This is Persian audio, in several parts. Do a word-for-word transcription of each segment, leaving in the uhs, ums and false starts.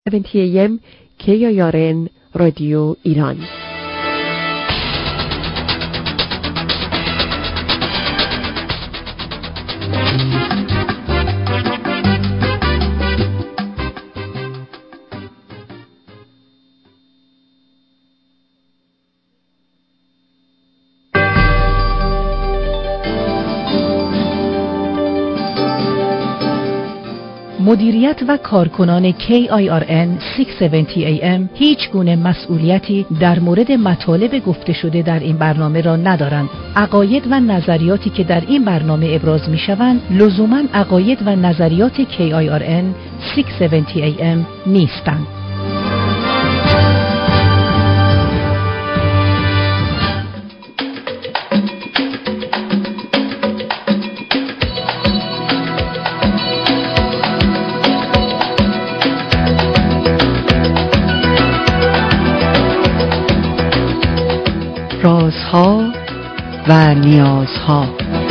هفت ای ام کی آی آر ان رادیو ایران. مدیریت و کارکنان کی آی آر ان ششصد و هفتاد ای ام هیچ گونه مسئولیتی در مورد مطالب گفته شده در این برنامه را ندارند. عقاید و نظریاتی که در این برنامه ابراز می شوند لزوماً عقاید و نظریات کی آی آر ان ششصد و هفتاد ای ام نیستند. رازها و نیازها.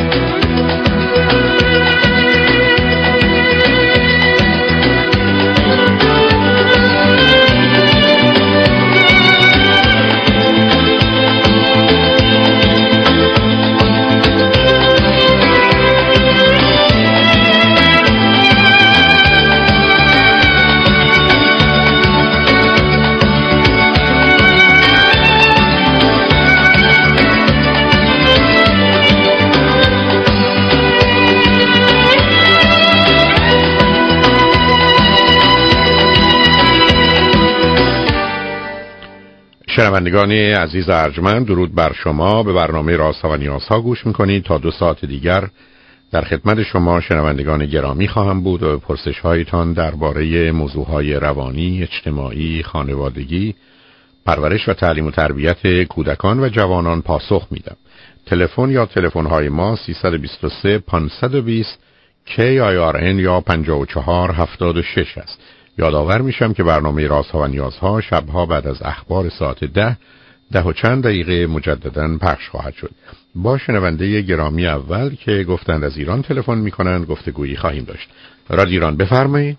شنوندگان عزیز ارجمند، درود بر شما. به برنامه رازها و نیازها گوش میکنید. تا دو ساعت دیگر در خدمت شما شنوندگان گرامی خواهم بود و به پرسش هایتان درباره موضوعهای روانی، اجتماعی، خانوادگی، پرورش و تعلیم و تربیت کودکان و جوانان پاسخ میدم. تلفن یا تلفن های ما سیصد و بیست و سه پانصد و بیست کی آی آر ان یا پنجاه و چهار هفتاد و شش است. یادآور میشم که برنامه رازها و نیازها شبها بعد از اخبار ساعت ده ده و چند دقیقه مجدداً پخش خواهد شد. با شنونده گرامی اول که گفتند از ایران تلفن میکنند گفتگویی خواهیم داشت. رادیو ایران، بفرمایید.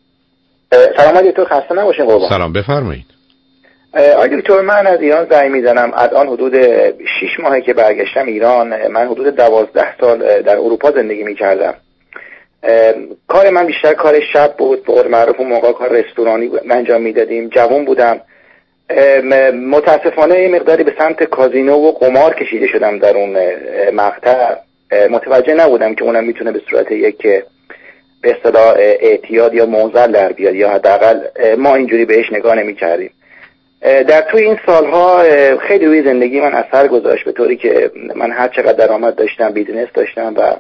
سلام دکتر، خسته نباشین قربان. سلام، بفرمایید. آقای دکتر، من از ایران زنگ میزنم. الان حدود شش ماهه که برگشتم ایران. من حدود دوازده سال در اروپا زندگی میکردم. کار من بیشتر کار شب بود، به قول معروف اون موقع کار رستورانی انجام میدادیم. جوان بودم. متاسفانه یه مقداری به سمت کازینو و قمار کشیده شدم در اون مقطع. متوجه نبودم که اونم میتونه به صورت یک به اصطلاح اعتیاد یا معضل در بیاد، یا حداقل ما اینجوری بهش نگاه نمی‌کردیم. در توی این سالها خیلی روی زندگی من اثر گذاشت، به طوری که من هر چقدر درآمد داشتم، بیزینس داشتم و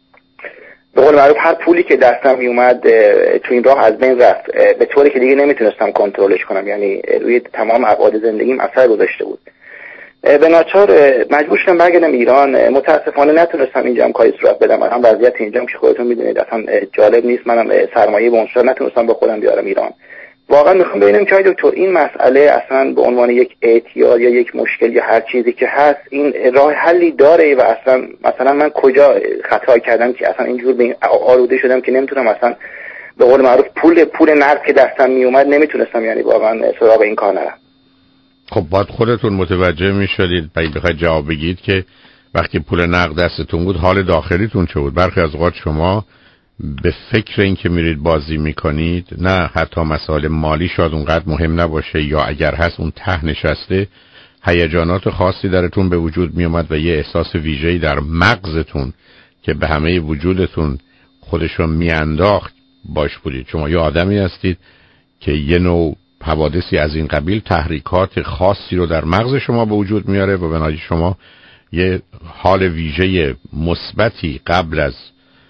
به قول معروف هر پولی که دستم می اومد تو این راه از بین رفت، به طوری که دیگه نمیتونستم کنترلش کنم. یعنی روی تمام ابعاد زندگیم اثر گذاشته بود. به ناچار مجبور شدم برگردم ایران. متاسفانه نتونستم اینجا هم کاری صورت بدم. الان وضعیت اینجا هم که خودتون میدونید اصلا جالب نیست. منم سرمایه به اون صورت نتونستم با خودم بیارم ایران. واقعا میخوام ببینم که دکتر این مسئله اصلا به عنوان یک اعتیاد یا یک مشکل یا هر چیزی که هست این راه حلی داره و اصلا مثلا من کجا خطا کردم که اصلا اینجور به این آلوده شدم که نمیتونم اصلا به قول معروف پول پول نقد که دستم میومد نمیتونستم یعنی واقعا سراغ این کار نرم. خب باید خودتون متوجه میشدید اگه بخواید جواب بگید که وقتی پول نقد دستتون بود حال داخلیتون چه بود. برخی از اوقات شما به فکر این که میرید بازی میکنید، نه حتی مسائل مالی شاید اونقدر مهم نباشه، یا اگر هست اون ته نشسته هیجانات خاصی درتون به وجود میومد و یه احساس ویژه‌ای در مغزتون که به همه وجودتون خودشو میانداخت باش بودید. شما یه آدمی هستید که یه نوع حوادثی از این قبیل تحریکات خاصی رو در مغز شما به وجود میاره و بنابراین شما یه حال ویژه مثبتی قبل از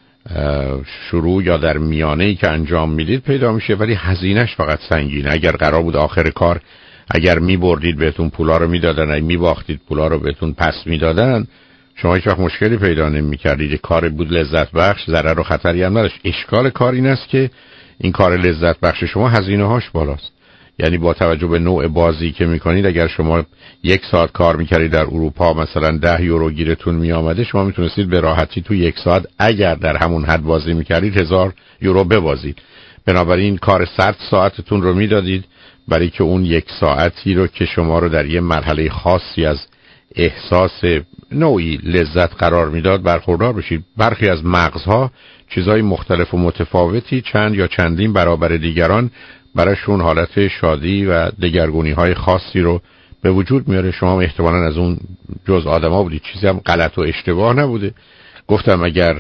شروع یا در میانه‌ای که انجام میدید پیدا میشه، ولی هزینهش فقط سنگینه. اگر قرار بود آخر کار اگر میبردید بهتون پولا رو میدادن، اگه میباختید پولا رو بهتون پس میدادن، شما هیچ وقت مشکلی پیدا نمی‌کردید. کار بود لذت بخش، ضرر و خطری هم نداشت. اشکال کار این است که این کار لذت بخش شما هزینه‌هاش بالاست. یعنی با توجه به نوع بازی که میکنید، اگر شما یک ساعت کار میکردید در اروپا مثلا ده یورو گیرتون میامده، شما میتونستید به راحتی تو یک ساعت اگر در همون حد بازی میکردید هزار یورو ببازید. بنابراین کار صد ساعتتون رو میدادید برای که اون یک ساعتی رو که شما رو در یه مرحله خاصی از احساس نوعی لذت قرار میداد برخوردار بشید. برخی از مغزها چیزهای مختلف و متفاوتی چند یا چندین برابر دیگران براشون حالت شادی و دگرگونی های خاصی رو به وجود میاره. شما احتمالاً از اون جز آدما بودید، چیزی هم غلط و اشتباه نبوده. گفتم اگر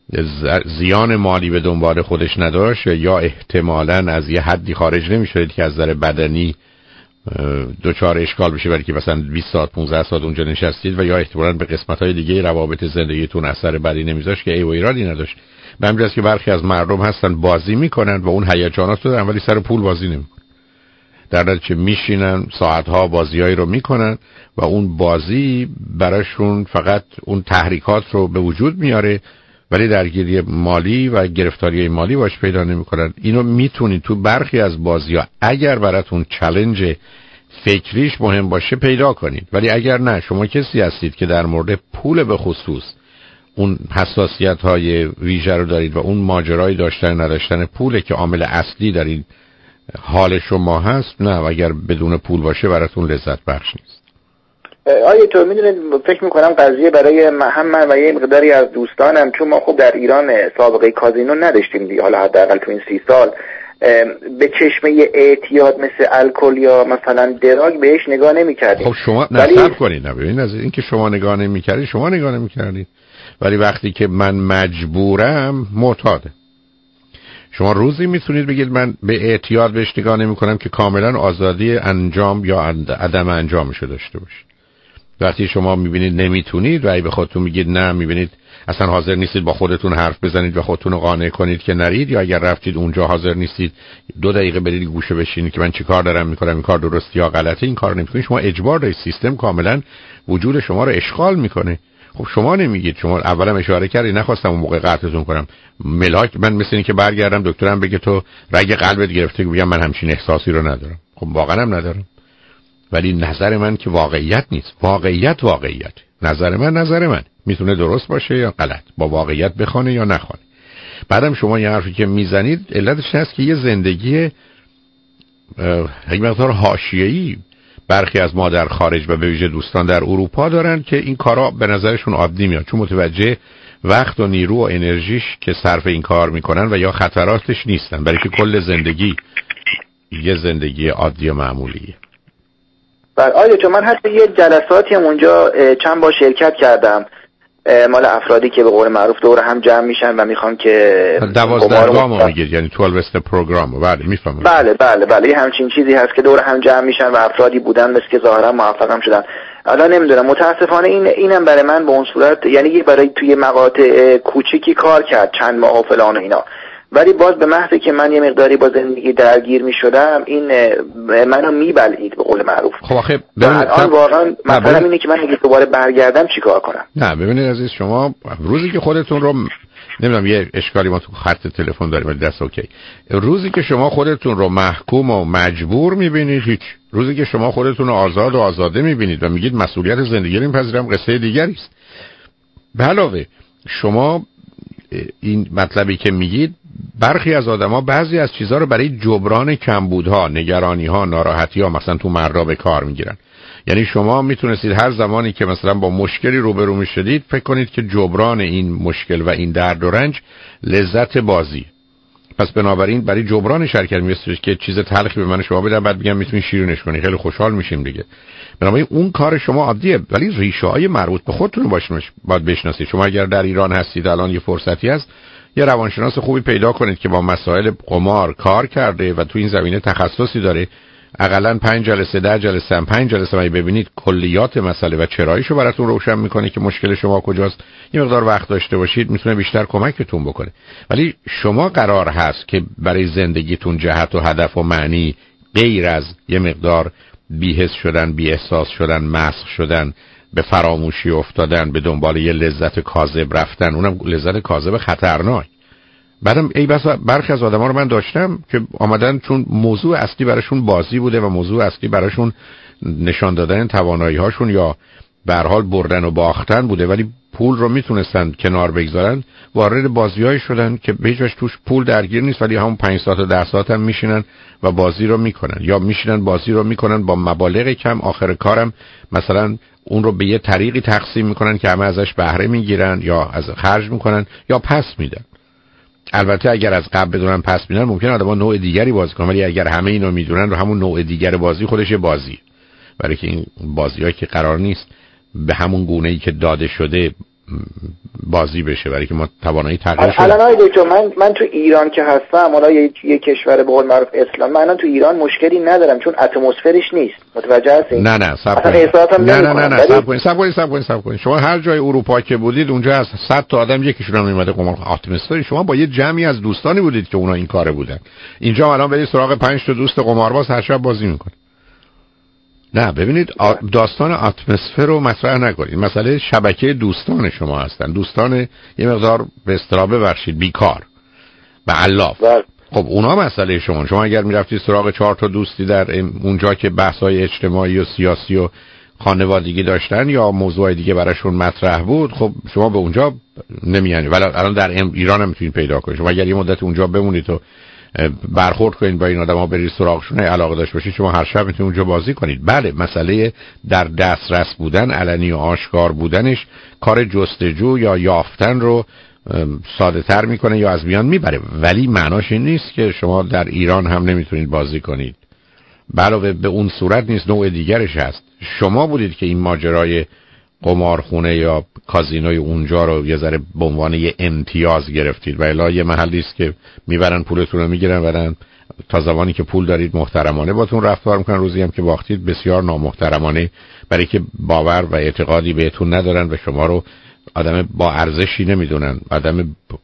زیان مالی به دنبال خودش نداشت یا احتمالاً از یه حدی خارج نمیشدید که از نظر بدنی دوچار اشکال بشه، برای که مثلا بیست ساعت پانزده ساعت اونجا نشستید و یا احتمالاً به قسمت‌های دیگه روابط زندگیتون اثر بدی نمیذاشت که ای و ایرادی نداشت. به همین جاست که برخی از مردم هستن بازی میکنن و اون هیجانات رو دارن ولی سر پول بازی نمیکنن، در نتیجه میشینن ساعتها بازیایی رو میکنن و اون بازی براشون فقط اون تحریکات رو به وجود میاره ولی درگیری مالی و گرفتاری مالی باش پیدا نمیکنن. اینو میتونید تو برخی از بازی‌ها اگر براتون چالش فکریش مهم باشه پیدا کنید، ولی اگر نه، شما کسی هستید که در مورد پول به خصوص اون حساسیت های ویژه رو دارید و اون ماجرای داشتن نداشتن پوله که عامل اصلی در این حال شما هست، نه، و اگر بدون پول باشه براتون لذت بخش نیست. آیا تو میدونید فکر میکنم قضیه برای هم من و یه مقداری از دوستانم، چون ما خب در ایران سابقه کازینو نداشتیم دیگه، حالا حداقل تو این سی سال به چشمه اعتیاد مثل الکل یا مثلا دراگ بهش نگاه نمی‌کردیم. خب شما نصب کنید، نبینید از این که شما نگاه نمی‌کردید، شما نگاه نمی‌کردید، ولی وقتی که من مجبورم معتاده. شما روزی میتونید بگید من به اعتیاد بهش نگاه نمی‌کنم که کاملا آزادی انجام یا عدم انجامش داشته باشید. وقتی شما می‌بینید نمیتونید و ای به خودتون میگید نه، می‌بینید اصلا حاضر نیستید با خودتون حرف بزنید و خودتون رو قانع کنید که نرید، یا اگر رفتید اونجا حاضر نیستید دو دقیقه برید گوشه بشینید که من چی کار دارم میکنم، این کار درسته یا غلطه، این کار نمیکنید، شما اجبار دارید. سیستم کاملا وجود شما رو اشغال میکنه. خب شما نمیگید، شما اولم اشاره کردید، نخواستم اون موقع قطعتون کنم، ملاک من مثل این که برگردم دکترم بگه تو رگ قلبت گرفته، بگم من همچین احساسی رو ندارم. خب واقعا هم ندارم، ولی نظر من که واقعیت نیست. واقعیت واقعیت نظر من نظر من میتونه درست باشه یا غلط، با واقعیت بخونه یا نخونه. بعدم شما یه حرفی که میزنید علتش هست که یه زندگی یک مقدار حاشیه‌ای برخی از ما در خارج و به ویژه دوستان در اروپا دارن که این کارا به نظرشون عادی میاد، چون متوجه وقت و نیرو و انرژیش که صرف این کار میکنن و یا خطراتش نیستن، برای که کل زندگی یه زندگی عادی و معمولیه. بله آیا چون من حتی یه جلساتی هم اونجا چند بار شرکت کردم، مال افرادی که به قول معروف دور هم جمع میشن و میخوان که دوازدهگاه میگید، یعنی دوازده است پروگرام. بله میفهمم. بله بله بله یه همچین چیزی هست که دور هم جمع میشن و افرادی بودن مثل که ظاهرا موفق هم شدن. حالا نمیدونم، متاسفانه این اینم برای من به اون صورت، یعنی یه برای توی مقاطع کوچیکی کار کرد چند ماه و فلان و اینا، ولی باز به محض که من یه مقداری با زندگی درگیر می شدم این منو میبلعید به قول معروف. خب آخه الان واقعا مثلا اینه که من اگه دوباره برگردم چیکار کنم؟ نه ببینید عزیز، شما روزی که خودتون رو نمیدونم یه اشکالی ما تو خط تلفن داریم ولی دست اوکی، روزی که شما خودتون رو محکوم و مجبور میبینید هیچ، روزی که شما خودتون رو آزاد و آزاده میبینید و میگید مسئولیت زندگی رو میپذیرم، قصه دیگری است. به علاوه شما این مطلبی که میگید، برخی از آدما بعضی از چیزها رو برای جبران کمبودها، نگرانی‌ها، ناراحتی‌ها مثلا تو مردا به کار میگیرن. یعنی شما میتونستید هر زمانی که مثلا با مشکلی روبرو میشدید فکر کنید که جبران این مشکل و این درد و رنج لذت بازی، پس بنابراین برای جبران شرکت می‌استید که چیز تلخی به من شما بدم بعد بگم میتونی شیرینش کنی، خیلی خوشحال میشیم دیگه. بنابراین اون کار شما عادیه، ولی ریشه‌های مربوط به خودتون باشید، باید بشناسید. شما اگر در ایران هستید الان یه فرصتی هست، یه روانشناس خوبی پیدا کنید که با مسائل قمار کار کرده و تو این زمینه تخصصی داره، حداقل پنج جلسه ده جلسه هم پنج جلسه می ببینید کلیات مسئله و چراییشو براتون روشن میکنه که مشکل شما کجاست. یه مقدار وقت داشته باشید میتونه بیشتر کمکتون بکنه. ولی شما قرار هست که برای زندگیتون جهت و هدف و معنی غیر از یه مقدار بی‌حس شدن، بی احساس شدن، مسخ شدن، به فراموشی افتادن، به دنبال یه لذت کاذب رفتن، اونم لذت کاذب خطرناک. بعدم ای بسا برخی از آدما رو من داشتم که آمدن چون موضوع اصلی براشون بازی بوده و موضوع اصلی براشون نشان دادن توانایی هاشون یا به هر حال بردن و باختن بوده ولی پول رو میتونستن کنار بگذارن، وارد بازی‌های شدن که به هیچ وجه توش پول درگیر نیست ولی همون پنج ساعت و ده ساعت هم میشینن و بازی رو میکنن، یا میشینن بازی رو میکنن با مبالغ کم، آخر کارم مثلا اون رو به یه طریقی تقسیم میکنن که همه ازش بهره میگیرن یا از خرج میکنن یا پس میدن. البته اگر از قبل بدونن پس میدن ممکنه آدم‌ها نوع دیگری بازی کنن، ولی اگر همه اینو میدونن رو همون نوع دیگر بازی خودش بازی، برای که این بازی‌ها که قرار نیست به همون گونه‌ای که داده شده بازی بشه، برای که ما توانایی تغییر شده. الان آقای دکتر من من تو ایران که هستم، حالا یه, یه کشور به قول معروف اسلام، من تو ایران مشکلی ندارم چون اتمسفرش نیست، متوجه هستین؟ نه نه صبر کنید. نه نه نه نه صبر کنید صبر کنید صبر کنید صبر کنید. شما هر جای اروپا که بودید اونجا از صد تا آدم یکیشون هم اومده قمار اتمسفری، شما با یه جمعی از دوستانی بودید که اونا این کاره بودن. اینجا الان برید سراغ پنج تا دوست قمارباز هر شب بازی میکنه. نه ببینید داستان اتمسفر رو مطرح نکنید، مسئله شبکه دوستان شما هستن، دوستان یه مقدار به اصطلاح ببخشید بیکار و علاف. خب اونا مسئله شما. شما اگر میرفتید سراغ چهار تا دوستی در اونجا که بحث‌های اجتماعی و سیاسی و خانوادگی داشتن یا موضوع دیگه براشون مطرح بود، خب شما به اونجا نمیانید. ولی الان در ایران هم میتونید پیدا کنید. شما اگر یه مدت اونجا بمونید و برخورد کنید با این آدم‌ها، برید سراغشون، علاقه داشت باشید، شما هر شب میتونید اونجا بازی کنید. بله مسئله در دسترس بودن، علنی و آشکار بودنش کار جستجو یا یافتن رو ساده تر میکنه یا از میان میبره، ولی معناش این نیست که شما در ایران هم نمیتونید بازی کنید. علاوه به اون صورت نیست، نوع دیگرش هست. شما بودید که این ماجرای قمارخونه یا کازینوی اونجا رو یه ذره به عنوان یه امتیاز گرفتید و الا یه محلی است که میبرن پولتون رو میگیرن، برن تا زمانی که پول دارید محترمانه باتون رفتار میکنن، روزی هم که باختید بسیار نامحترمانه، برای که باور و اعتقادی بهتون ندارن و شما رو آدم با ارزشی نمیدونن، آدم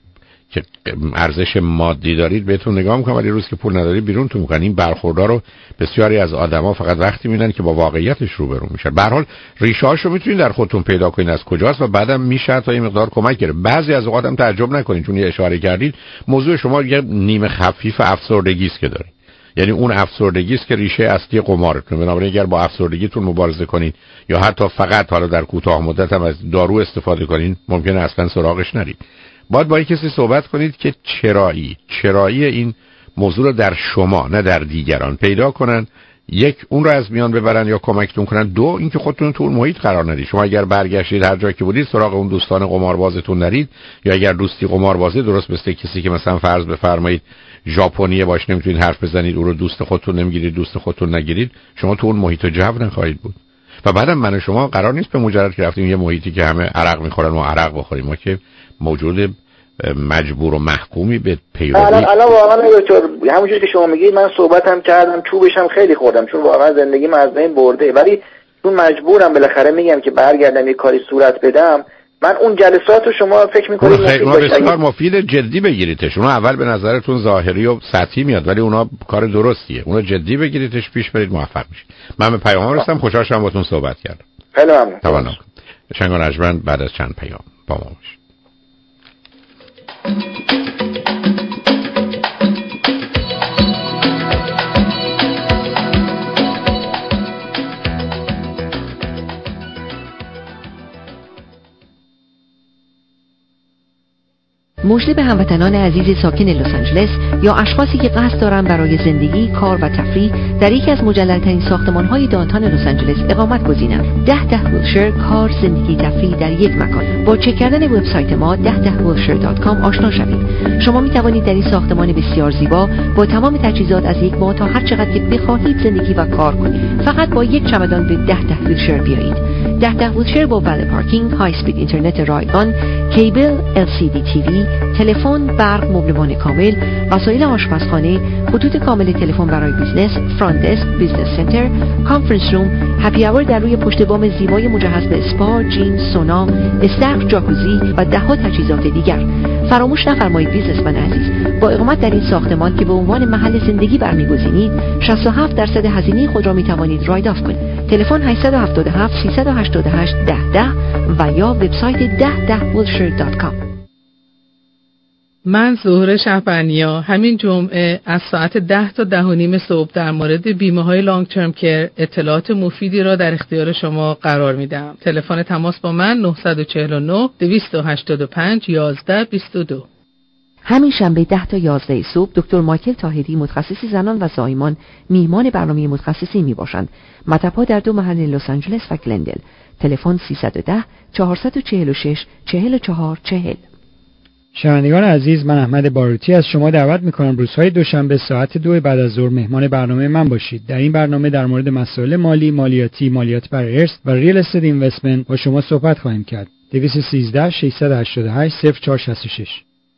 که ارزش مادی دارید بهتون نگاه میکنن، ولی روز که پول ندارید بیرون تو میکنن. این برخوردار رو بسیاری از آدما فقط وقتی میدن که با واقعیتش روبرو میشن. به هر حال ریشه هاشو میتونید در خودتون پیدا کنید از کجاست و بعدم میشه تا این مقدار کمک کنه. بعضی از اوقات هم تعجب نکنید چون یه اشاره کردید موضوع شما یه نیمه خفیف افسردگی است که دارید، یعنی اون افسردگی است که ریشه اصلی قمارتونه. بنابراین اگر با افسردگیتون مبارزه کنید یا حتی فقط حالا در کوتاه مدت هم از دارو استفاده کنید، ممکنه اصلا سراغش نرید. باید با کسی صحبت کنید که چرایی چرایی این موضوع رو در شما نه در دیگران پیدا کنن، یک اون رو از میان ببرن یا کمکتون کنن، دو اینکه خودتون تو اون محیط قرار ندید. شما اگر برگشتید هر جایی که بودید سراغ اون دوستان قماربازتون نرید، یا اگر دوستی قماربازی درست مثل کسی که مثلا فرض بفرمایید ژاپنیه باش نمیتونید حرف بزنید، اون رو دوست خودتون نمیگیرید، دوست خودتون نگیرید، شما تو اون محیط و جو نخواهید بود. و بعدم من و شما قرار نیست به مجرد که رفتیم یه محیطی که همه عرق میخورن و عرق بخوریم. ما که موجود مجبور و محکومی به پیروی. الان الان واقعا دکتر همونجوری که شما میگید من صحبتم کردم، چوبشم خیلی خوردم چون واقعا زندگی من از بین برده، ولی چون مجبورم بالاخره میگم که برگردم یه کاری صورت بدم. من اون جلسات رو شما فکر میکنید اونا بسیار مفید، جدی بگیریدش. اونا اول به نظرتون ظاهری و سطحی میاد ولی اونا کار درستیه. اونا جدی بگیریدش، پیش برید، موفق میشید. من به پیام رسیدم، خوشحال شدم باهاتون صحبت کردم. خیلی ممنون. تمام. شنگان رجمن بعد از چند پیام با ما باشید. مژده به هموطنان عزیز ساکن لس آنجلس یا اشخاصی که قصد دارند برای زندگی، کار و تفریح در یکی از مجلل‌ترین ساختمان‌های دانتان لس آنجلس اقامت گزینند. ده ده ویلشر، کار، زندگی، تفریح در یک مکان. با چک کردن وبسایت ما ده ده ویلشر دات کام آشنا شوید. شما می توانید در این ساختمان بسیار زیبا با تمام تجهیزات از یک ماه تا هر چقدر که بخواهید زندگی و کار کنید. فقط با یک چمدان به ده ده ویلشر بیایید. ده ده ویلشر با ولی پارکینگ، های اسپید اینترنت رایگان، کیبل، ال سی دی تیوی، تلفن، برق، مبلمان کامل، وسایل آشپزخانه، خطوط کامل تلفن برای بیزنس، فرانت دسک، بیزنس سنتر، کانفرنس روم، هپی اور در روی پشت بام زیبای مجهز به اسپا، جیم، سونا، استخر، جاکوزی و ده‌ها تجهیزات دیگر. فراموش نفرمایید بیزنسمن عزیز، با اقامت در این ساختمان که به عنوان محل زندگی برمیگزینید، شصت و هفت درصد هزینه خود را میتوانید راید آف کنید. تلفن هشت هفت هفت سه هشت هشت ده ده و یا وبسایت ده ده ویلشر دات کام. من ظهور شهبانیا همین جمعه از ساعت ده تا ده و نیم صبح در مورد بیمه های لانگ ترم کیر اطلاعات مفیدی را در اختیار شما قرار میدم. تلفن تماس با من نه چهار نه دو هشت پنج یازده بیست و دو. همین شنبه ده تا یازده صبح دکتر مایکل طاهری متخصص زنان و زایمان میهمان برنامه متخصصی می باشند. مطب‌ها در دو محل لس آنجلس و گلندل. تلفن سیصد و ده چهارصد و چهل و شش چهل و چهار چهل. شنوندگان عزیز، من احمد باروتی از شما دعوت می‌کنم روزهای دوشنبه ساعت دو بعد از ظهر مهمان برنامه من باشید. در این برنامه در مورد مسائل مالی، مالیاتی، مالیات بر ارث و ریل استیت اینوستمنت با شما صحبت خواهیم کرد. دویست و سیزده ششصد و هشتاد و هشت صفر چهار شش شش.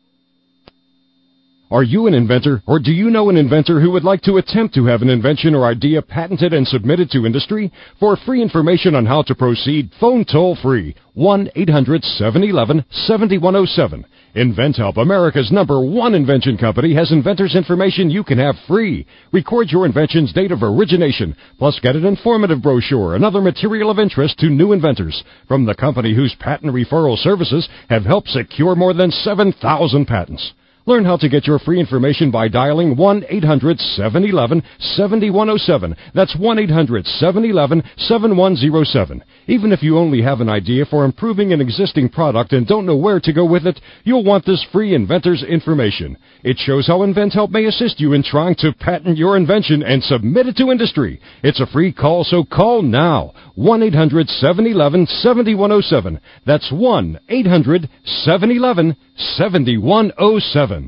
Are you an inventor, or do you know an inventor who would like to attempt to have an invention or idea patented and submitted to industry? For free information on how to proceed, phone toll-free one eight hundred seven one one seven one zero seven. InventHelp, America's number one invention company, has inventors information you can have free. Record your invention's date of origination, plus get an informative brochure and other material of interest to new inventors from the company whose patent referral services have helped secure more than seven thousand patents. Learn how to get your free information by dialing one eight hundred seven one one seven one zero seven. That's one eight hundred seven one one seven one zero seven. Even if you only have an idea for improving an existing product and don't know where to go with it, you'll want this free inventor's information. It shows how InventHelp may assist you in trying to patent your invention and submit it to industry. It's a free call, so call now. one eight hundred seven one one seven one zero seven. That's one eight hundred seven one one seven one zero seven.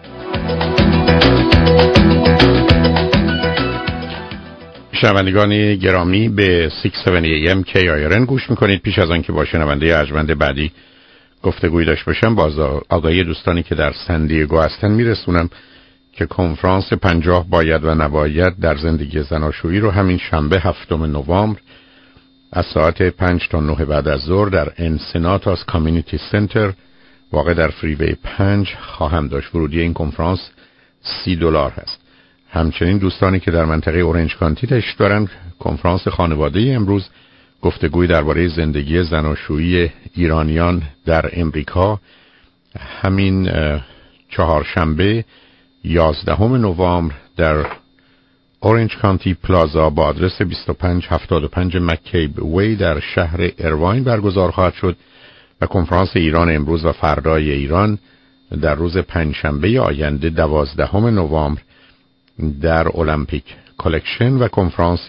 شنوندگان گرامی، به شش هفت ای ام کی آی آر ان گوش میکنید. پیش از آنکه با شنونده ارجمند بعدی گفتگوی داشت باشم، باز آگاهی دوستانی که در سندیگو هستن میرسونم که کنفرانس پنجاه باید و نباید در زندگی زناشویی رو همین شنبه هفتم نوامبر از ساعت پنج تا نه بعد از ظهر در انسناتاس کامیونیتی سنتر واقع در فریوی پنج خواهم داشت. ورودی این کنفرانس سی دلار هست. همچنین دوستانی که در منطقه اورنج کانتی تشریف دارن، کنفرانس خانوادگی امروز گفتگوی درباره زندگی زناشویی ایرانیان در امریکا همین چهارشنبه یازدهم نوامبر در اورنج کانتی پلازا با آدرس بیست و پنج هفتاد و پنج مکیب وی در شهر ایرواین برگزار خواهد شد و کنفرانس ایران امروز و فردای ایران در روز پنجشنبه آینده دوازدهم نوامبر در المپیک کالکشن و کنفرانس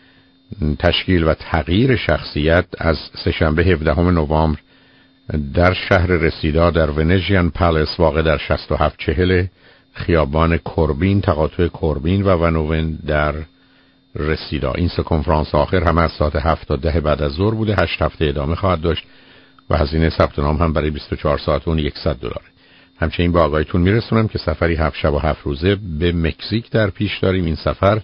تشکیل و تغییر شخصیت از سه‌شنبه هفدهم نوامبر در شهر رسیدا در ونژین پالیس واقع در شصت و هفت چهل خیابان کوربین، تقاطع کوربین و ونوون در رسیدا. این سه کنفرانس آخر همه از ساعت هفت تا ده بعد از ظهر بوده. هشت هفته ادامه خواهد داشت و هزینه ثبت نام هم برای بیست و چهار ساعت اون صد دلار. همچنین با آگاهیتون میرسونم که سفری هفت شب و هفت روزه به مکزیک در پیش داریم. این سفر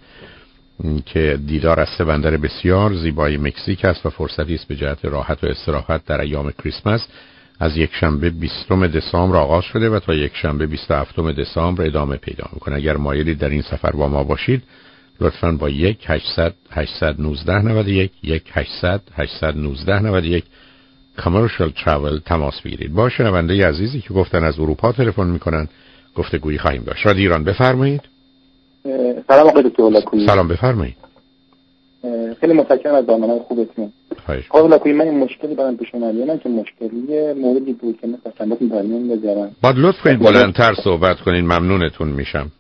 که دیدار از سه بندر بسیار زیبای مکزیک است و فرصتی است به جهت راحت و استراحت در ایام کریسمس، از یک شنبه بیستم دسامبر آغاز شده و تا یک شنبه بیست و هفتم دسامبر ادامه پیدا میکنه. اگر مایلید در این سفر با ما باشید، لطفاً با یک هشتصد هشتصد و نوزده نود و یک یک هشتصد هشتصد و نوزده نود و یک کامرشال تراول تماس بگیرید. با شنونده عزیزی که گفتن از اروپا تلفن میکنن گفتگویی خواهیم داشت. رادیو ایران، بفرمایید. سلام آقای دکتر لکویی. سلام، بفرمایید. خیلی متشکرم از برنامه خوبتون. آقای لکویی، من این مشکلی برام پیش اومد، نه که مشکلی موردی بود که مثلا وقتی درمیون بذارم. بعد لطف کنید بلندتر صحبت کنین، ممنونتون میشم.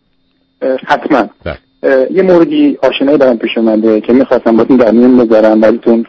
حتما. یه موردی آشنایی برام پیش اومده که می‌خواستم باهاتون درمیون بذارم، براتون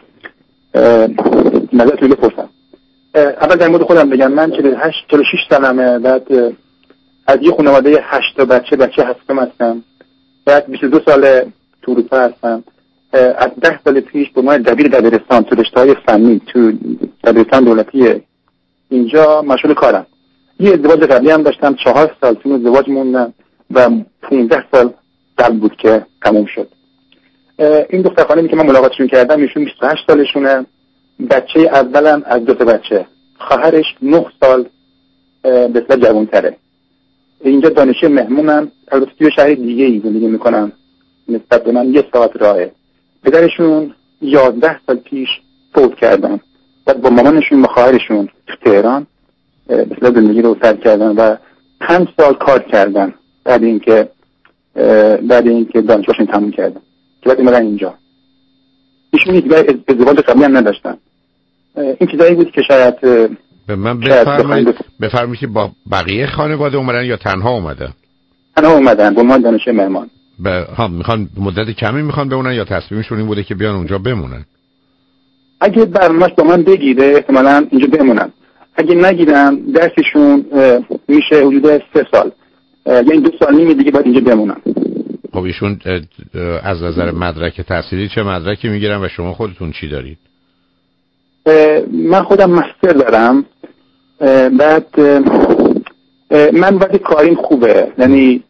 نظرتون بپرسم. اول در مورد خودم بگم، من چهل و هشت چهل و شش سالمه. بعد از یه خانواده هشت تا بچه بچه هستم هستم. بعد بیست و دو سال تو اروپا هستم. از ده سال پیش به عنوان دبیر دبیرستان تو رشته‌های فنی تو دبیرستان دولتی اینجا مشغول کارم. یه ازدواج قبلی هم داشتم، چهار سال تو ازدواج موندم و پانزده سال قبل بود که تموم شد. این دختر خانمی که من ملاقاتشون کردم ایشون بیست و هشت سالشونه. بچه اولم از دو تا بچه، خواهرش نه سال به اصطلاح جوان‌تره. اینجا دانشجو مهمونم، البته توی شهر دیگه ای زندگی میکنم، نسبت به من یه ساعت راهه. پدرشون یازده سال پیش فوت کردن. بعد با مامانشون و خواهرشون تو تهران به اصطلاح زندگی رو سر کردن و پنج سال کار کردن بعد اینکه بعد اینکه دانشگاهشون تموم کردن که بعد اومدن اینجا. ایشون دیگه ازدواج قبلی هم نداشتن. این چیزایی بود که شاید به من بفرمایید بفرمایید که با بقیه خانواده اومدن یا تنها اومدن؟ تنها اومدن به عنوان دانشجوی مهمان. به ها میخوان مدت کمی میخوان بمونن یا تصمیمشون این بوده که بیان اونجا بمونن؟ اگه برنامه‌اش با من بگیره احتمالاً اینجا بمونن. اگه نگیرن درسشون میشه حدود سه سال، یعنی دو سال نیمه دیگه باید اینجا بمونن. خب ایشون از نظر مدرک تحصیلی چه مدرکی میگیرن و شما خودتون چی دارید؟ من خودم مستر دارم. بعد من وقتی کاریم خوبه، یعنی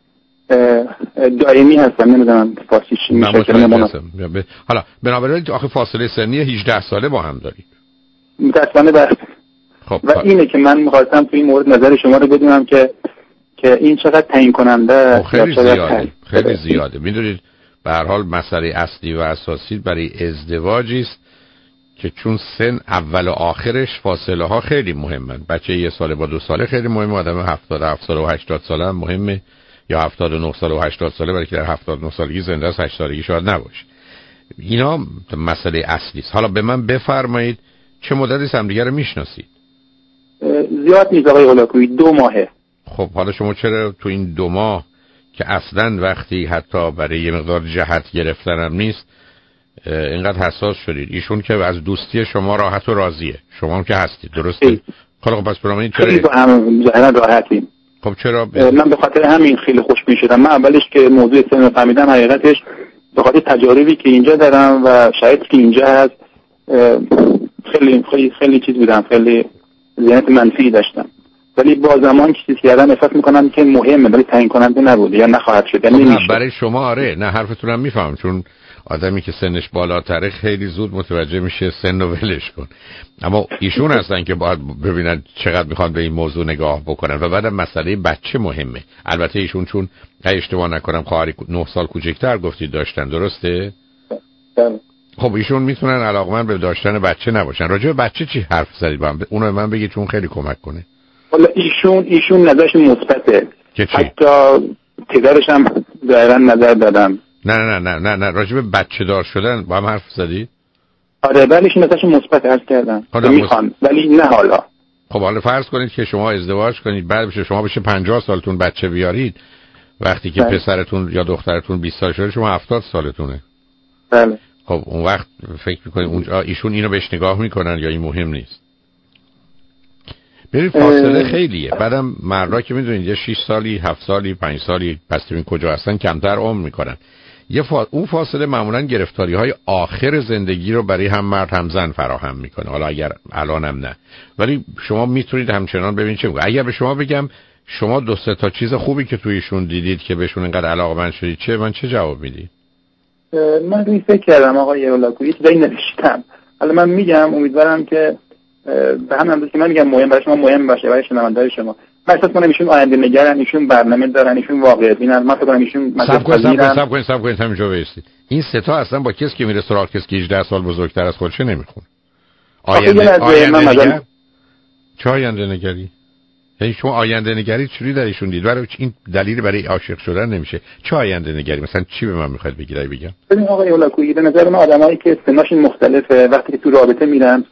دائمی هستم، نمیدونم فارسی چی میشه که نمونم. حالا بنابراین آخه فاصله سنی هجده ساله با هم دارید. متاسفانه بله. خب و اینه که من می‌خواستم تو این مورد نظر شما رو بدونم که که این چقدر تعیین کننده خیلی زیاده. خیلی زیاده. میدونید به هر حال مسئله اصلی و اساسی برای ازدواجی است که چون سن اول و آخرش فاصله ها خیلی مهمن. بچه یه ساله با دو ساله خیلی مهمه، آدم هفتاد و هفت ساله و هشتاد ساله هم مهمه، یا هفتاد و نه ساله و هشتاد ساله، برای که در هفتاد و نه سالگی زنده است هشتاد سالگی شاید نباشه. اینا مسئله اصلی است. حالا به من بفرمایید چه مدتی همدیگه رو میشناسید؟ زیاد نیست آقای هولاکویی، دو ماهه. خب حالا شما چرا تو این دو ماه که اصلا وقتی حتی برای یه مقدار جهت گرفتن هم نیست اینقدر حساس شدید؟ ایشون که از دوستی شما راحت و راضیه، شما هم که هستید، درسته؟ خب پس برام این چرا خیلی با هم ظاهرا راحتیم. خب چرا ب... من به خاطر همین خیلی خوشبین شدم. من اولش که موضوع سن فهمیدم حقیقتش به خاطر تجاربی که اینجا دارم و شاید که اینجا هست خیلی خیلی خیلی چیز بودم، خیلی ذهنیت منفی داشتم، ولی با زمان چیزی کردم احساس میکنم که مهمه ولی تعیین کننده نبوده یا نخواهد شد. یعنی نه برای شما آره، نه حرفتونم میفهم، چون آدمی که سنش بالاتره خیلی زود متوجه میشه سن رو ولش کن، اما ایشون هستن که باید ببینن چقدر میخوان به این موضوع نگاه بکنن و بعدم مسئله بچه مهمه. البته ایشون چون اشتباه نکنم خواهری نه سال کوچکتر گفتید داشتن، درسته؟ بله. خب ایشون میتونن علاقمند به داشتن بچه نباشن. راجع به بچه چی حرف زدید با هم؟ اونو به من بگید چون خیلی کمک کنه. حالا ایشون ایشون نظرش مثبته. که چی؟ حتی پدرش هم ظاهرا نظر دادن. نه نه نه نه نه راجع به بچه دار شدن با هم حرف زدید؟ آره ولی ایشون نظرش مثبت عرض کردن. میخوان مص... ولی نه حالا. خب حالا فرض کنید که شما ازدواج کنید، بعد بشه شما بشه پنجاه سالتون بچه بیارید، وقتی که بله. پسرتون یا دخترتون بیست سال شده شما هفتاد سالتونه. بله. خب اون وقت فکر میکنید اونجا ایشون اینو بهش نگاه میکنن یا این مهم نیست؟ برید فاصله خیلیه. بعدم مردا که میدونید یه شش سالی، هفت سالی، پنج سالی پس ببین کجا هستن کمتر عمر میکنن. یه فا... اون فاصله معمولا گرفتاری های آخر زندگی رو برای هم مرد هم زن فراهم میکنه. حالا اگر الانم نه، ولی شما میتونید همچنان ببینید چه میگه. اگر به شما بگم شما دو سه تا چیز خوبی که تویشون دیدید که بهشون اینقدر علاقه‌مند شدید چه، من چه جواب میدید؟ من روی فکر کردم آقای هولاکویی، چیزایی نوشتم. حالا من میگم امیدوارم که به همین اندازه که من میگم مهم برای شما مهم باشه، برای شنونده‌های شما. من احساس کنم ایشون آینده نگرن، ایشون برنامه دارن، ایشون واقعیت بینن. من فکر کنم ایشون صبر کنید صبر کنید صبر کنید همینجا بایستید. این سه تا اصلا با کسی که میره سراغ کسی که هجده سال بزرگتر از خودشه نمیخونه. آینده آینده نگر چه آینده نگری؟ یعنی شما آینده نگری چوری در ایشون دید؟ برای این دلیل برای عاشق شدن نمیشه. چه آینده نگری؟ مثلا چی به من میخواد بگید بگم؟ ببین آقای هولاکویی، به نظر من آدمایی که سنشون مختلفه وقتی که تو رابطه میرن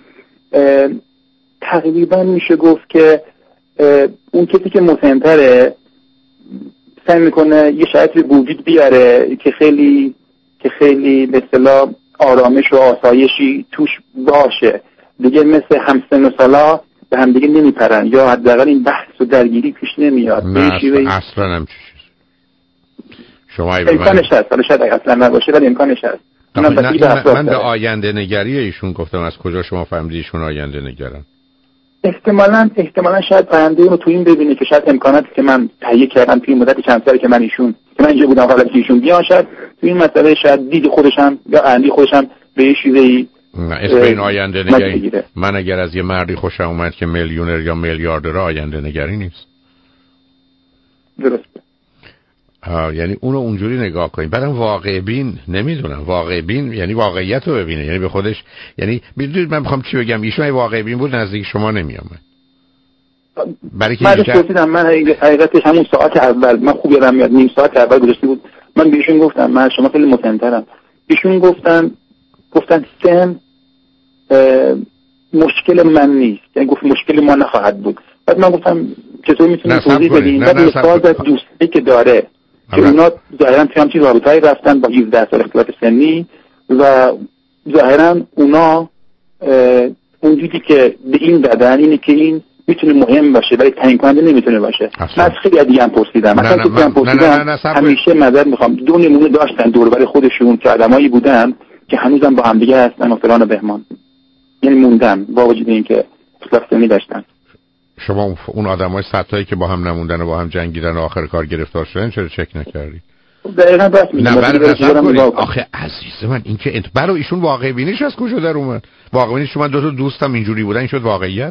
تقریبا میشه گفت که اون کسی که مسن‌تره سعی میکنه یه شرایطی به وجود بیاره که خیلی که خیلی به اصطلاح آرامش و آسایشی توش باشه. دیگه مثل همسن و سالا به هم دیگه نمیپرن یا حداقل این بحث و درگیری پیش نمیاد. نه اصلا هم چیز شما امکانش هست، حالا شاید اصلا نباشه ولی امکانش هست. من, من, من به آینده نگری ایشون گفتم، از کجا شما فهمیدید ایشون آینده نگرن؟ احتمالاً احتمالاً شاید آینده اونو تو این ببینه که شاید امکاناتی که من تهیه کردم توی مدت چند سالی که من ایشون که من اینجا بودم قبل از ایشون بیان، شاید تو این مسئله شاید دید خودشم یا آینده خودشم به یه چیزی اسم این آینده نگری. من اگر از یه مردی خوشم اومد که میلیونر یا میلیاردر آینده نگری نیست. درسته. یعنی اونو اونجوری نگاه کنید. بعدم واقع بین نمیدونم، واقع بین یعنی واقعیت رو ببینه، یعنی به خودش، یعنی میدونید من میخوام چی بگم، ایشون واقع بین بود نزدیک شما نمیامد. برای که من اینجا... پرسیدم، من حقیقتش همون ساعت اول من خوب یادم میاد نیم ساعت اول گذاشته بود، من بهشون گفتم من شما خیلی متنترم. ایشون گفتن گفتن سن مشکل من نیست، یعنی گفت مشکل ما نخواهد بود. بعد من گفتم چطور میتونید توضیح بدین؟ بعد مثال از دوستی که داره که اونا ظاهرا توی همچین رابطه‌ای رفتن با هفده سال اختلاف سنی و ظاهرا اونا اونجوری که به این دادن اینه که این میتونه مهم باشه ولی تعیین کننده نمیتونه باشه. من از خیلی دیگه هم پرسیدم، مثلا تو هم پرسیدم، همیشه نظر میخوام دو نمونه داشتن دور بر خودشون که آدمایی بودن که هنوزم با هم دیگه هستن و فلان و بهمان، یعنی موندن با وجود اینکه اختلاف سنی داشتن. شما اون آدمای صدتایی که با هم نموندن و با هم جنگیدن و آخر کار گرفتار شدن چرا چک نکردید؟ دقیقاً راست میگم. نه برای آخه عزیز من این که انت برای ایشون واقع بینیش از کجا در اومد؟ واقع بینیش من دو تا دوستم اینجوری بودن این شد واقعیت؟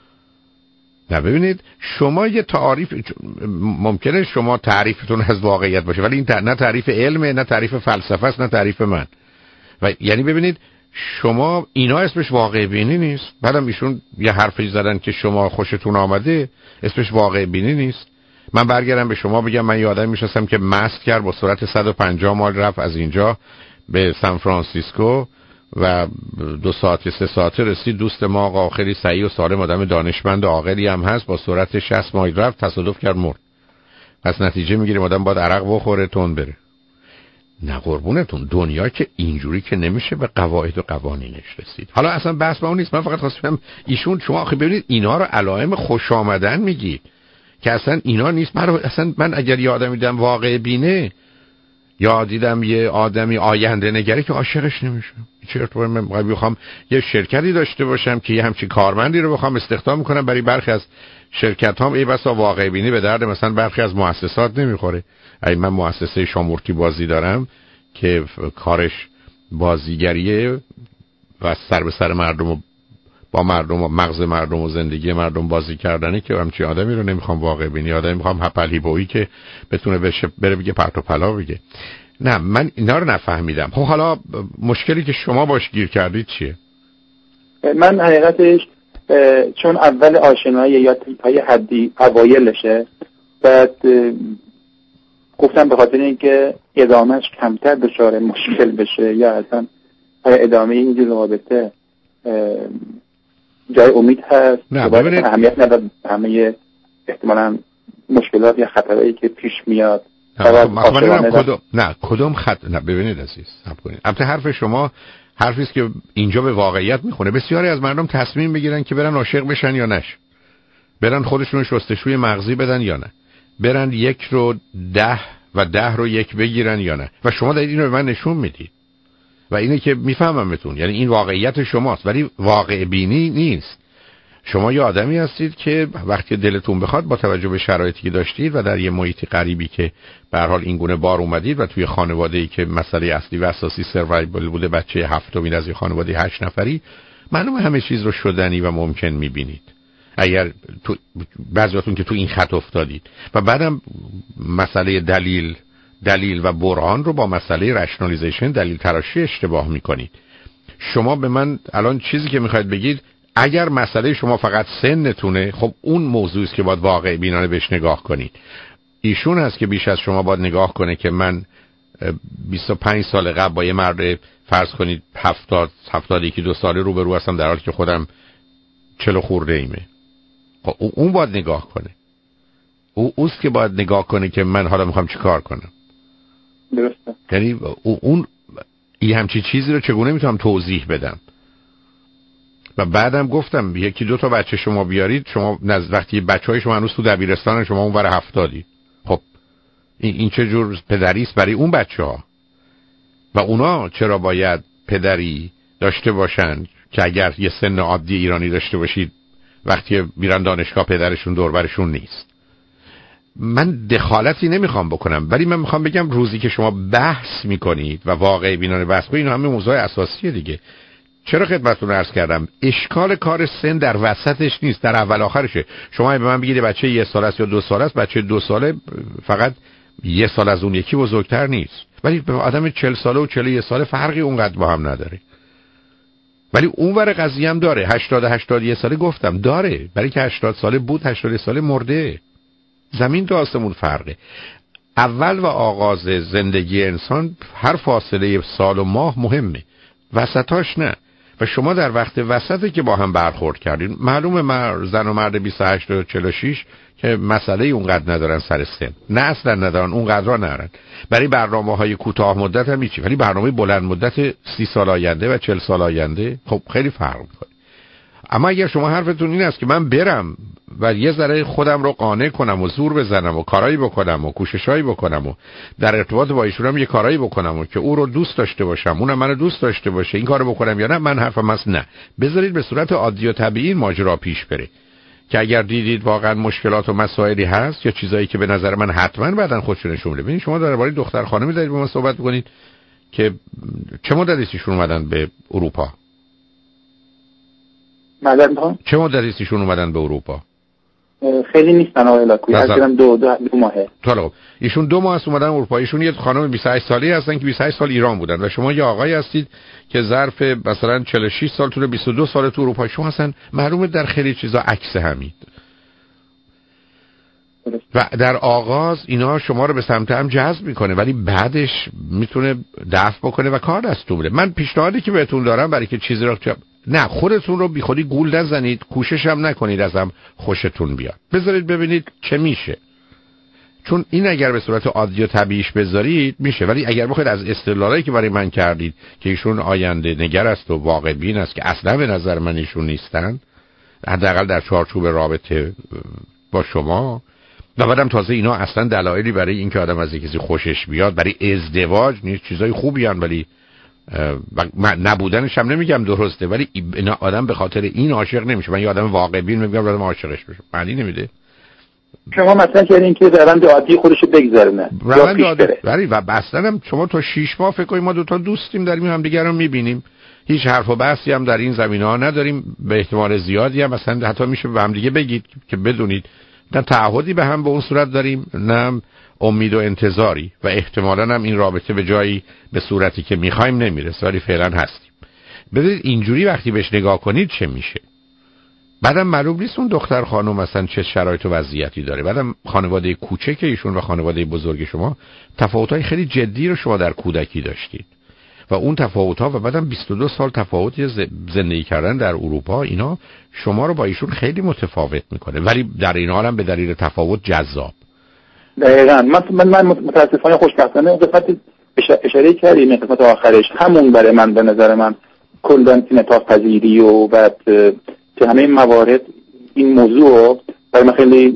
نه ببینید شما یه تعریف ممکنه شما تعریفتون از واقعیت باشه ولی این نه تعریف علمه نه تعریف فلسفه است نه تعریف من. و یعنی ببینید شما اینا اسمش واقع بینی نیست. بعدم ایشون یه حرفی زدن که شما خوشتون آمده اسمش واقع بینی نیست. من برگردم به شما بگم من یه آدمی میشناسم که مست کرد با سرعت صد و پنجاه مایل رفت از اینجا به سان فرانسیسکو و دو ساعت سه ساعته رسید. دوست ما آقا خیلی صحیح و سالم آدم دانشمند و عاقلی هم هست، با سرعت شصت مایل رفت تصادف کرد مرد. پس نتیجه میگیریم آدم باید عرق بخوره تون بره. نه قربونتون دنیا که اینجوری که نمیشه به قواعد و قوانینش رسید. حالا اصلا بحث با اون نیست. من فقط خواستم ایشون شما آخه ببینید اینا رو علائم خوش آمدن میگید که اصلا اینا نیست. من اصلا من اگر یه آدمی دیدم واقع بینه یا دیدم یه آدمی آینده نگره که عاشقش نمیشم. چرت و پرت. من میخوام یه شرکتی داشته باشم که یه همچین کارمندی رو بخوام استخدام میکنم. برای برخی از شرکت هام ای بسا واقع بینی به درد مثلا برخی از مؤسسات نمیخوره. ای من مؤسسه شامورتی بازی دارم که کارش بازیگریه و سر به سر مردم و با مردم و مغز مردم و زندگی مردم بازی کردنه که همچین آدمی رو نمیخوام واقع بینی. آدمی میخوام هپلی بویی که بتونه بشه بره بگه پرت و پلا بگه. نه من اینا رو نفهمیدم. خب حالا مشکلی که شما باش گیر کردید چیه؟ من حقیقتش چون اول آشنایی یا تیپای حدی اوایلشه، بعد گفتم به خاطر اینکه ادامهش کمتر دچار مشکل بشه یا اصلا ادامه این رابطه جای امید هست. نه ببینید اهمیت نداره همه احتمالاً مشکلات یا خطرهایی که پیش میاد. نه کدوم نه کدوم خط نه ببینید عزیز صبر کنید. البته حرف شما حرفی است که اینجا به واقعیت میخونه. بسیاری از مردم تصمیم بگیرن که برن عاشق بشن یا نش، برن خودشون شستشوی مغزی بدن یا نه، برن یک رو ده و ده رو یک بگیرن یا نه. و شما دارید اینو به من نشون میدید و اینه که میفهممتون. یعنی این واقعیت شماست ولی واقع بینی نیست. شما یه آدمی هستید که وقتی دلتون بخواد با توجه به شرایطی که داشتید و در یه محیط غریبی که به هر حال این گونه بار اومدید و توی خانواده‌ای که مسئله اصلی و اساسی سروایوال بوده، بچه هفتمین از یه خانواده هشت نفری، معلومه همه چیز رو شدنی و ممکن میبینید. اگر تو بعضیاتون که تو این خط افتادید و بعدم مسئله دلیل دلیل و برهان رو با مسئله رشنالیزیشن دلیل تراشی اشتباه میکنید. شما به من الان چیزی که میخواید بگید اگر مسئله شما فقط سنتونه، خب اون موضوعی است که باید واقع بینانه بهش نگاه کنید. ایشون هست که بیش از شما باید نگاه کنه که من بیست و پنج سال قبل با یه مرد فرض کنید هفتاد هفتاد یکی دو ساله روبرو هستم در حالی که خودم چلو خورده ایمه. خب اون باید نگاه کنه. او اوست که باید نگاه کنه که من حالا میخوام چی کار کنم. درسته. یعنی اون این همچی چیزی رو چگونه میتونم توضیح بدم؟ و بعدم گفتم یکی دو تا بچه شما بیارید، شما نزد وقتی بچهای شما هنوز تو دبیرستان، شما اون ور هفتادی، خب این این چه جور پدری است برای اون بچه‌ها؟ و اونا چرا باید پدری داشته باشن که اگر یه سن عادی ایرانی داشته باشید وقتی میرن دانشگاه پدرشون دور برشون نیست؟ من دخالتی نمیخوام بکنم ولی من میخوام بگم روزی که شما بحث میکنید و واقع بینانه بحث کنید، اینا همه موضوع اساسیه دیگه. چرا خدمتتون عرض کردم اشکال کار سن در وسطش نیست، در اول آخرشه. شما به من بگید بچه یه سال است یا دو سال است، بچه دو ساله فقط یه سال از اون یکی بزرگتر نیست، ولی به آدم چهل ساله و چهل و یک ساله فرقی اونقدر با هم نداره. ولی اون ور قضیه هم داره. هشتاد هشتاد و یک ساله گفتم داره، برای که هشتاد ساله بود هشتاد ساله مرده. زمین تا آسمون فرقه. اول و آغاز زندگی انسان هر فاصله سال و ماه مهمه، وسطاش نه. و شما در وقت وسطی که با هم برخورد کردین، معلومه مرد زن و مرد بیست و هشت و چهل و شش که مسئله اونقدر ندارن سر سن، نه اصلا ندارن، اونقدر ندارن. برای برنامه‌های کوتاه مدت هم میچی، ولی برنامه بلند مدت سی سال آینده و چهل سال آینده خب خیلی فرق میکنه. اما اگر شما حرفتون این است که من برم و یه ذره خودم رو قانع کنم و زور بزنم و کارایی بکنم و کوششایی بکنم و در ارتباط با ایشون هم یه کارایی بکنم و که او رو دوست داشته باشم، اونم منو دوست داشته باشه، این کارو بکنم یا نه، من حرفم است نه. بذارید به صورت عادی و طبیعی این ماجرا پیش بره که اگر دیدید واقعا مشکلات و مسائلی هست یا چیزایی که به نظر من حتما بعدن خودشون نشون بده. ببینید شما درباره دختر خانمی دارید با ما صحبت می‌کنید که چه مدتی ایشون اومدن به اروپا؟ مدام چه مدتی ایشون اومدن به اروپا؟ خیلی نیستن آقای لاکویی، اصلا دو دو دو ماهه. طالب ایشون دو ماه است اومدن اروپا. ایشون یه خانم بیست و هشت سالی هستن که بیست و هشت سال ایران بودن و شما یه آقایی هستید که ظرف مثلا چهل و شش سال تو بیست و دو سال تو اروپا. شما اصلا معلومه در خیلی چیزا عکس همید. و در آغاز اینا شما رو به سمت هم جذب میکنه ولی بعدش میتونه دفع بکنه و کار دستون بده. من پیشنهادی که بهتون دارم برای که چیزی رو نه خودتون رو بی خودی گول نزنید، کوشش هم نکنید ازم خوشتون بیاد، بذارید ببینید چه میشه. چون این اگر به صورت عادی و طبیعیش بذارید میشه، ولی اگر بخواید از استدلالایی که برای من کردید که ایشون آینده نگر است و واقع بین است که اصلا به نظر من ایشون نیستن، حداقل در چارچوب رابطه با شما، و بعدم تازه اینا اصلا دلایلی برای اینکه آدم از کسی خوشش بیاد برای ازدواج نیست، چیزای خوبی ان ولی نبودنش هم نمیگم درسته، ولی اینا آدم به خاطر این عاشق نمیشه. من یه آدم واقع بین میگم آدم عاشقش بشه، معنی نمیده. شما مثلا کردین که روند عادی خودشو بگذرونه یا پیش بره، ولی و اصلا هم شما تا شش ماه فکر کنید ما دو تا دوستیم داریم هم دیگه رو میبینیم، هیچ حرف و بحثی هم در این زمینه‌ها نداریم، به احتمال زیادی هم مثلا حتی میشه به هم دیگه بگید که بدونید نه تعهدی به هم به اون صورت داریم نه امید و انتظاری و احتمالاً هم این رابطه به جایی به صورتی که میخوایم نمیرسه، ولی فعلا هستیم. ببینید اینجوری وقتی بهش نگاه کنید چه میشه. بعدم معلوم نیست اون دختر خانم مثلا چه شرایط و وضعیتی داره. بعدم خانواده کوچک ایشون و خانواده بزرگ شما تفاوت‌های خیلی جدی رو شما در کودکی داشتید و اون تفاوت‌ها و بعدم بیست و دو سال تفاوت زندگی کردن در اروپا، اینا شما رو با ایشون خیلی متفاوت میکنه، ولی در این حال هم به دلیل تفاوت جذاب. دقیقاً. من من متاسفانه خوشبختانه قسمت اشاره کردیم قسمت آخرش همون برای من به نظر من کلاً انعطاف پذیری و بعد که همه این موارد این موضوع برای من خیلی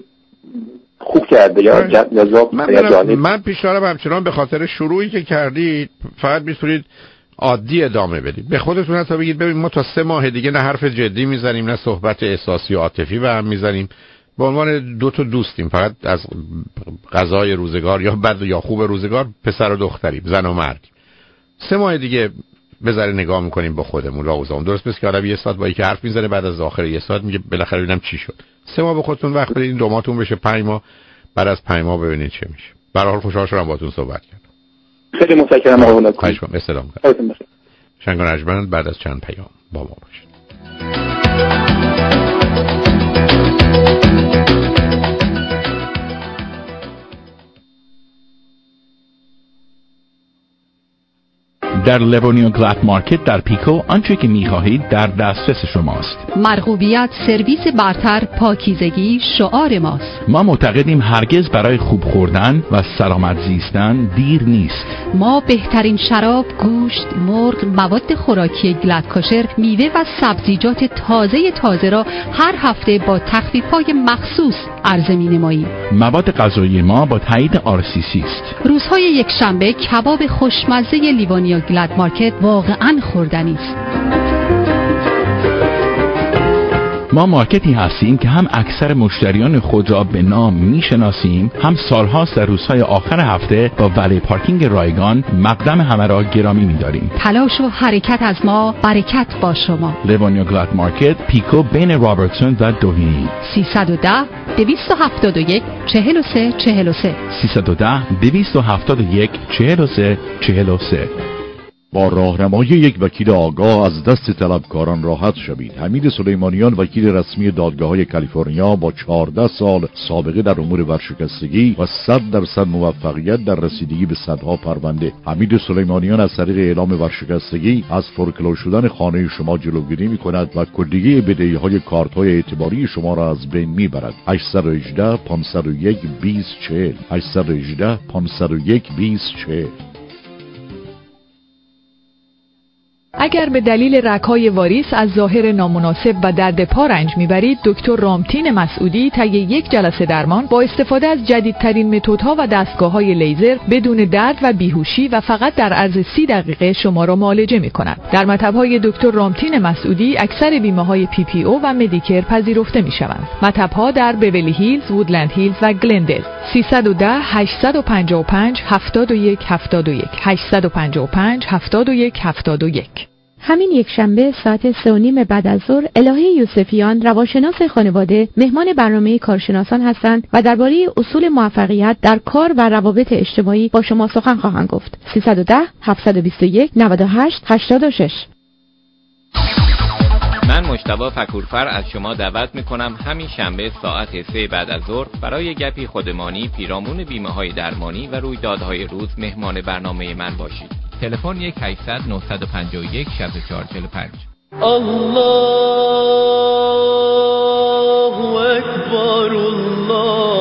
خوب کرده یا جذاب یا جالب. من پیشنهادم همچنان به خاطر شروعی که کردید فقط میتونید عادی ادامه بدید. به خودتون حتی بگید ببین ما تا سه ماه دیگه نه حرف جدی میزنیم نه صحبت احساسی و عاطفی و هم میزنیم، به عنوان دو تا دوستیم، فقط از غذای روزگار یا بد یا خوب روزگار پسر و دختریم، زن و مردیم. سه ماه دیگه بذاره نگاه میکنیم با خودمون راوزام. درست مثل که آدم یه ساعت با یکی حرف میزنه بعد از آخر یه ساعت میگه بالاخره ببینم چی شد. سه ماه به خودتون وقت بدید، این دو ماهتون بشه پنج ماه، بعد از پنج ماه ببینید چه میشه. به هر حال خوشحال شدم باهاتون صحبت کردم. خیلی متشکرم آقای لاکویی. خواهش می‌کنم. استلام کنید. شنگ و نجمن بعد از چند پیام با ما باشید. در لبونیو گلد مارکت در پیکو آنچه که می‌خواهید در دسترس شماست. مرغوبیت، سرویس برتر، پاکیزگی شعار ماست. ما معتقدیم هرگز برای خوب خوردن و سلامت زیستن دیر نیست. ما بهترین شراب، گوشت، مرغ، مواد خوراکی گلد کاشر، میوه و سبزیجات تازه تازه را هر هفته با تخفیف‌های مخصوص عرضه می‌نماییم. مواد غذایی ما با تایید آر سی سی است. روزهای یک شنبه کباب خوشمزه لیوانیا گلد مارکت واقعاً خوردنی است. ما مارکتی هستیم که هم اکثر مشتریان خود را به نام میشناسیم، هم سالهاست در روزهای آخر هفته با ولی پارکینگ رایگان مقدم همه را گرامی می‌داریم. تلاش و حرکت از ما، برکت با شما. لیوانیا گلد مارکت، پیکو بین رابرتسون و دوهینی. سیصد و ده دویست و هفتاد و یک چهل و سه چهل و سه سیصد و ده دویست و هفتاد و یک چهل و سه چهل و سه. با راهنمایی یک وکیل آگاه از دست طلبکاران راحت شوید. حمید سلیمانیان، وکیل رسمی دادگاه‌های کالیفرنیا با چهارده سال سابقه در امور ورشکستگی و صد درصد موفقیت در رسیدگی به صدها پرونده. حمید سلیمانیان از طریق اعلام ورشکستگی از فورکلوز شدن خانه شما جلوگیری می‌کند و کلیه بدهی‌های کارت‌های اعتباری شما را از بین می‌برد. هشت یک هشت پنج صفر یک بیست چهل هشت یک هشت پنج صفر یک بیست چهل. اگر به دلیل رگ‌های واریس از ظاهر نامناسب و درد پا رنج میبرید، دکتر رامتین مسعودی طی یک جلسه درمان با استفاده از جدیدترین متدها و دستگاه‌های لیزر بدون درد و بیهوشی و فقط در عرض سی دقیقه شما را معالجه می‌کند. در مطب‌های دکتر رامتین مسعودی اکثر بیمه‌های پی پی او و مدیکر پذیرفته می‌شوند. مطب‌ها در بیولی هیلز، وودلند هیلز و گلندل. سیصد و ده هشت پنج پنج هفت یک هفت یک هشت پنج پنج هفت یک هفت یک. همین یک شنبه ساعت سه و نیم بعد از ظهر الهه یوسفیان، روانشناس خانواده، مهمان برنامه کارشناسان هستند و درباره اصول موفقیت در کار و روابط اجتماعی با شما سخن خواهند گفت. سیصد و ده هفت دو یک نود و هشت هشتاد و شش. من مجتبی فکورفر از شما دعوت میکنم همین شنبه ساعت سه بعد از ظهر برای گپی خودمانی پیرامون بیمه‌های درمانی و رویدادهای روز مهمان برنامه من باشید. تلفن یک هشتصد نهصد و پنجاه و یک شصت و چهار چهل و پنج. الله اکبر الله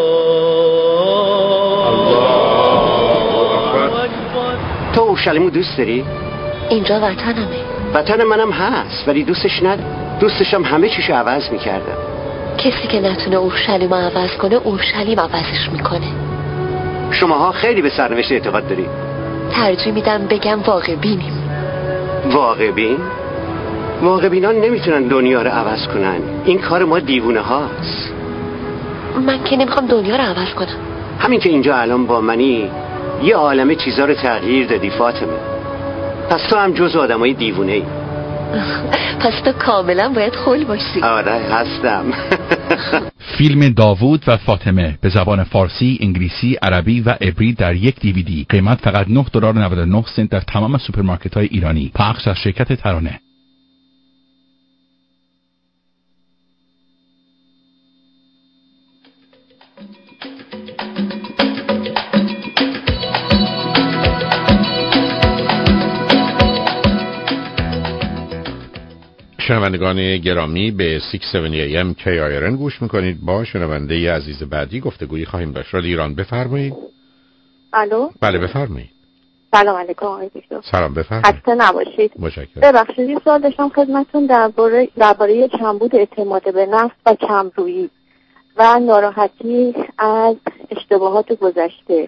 تو اورشلیمو دوست داری؟ اینجا وطنمه. وطن منم هست ولی دوستش ند دوستشم همه چیشو عوض میکردم. کسی که نتونه اورشلیمو عوض کنه اورشلیم عوضش میکنه. شماها خیلی به سرنوشت اعتقاد داری. ترجیح میدم بگم واقع بینیم. واقع بین؟ واقع بینان نمیتونن دنیا رو عوض کنن. این کار ما دیوونه هاست. من که نمیخوام دنیا رو عوض کنم. همین که اینجا الان با منی یه عالمه چیزا رو تغییر دادی فاطمه. پس تو هم جز آدمای دیوونه ای. پس تو کاملا باید خول باشی. آره هستم. فیلم داوود و فاطمه به زبان فارسی، انگلیسی، عربی و عبری در یک دیویدی. قیمت فقط نه دلار و نود و نه سنت در تمام سوپرمارکت‌های ایرانی. پخش از شرکت ترانه. شنوندگان گرامی به ششصد و هفت ای ام کی آی آر ان گوش میکنید. با شنونده عزیز بعدی گفتگویی خواهیم داشت. رادیو ایران بفرمایید. الو. بله بفرمایید. سلام علیکم آقای دکتر. سلام بفرمایید. خسته نباشید. متشکرم. ببخشید یه سوال داشتم خدمتتون درباره درباره کمبود اعتماد به نفس و کمرویی و ناراحتی از اشتباهات گذشته.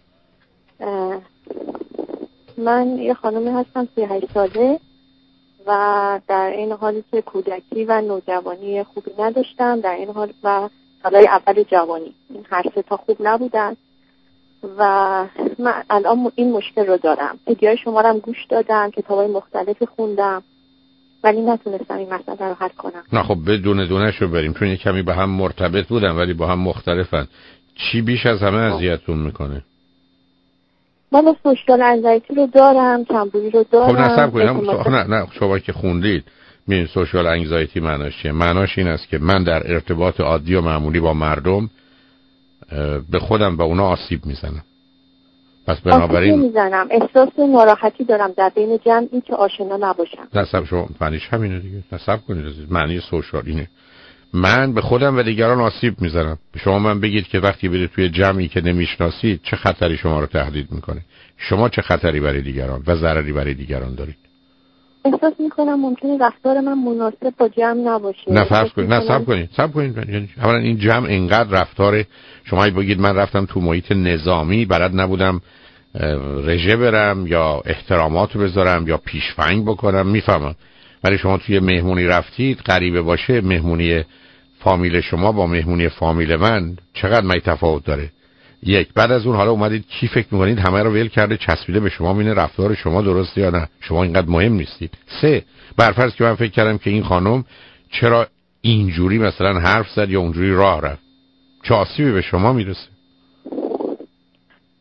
من یه خانمی هستم سی و هشت ساله و در این حالی که کودکی و نوجوانی خوبی نداشتم، در این حال و سالهای اول جوانی این هر سه تا خوب نبودن و من الان این مشکل رو دارم. ویدیوهای شما رو هم گوش دادم، کتابای مختلفی خوندم ولی نتونستم این مسئله رو حل کنم. نه خب بدون دونش رو بریم چون یه کمی به هم مرتبط بودن ولی با هم مختلفن. چی بیش از همه اذیتتون میکنه؟ من سوشال انزایتی رو دارم، کمبودی رو دارم. خب نصب کنید. نه نه شما که خوندید می‌بینید سوشال انزایتی معناش چیه؟ معناش این است که من در ارتباط عادی و معمولی با مردم به خودم و اونا آسیب میزنم. پس بنابراین میزنم احساس ناراحتی دارم در بین جمعی که آشنا نباشم. نصب شما معنیش همینه دیگه. نصب کنید عزیز. معنی سوشال اینه. من به خودم و دیگران آسیب میزنم. شما من بگید که وقتی برید توی جمعی که نمیشناسید چه خطری شما رو تهدید میکنه؟ شما چه خطری برای دیگران و ضرری برای دیگران دارید؟ احساس میکنم ممکنه رفتار من مناسب با جمع نباشه. نه فرض کنید، نه صبر کنید، صبر کنید. یعنی اولا این جمع اینقدر رفتار شما بگید من رفتم تو محیط نظامی بلد نبودم رژه برم یا احتراماتو بذارم یا پیشفنگ بکنم، میفهمم. ولی شما توی مهمونی رفتید غریبه باشه، مهمونی فامیل شما با مهمونی فامیل من چقدر می تفاوت داره. یک، بعد از اون حالا اومدید کی فکر میکنید همه رو ول کرده چسبیده به شما ببینه رفتار شما درسته یا نه، شما اینقدر مهم نیستید. سه، برفرض که من فکر کردم که این خانم چرا اینجوری مثلا حرف زد یا اونجوری راه رفت، چه آسیبی به شما میرسه؟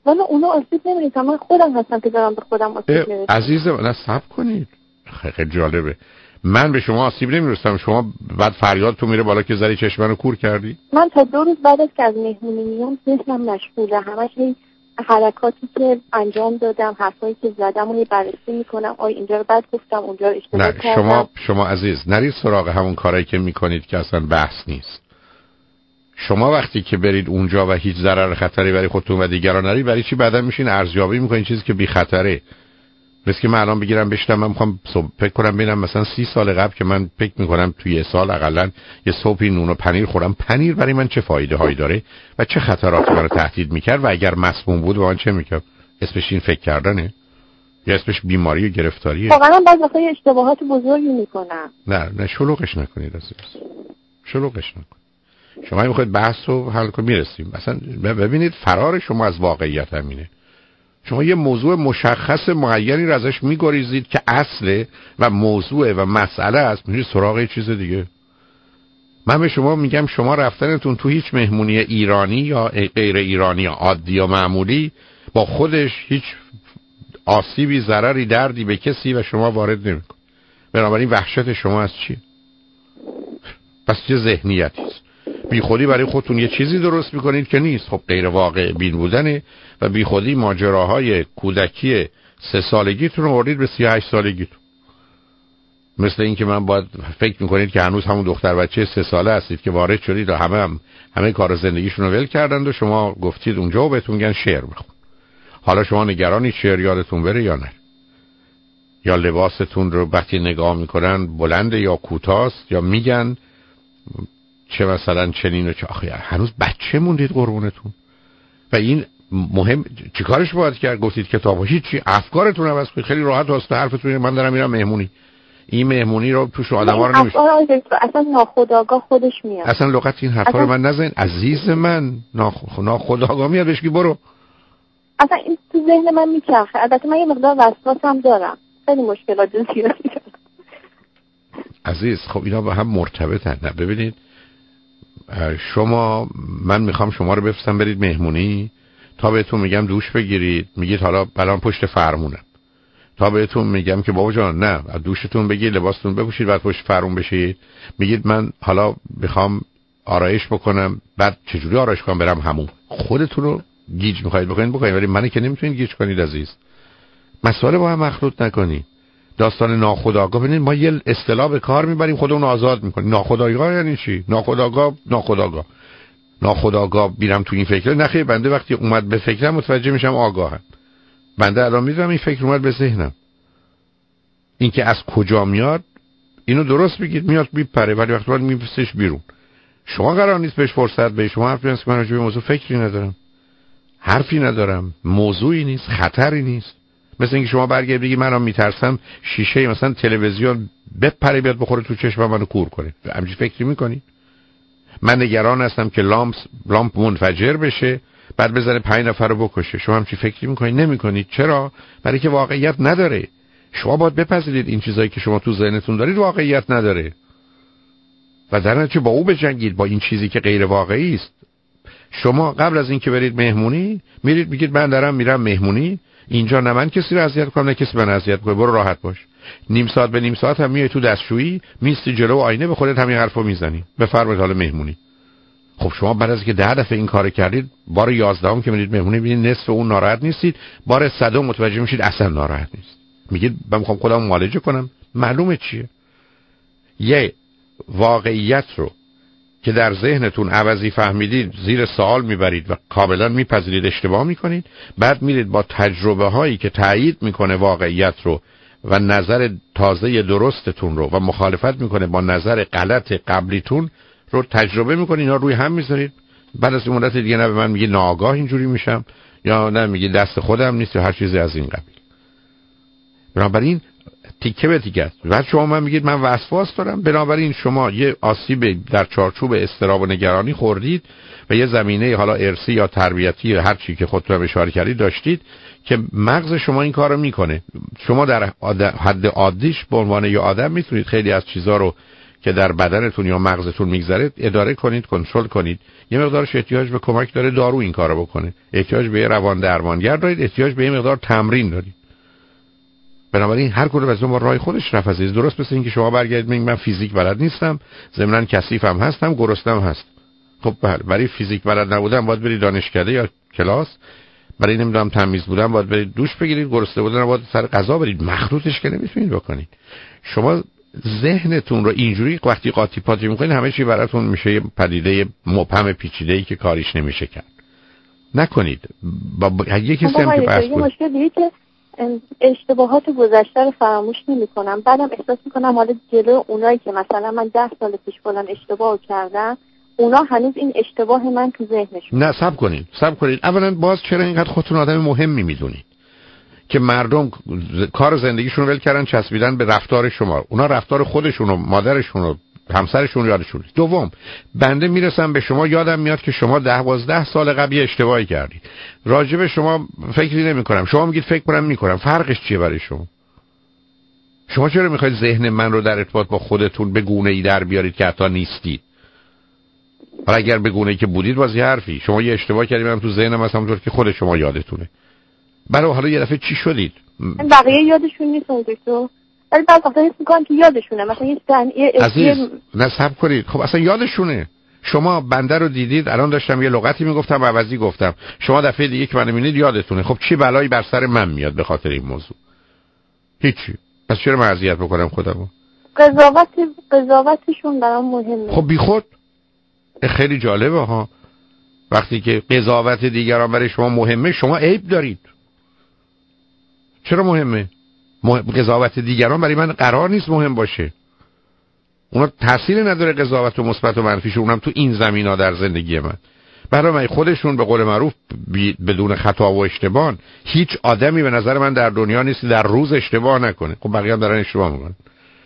ولی اونا آسیب نمیرسن. من خودم هستم که دارم به خودم آسیب میرسم. عزیزم نه صبر کنید، خیلی جالبه. من به شما آسیب نمیرسم، شما بعد فریادتون میره بالا که زری چشمنو کور کردی. من تا دو روز بعد از که از مهمونی میام ذهنم مشغوله، همش این حرکاتی که انجام دادم، حرفایی که زدم رو بررسی میکنم. آی اینجا رو بد گفتم، اونجا رو اشتباه نه کردم. شما شما عزیز نرید سراغ همون کارایی که میکنید که اصلا بحث نیست. شما وقتی که برید اونجا و هیچ ضرر خطری برای خودتون و دیگران نرید، برای چی بعدا میشین ارزیابی میکنین چیزی که بی خطره؟ مثل که من الان بگیرم بشتم من میخوام فکر کنم ببینم مثلا سی سال قبل که من فکر میکنم توی یه سال حداقل یه صبحی نون و پنیر خورم، پنیر برای من چه فایده هایی داره و چه خطراتی منو تهدید میکرد و اگر مسموم بود با من چه میکرد؟ اسمش این فکر کردنه یا اسمش بیماری و گرفتاریه؟ واقعا بعضی وقتا اشتباهات بزرگی میکنم. نه نه شلوغش نکنید عزیز، شلوغش نکنید. شما میخواید بحث رو حل کنید میرسیم. مثلا ببینید فرار شما از واقعیت همینه. شما یه موضوع مشخص معینی رو ازش میگریزید که اصله و موضوع و مسئله است، میرید سراغ یه چیز دیگه. من به شما میگم شما رفتنتون تو هیچ مهمونی ایرانی یا غیر ایرانی یا عادی یا معمولی با خودش هیچ آسیبی، ضرری، دردی به کسی و شما وارد نمیکنه. بنابراین وحشت شما از چیه؟ پس چه ذهنیتی است؟ بی خودی برای خودتون یه چیزی درست میکنید که نیست. خب غیر واقع بین بودنه و بی خودی ماجراهای کودکی سه سالگیتون رو آوردید به سی و هشت سالگیتون. مثل این که من باید فکر میکنید که هنوز همون دختر بچه سه ساله هستید که وارد شدید و همه هم همه کار زندگیشون رو ول کردند و شما گفتید اونجا و بهتون میگن شعر بخون. حالا شما نگرانی شعر یادتون بره یا نه؟ یا لباستون رو وقتی نگاه میکنن بلنده یا کوتاست یا میگن چه مثلا چنین و چه آخه هنوز بچه موندید قربونتون. و این مهم چیکارش باید کرد؟ گفتید کتابو هیچی، افکارتون عوض کنید. خیلی راحت واسه حرفتون من دارم میرم مهمونی، این مهمونی رو توش آدما رو نمیشه اصلا ناخودآگاه خودش میاد. اصلا لغت این حرفا رو من نزن عزیز من. ناخ... ناخودآگاه میاد بهش برو. اصلا این تو ذهن من میچرخه. البته من یه مقدار وسواس هم دارم، خیلی مشکلات زیادی دارم عزیز. خب اینا با هم مرتبطن. نه ببینید شما، من میخوام شما رو بفرستم برید مهمونی تا بهتون میگم دوش بگیرید، میگید حالا بلان پشت فرمونم. تا بهتون میگم که بابا جان نه دوشتون بگید، لباستون بپوشید، بعد پشت فرمون بشید. میگید من حالا میخوام آرایش بکنم، بعد چجوری آرایش کنم؟ برم همون. خودتون رو گیج میخواید بکنید بکنید، ولی منی که نمیتونید گیج کنید عزیز. مسائل با هم مخلوط نکنید. داستان ناخودآگاه ببینید ما یه اصطلاح به کار میبریم خودمون آزاد میکنیم. ناخودآگاه یعنی چی؟ ناخودآگاه ناخودآگاه ناخودآگاه بیرم تو این فکر. نخیر، بنده وقتی اومد به فکرم متوجه میشم آگاهم. بنده الان میدونم این فکر اومد به ذهنم. این که از کجا میاد اینو درست بگید، میاد میپره ولی وقتی بعد میفرستش بیرون. شما قرار نیست بهش فرصت بدید. شما حرفی نیست که من راجع به موضوع فکری ندارم، حرفی ندارم، موضوعی نیست، خطری نیست. مثل اینکه شما برگردید بگید منم میترسم شیشه مثلا تلویزیون بپره بیاد بخوره تو چشمم منو کور کنه. همچین فکری میکنی؟ من نگران هستم که لامپ لامپ منفجر بشه بعد بزنه پنج نفر رو بکشه. شما همچین فکری میکنید؟ نمیکنید. چرا؟ برای که واقعیت نداره. شما باید بپذیرید این چیزایی که شما تو ذهنتون دارید واقعیت نداره و در نتیجه با او بجنگید، با این چیزی که غیر واقعی است. شما قبل از اینکه برید مهمونی میرید میگید من دارم میرم مهمونی، اینجا نه من کسی رو اذیت کنم نه کسی من اذیت کنه، برو راحت باش. نیم ساعت به نیم ساعت هم میای تو دستشویی میستی جلو آینه به خودت همین حرفو میزنی. بفرمایید حالا مهمونی. خب شما بعد از اینکه ده دفعه این کارو کردید، بار یازدهم که میرید مهمونی ببینید نصف اون ناراحت نیستید، بار صدم متوجه میشید اصلا ناراحت نیست. میگید من میخوام خودم معالجه کنم. معلومه چیه؟ یه واقعیت رو که در ذهنتون عوضی فهمیدید زیر سوال میبرید و کاملا میپذیرید اشتباه میکنید. بعد میرید با تجربه هایی که تایید میکنه واقعیت رو و نظر تازه درستتون رو و مخالفت میکنه با نظر غلط قبلیتون رو تجربه میکنید، اینا روی هم میذارید. بعد از این مدت دیگه نه به من میگی ناآگاه اینجوری میشم یا نه میگی دست خودم نیست یا هر چیزی از این قبیل. بنابراین تیکه به تیکه است. بعد شما من میگید من وسواس دارم، بنابراین شما یه آسیب در چارچوب اضطراب و نگرانی خوردید و یه زمینه حالا ارثی یا تربیتی یا هر چی که خودتون اشاره کردید داشتید که مغز شما این کارو میکنه. شما در حد عادیش به عنوان یه آدم میتونید خیلی از چیزا رو که در بدنتون یا مغزتون میگذره اداره کنید، کنترل کنید. یه مقدارش احتیاج به کمک داره دارو این کارو بکنه، احتیاج به روان درمانگر دارید، احتیاج به یه مقدار تمرین دارید. بنابراین هر کدوم از اون راه خودش رفت عزیز. درست مثل اینکه شما برگردید بگید من فیزیک بلد نیستم، ضمناً کثیفم هستم، گرسنه‌ام هست. خب بله، برای فیزیک بلد نبودن باید برید دانشکده یا کلاس، برای نمیدونم تمیز بودن باید برید دوش بگیرید، گرسنه بودن باید سر غذا برید. مخلوطش که نمیتونید بکنید. شما ذهنتون رو اینجوری وقتی قاطی پاتی میکنید همه چی براتون میشه یه پدیده مبهم پیچیده‌ای که کاریش نمیشه کرد. نکنید. با یه کسی هم که بحث بود مشکلی که اشتباهات گذشته رو فراموش نمی‌کنم، بعدم احساس می‌کنم حالا جلو اونایی که مثلا من ده سال پیش فلان اشتباه کردم، اونا هنوز این اشتباه من تو ذهنشون. نه صبر کنید، صبر کنید. اولا باز چرا اینقدر خودتون آدم مهمی می‌دونید که مردم کار زندگیشون رو ول کردن چسبیدن به رفتار شما؟ اونا رفتار خودشون و مادرشون و همسرشون یادشون نیست. دوم، بنده میرسم به شما یادم میاد که شما ده دوازده سال قبل اشتباهی کردید. راجع به شما فکری نمی‌کنم. شما میگید فکر کنم می‌کنم. فرقش چیه برای شما؟ شما چرا می‌خواید ذهن من رو در ارتباط با خودتون به گونه‌ای در بیارید که حتی نیستید؟ حالا اگر به گونه‌ای که بودید واسه حرفی. شما یه اشتباه کردید من تو ذهنم هست همونطور که خود شما یادتونه. برای حالا یه دفعه چی شدید؟ بقیه یادشون نیست دکتر. ولی بعضی وقتا حس می‌کنم که یادشونه. مثلا یه ثانیه عزیز نصب کنید. خب اصلا یادشونه. شما بنده رو دیدید، الان داشتم یه لغتی میگفتم عوضی گفتم، شما دفعه دیگه که منو می‌بینید یادتونه. خب چی بلایی بر سر من میاد به خاطر این موضوع؟ هیچی. پس چرا من اذیت بکنم خودمو؟ قضاوت قضاوتشون برام مهمه. خب بیخود. خیلی جالبه ها. وقتی که قضاوت دیگران برای شما مهمه، شما عیب دارید. چرا مهمه؟ مهم... قضاوت دیگران برای من قرار نیست مهم باشه. اونا تأثیر نداره قضاوت و مثبت و منفیش، اونم تو این زمینا در زندگی من. برای من خودشون به قول معروف بی... بدون خطا و اشتباه، هیچ آدمی به نظر من در دنیا نیست در روز اشتباه نکنه. خب بقیه هم دارن اشتباه میکنن.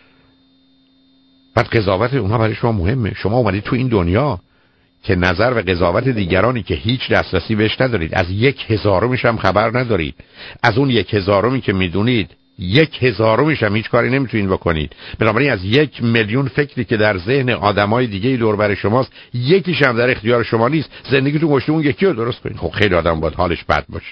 بعد قضاوت اونها برای شما مهمه. شما اومدید تو این دنیا که نظر و قضاوت دیگرانی که هیچ دسترسی بهش ندارید، از یک هزارمیش هم خبر ندارید، از اون یک هزارمی که میدونید یک هزارمیش هم هیچ کاری نمیتونید بکنید. بنابراین از یک میلیون فکری که در ذهن آدمای دیگه دور بر شماست، یکیش هم در اختیار شما نیست. زندگیتون گوشه اون یکی رو درست کنید. خب خیلی آدم باید حالش بد باشه.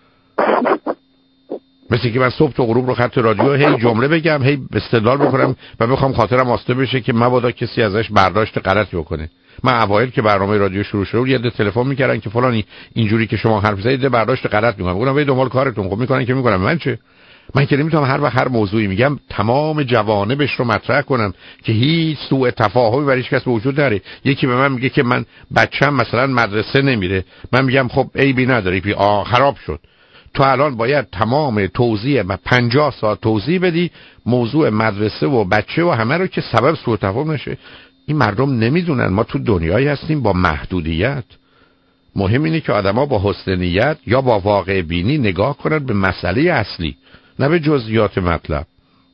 مثل که من صبح تا غروب رو خط رادیو هی جمله بگم، هی استدلال بکنم و بخوام خاطرم آسوده بشه که مبادا کسی ازش برداشت غلطی بکنه. من اوایل که برنامه رادیو شروع شد یه تلفن میکردن که فلانی اینجوری که شما حرف زدید برداشت غلط میکنم. گفتم برید دنبال کارتون. خب میکنن که میکنم. من چه؟ من که نمیتونم هر وقت هر موضوعی میگم تمام جوانبش رو مطرح کنم که هیچ سوء تفاهمی برای هیچ کس وجود نداره. یکی به من میگه که من بچه‌م مثلا مدرسه نمیره، من میگم خب عیبی نداره، بی آ خراب شد. تو الان باید تمام توضیح و پنجاه ساعت توضیح بدی موضوع مدرسه و بچه و همه رو که سبب سوء تفاهم نشه. این مردم نمیدونن ما تو دنیایی هستیم با محدودیت. مهم اینه که آدما با حسن نیت یا با واقع بینی نگاه کنن به مسئله اصلی، نه به جزئیات مطلب.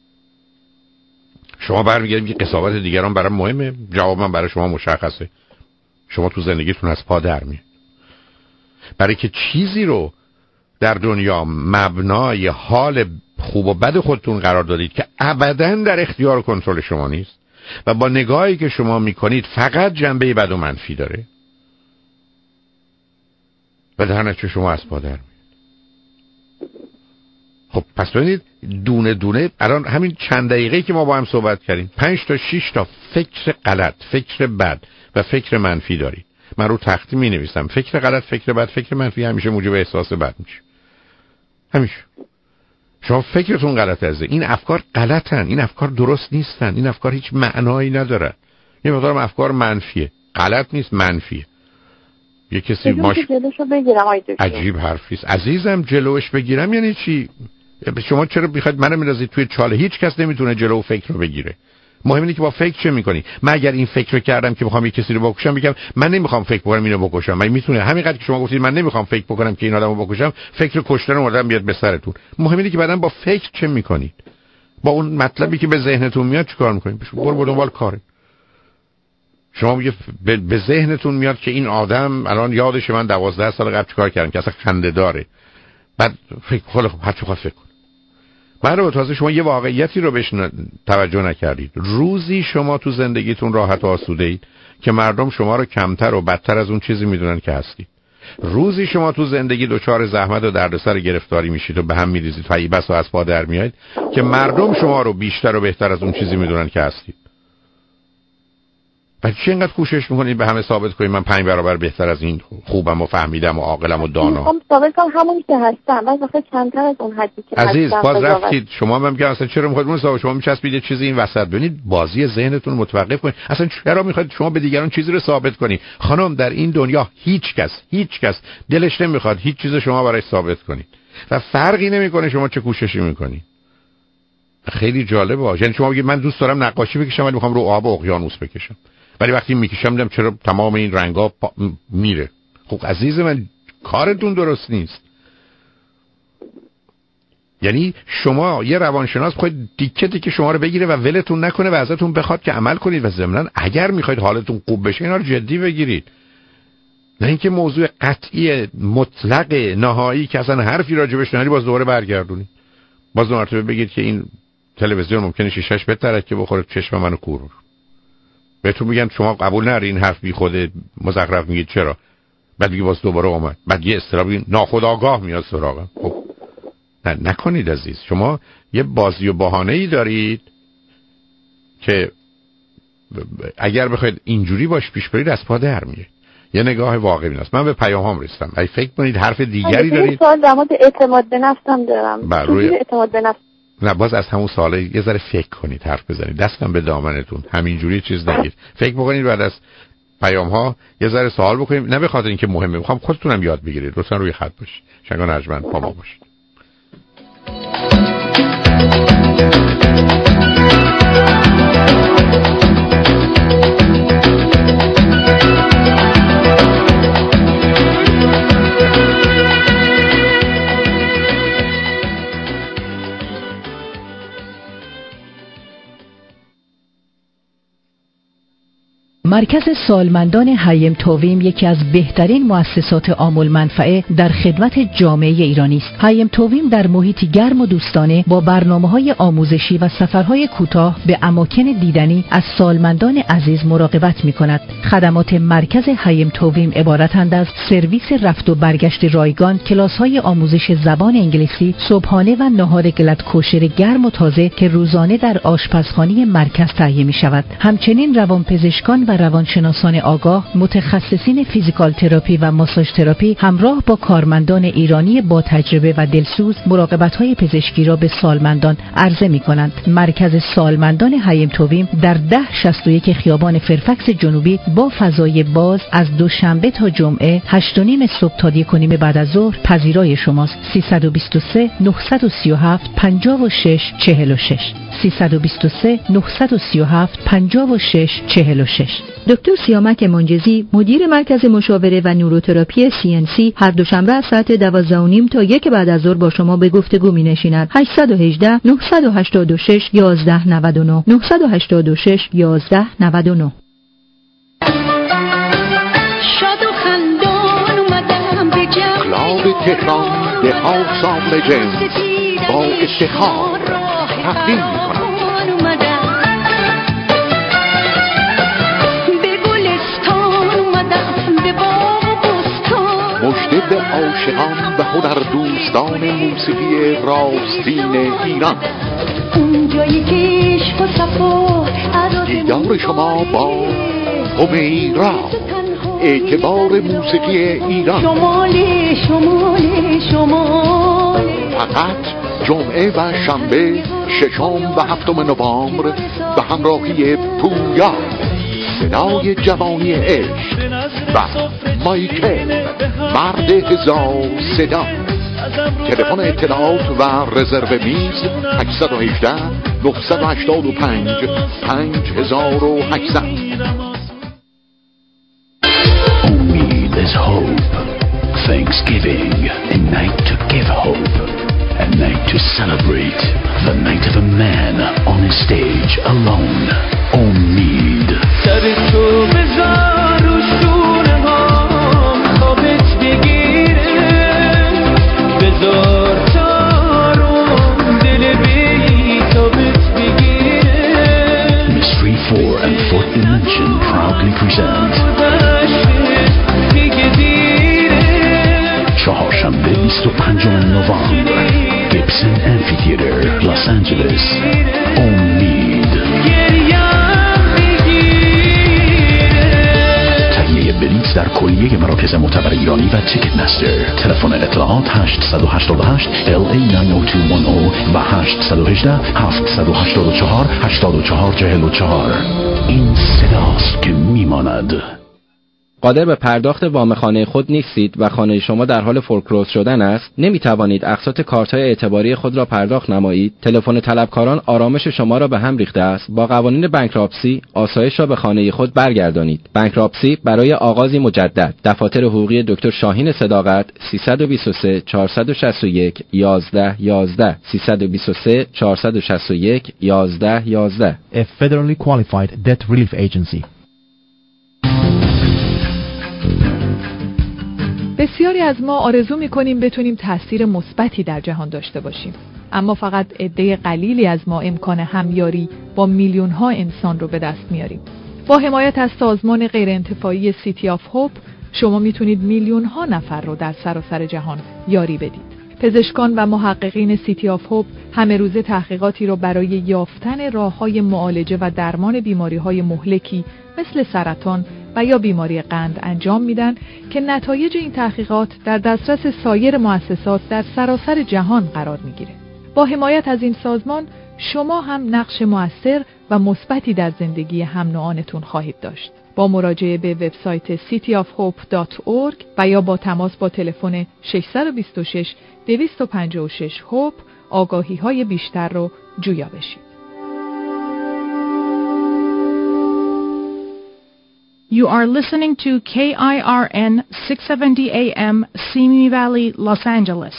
شما برمیگردید که قضاوت دیگران برام مهمه، جواب من برای شما مشخصه. شما تو زندگیتون از پا در میاد. برای که چیزی رو در دنیا مبنای حال خوب و بد خودتون قرار دادید که ابداً در اختیار و کنترل شما نیست و با نگاهی که شما میکنید فقط جنبه بد و منفی داره و در نتیجه شما از پا در میاد. خب پس ببینید دونه دونه الان همین چند دقیقه که ما با هم صحبت کردیم پنج تا شش تا فکر غلط، فکر بد و فکر منفی دارید. من رو تختی می نویسم فکر غلط، فکر بد، فکر منفی همیشه موجب احساس بد میشه. همیشه. شما فکرتون غلط است. این افکار غلطن، این افکار درست نیستن، این افکار هیچ معنایی ندارن. یه مقدار افکار منفیه. غلط نیست، منفیه. یه کسی ماش جلوشو بگیرم آیدوشو. عجیب حرفیست. عزیزم جلوش بگیرم یعنی چی؟ شما چرا بخواید منو میندازید توی چاله؟ هیچ کس نمیتونه جلو فکر رو بگیره. مهم اینه که با فکر چه میکنی. من اگر این فکر رو کردم که میخوام یک کسی رو بکشم، میگم من نمیخوام فکر بکنم اینو بکشم. من میتونه همینقدر که شما گفتید من نمیخوام فکر بکنم که این آدمو بکشم، فکر کشتن آدم بیاد به سرتون. مهم اینه که بعداً با فکر چه میکنید. با اون مطلبی که به ذهنتون میاد چیکار میکنید؟ برو دنبال کاره. شما میگه به ذهنتون میاد که این آدم الان یادش من دوازده سال قبل چیکار کردم که اصلا خنده داره. بعد فکر خب هر چی خواست فکر کن. برای تازه شما یه واقعیتی رو بهش توجه نکردید. روزی شما تو زندگیتون راحت و آسوده اید که مردم شما رو کمتر و بدتر از اون چیزی میدونن که هستید. روزی شما تو زندگی دچار زحمت و دردسر گرفتاری میشید و به هم میریزید و بس و از پا در میایید که مردم شما رو بیشتر و بهتر از اون چیزی میدونن که هستید. بعد چه اینقدر کوشش میکنید به همه ثابت کنید من پنج برابر بهتر از این خوبم و فهمیدم و عاقلم و دانا؟ میخوام ثابت کنم همونی که هستم، ولی واقعا کمتر از اون حدی که عزیز هستم. باز رفتید شما هم میگم اصلا چرا میخواید اون ثابت شما میچسبید یه چیزی این وسط. ببینید بازی ذهنتون متوقف کنید. اصلا چرا میخواید شما به دیگران چیزی رو ثابت کنید؟ خانم در این دنیا هیچ کس هیچ کس دلش نمیخواد هیچ چیز شما برای ثابت کنید و فرقی نمیکنه شما چه کوششی میکنید. خیلی جالبه. یعنی شما بگید من دوست دارم نقاشی بکشم ولی میخوام رو آب اقیانوس بکشم، ولی وقتی میکشم دیدم چرا تمام این رنگا پا... میره. خب عزیز من کارتون درست نیست. یعنی شما یه روانشناس خواهید دیکتی که شما رو بگیره و ولتون نکنه و ازتون بخواد که عمل کنید و ضمناً اگر میخواید حالتون خوب بشه اینا رو جدی بگیرید، نه اینکه موضوع قطعی مطلق نهایی که اصلا حرفی راجبش نداری باز دوباره برگردونید. باز دو مرتبه بگید که این تلویزیون ممکنه شیشش بترک که بخوره چشم منو کور. بهتون میگن شما قبول نری این حرف بی خود مزخرف میگید چرا؟ بعد دیگه باز دوباره اومد. بعد یه استرابی ناخودآگاه میاد سراغم. خب نه نکنید عزیز. شما یه بازی و بهانه‌ای دارید که اگر بخواید اینجوری باش پیش برید از پا در میاد. یه نگاه واقعی است. من به پیامام رسیدم. اگه فکر کنید حرف دیگری دارید. سوال در مورد اعتماد به نفسم دارم. بر روی اعتماد به نفس. نه باز از همون سواله یه ذره فکر کنید، حرف بزنید، دستم به دامنتون، همینجوری چیز نگید. فکر بکنید بعد از پیام ها یه ذره سوال بکنید، نه به خاطر اینکه مهمه، میخوام خودتونم یاد بگیرید. لطفا روی خط باشید. شنگان ارجمند با ما باشید. مرکز سالمندان هیم توویم یکی از بهترین مؤسسات عامل منفعه در خدمت جامعه ایرانی است. هیم توویم در محیطی گرم و دوستانه با برنامه‌های آموزشی و سفرهای کوتاه به اماکن دیدنی از سالمندان عزیز مراقبت می‌کند. خدمات مرکز هیم توویم عبارتند از سرویس رفت و برگشت رایگان، کلاس‌های آموزش زبان انگلیسی، صبحانه و نهار گلت کوشر گرم و تازه که روزانه در آشپزخانه مرکز تهیه می‌شود. همچنین روانپزشکان و روانشناسان آگاه، متخصصین فیزیکال تراپی و ماساژ تراپی همراه با کارمندان ایرانی با تجربه و دلسوز مراقبت‌های پزشکی را به سالمندان عرضه می‌کنند. مرکز سالمندان هیم توویم در ده شصت و یک خیابان فرفکس جنوبی با فضای باز از دوشنبه تا جمعه هشت و نیم صبح تا یک و نیم بعد از ظهر پذیرای شماست. سیصد و بیست و سه نهصد و سی و هفت پنجاه و شش چهل و شش سیصد و بیست و سه نهصد و سی و هفت پنجاه و شش چهل و شش. دکتر سیامک منجزی، مدیر مرکز مشاوره و نوروتراپی سی ان سی، هر دوشنبه از ساعت دوازده و نیم تا یک بعد از ظهر با شما به گفتگو می‌نشیند. هشت یک هشت نه هشت شش یازده نود و نه نه هشت شش یازده نود و نه. شاد و خندان اومدم به جمع کلاب تهران ده ها سامل جنس با افتخار تقدیم می‌کنم مجدد عاشقان و هنر دوستان موسیقی راستین ایران، اون جایی که عشق و صفا دیدار شما با همیرا، اعتبار موسیقی ایران، شمال شمال شمال، فقط جمعه و شنبه ششم و هفتم نوامبر به همراهی پویا، صدای جوانی عشق و مایکل مرد هزار صدا. تلفن اطلاعات و رزرو میز هشت یک هشت نه هشت پنج پنج هشت صفر صفر. Umid is hope, Thanksgiving, a night to give hope, a night to celebrate, the night of a man on a stage alone. Umid. سر تو بذار و شونه ها خوابت بگیره، بذار تارو دل بی Angeles. امید. تهیه بلیط در کلیه مراکز معتبر ایرانی و تیکت مستر. تلفن اطلاعات هشت هشت هشت ال ای نه صفر دو یک صفر و هشت یک هشت هفت هشت چهار هشت چهار چهار چهار. این صداست که میماند. قادر به پرداخت وام خانه خود نیستید و خانه شما در حال فورکلوز شدن است؟ نمی توانید اقساط کارت‌های اعتباری خود را پرداخت نمایید؟ تلفن طلبکاران آرامش شما را به هم ریخته است. با قوانین بانکراپسی آسایش را به خانه خود برگردانید. بانکراپسی برای آغازی مجدد. دفاتر حقوقی دکتر شاهین صداقت سیصد و بیست و سه چهارصد و شصت و یک یازده یازده سیصد و بیست و سه چهارصد و شصت و یک یازده یازده. A federally qualified debt relief agency. بسیاری از ما آرزو می‌کنیم بتونیم تأثیر مثبتی در جهان داشته باشیم، اما فقط عده قلیلی از ما امکان همیاری با میلیون‌ها انسان رو به دست میاریم. با حمایت از سازمان غیرانتفاعی سیتی آف هوپ شما میتونید میلیون‌ها نفر رو در سراسر جهان یاری بدید. پزشکان و محققین سیتی آف هوپ همه روزه تحقیقاتی رو برای یافتن راه‌های معالجه و درمان بیماری‌های مهلکی مثل سرطان و یا بیماری قند انجام میدن که نتایج این تحقیقات در دسترس سایر مؤسسات در سراسر جهان قرار میگیره. با حمایت از این سازمان شما هم نقش مؤثر و مثبتی در زندگی هم نوعانتون خواهید داشت. با مراجعه به وبسایت سیتی آف هوپ دات اورگ و یا با تماس با تلفن شش دو شش دو پنج شش هوپ آگاهی‌های بیشتر رو جویا بشید. You are listening to K I R N six seventy A M Simi Valley, Los Angeles.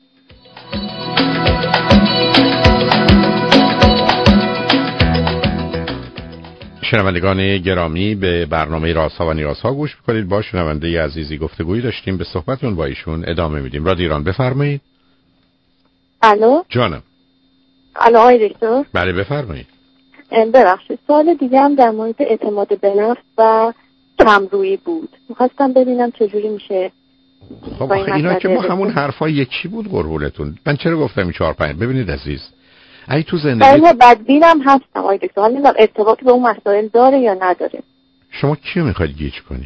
شنوندگان گرامی، به برنامه رازها و نیازها گوش میکنید. با شنونده عزیزی گفتگویی داشتیم، به صحبتون با ایشون ادامه میدیم. رادیو ایران، بفرمایید. الو جانم. الو آقای دکتر. بله بفرمایید. ببخشید سوال دیگه هم در مورد اعتماد به نفس و کمرویی بود. می‌خواستم ببینم چجوری میشه. خب اینا که ما همون حرفای یکی بود قربونتون. من چرا گفتم این چهار پنج؟ ببینید عزیز، ای تو زندگی من بدبینم هستم آقای دکتر، حالا نمیدونم ارتباطی به اون مسائل داره یا نداره. شما کیو میخواید گیج کنید؟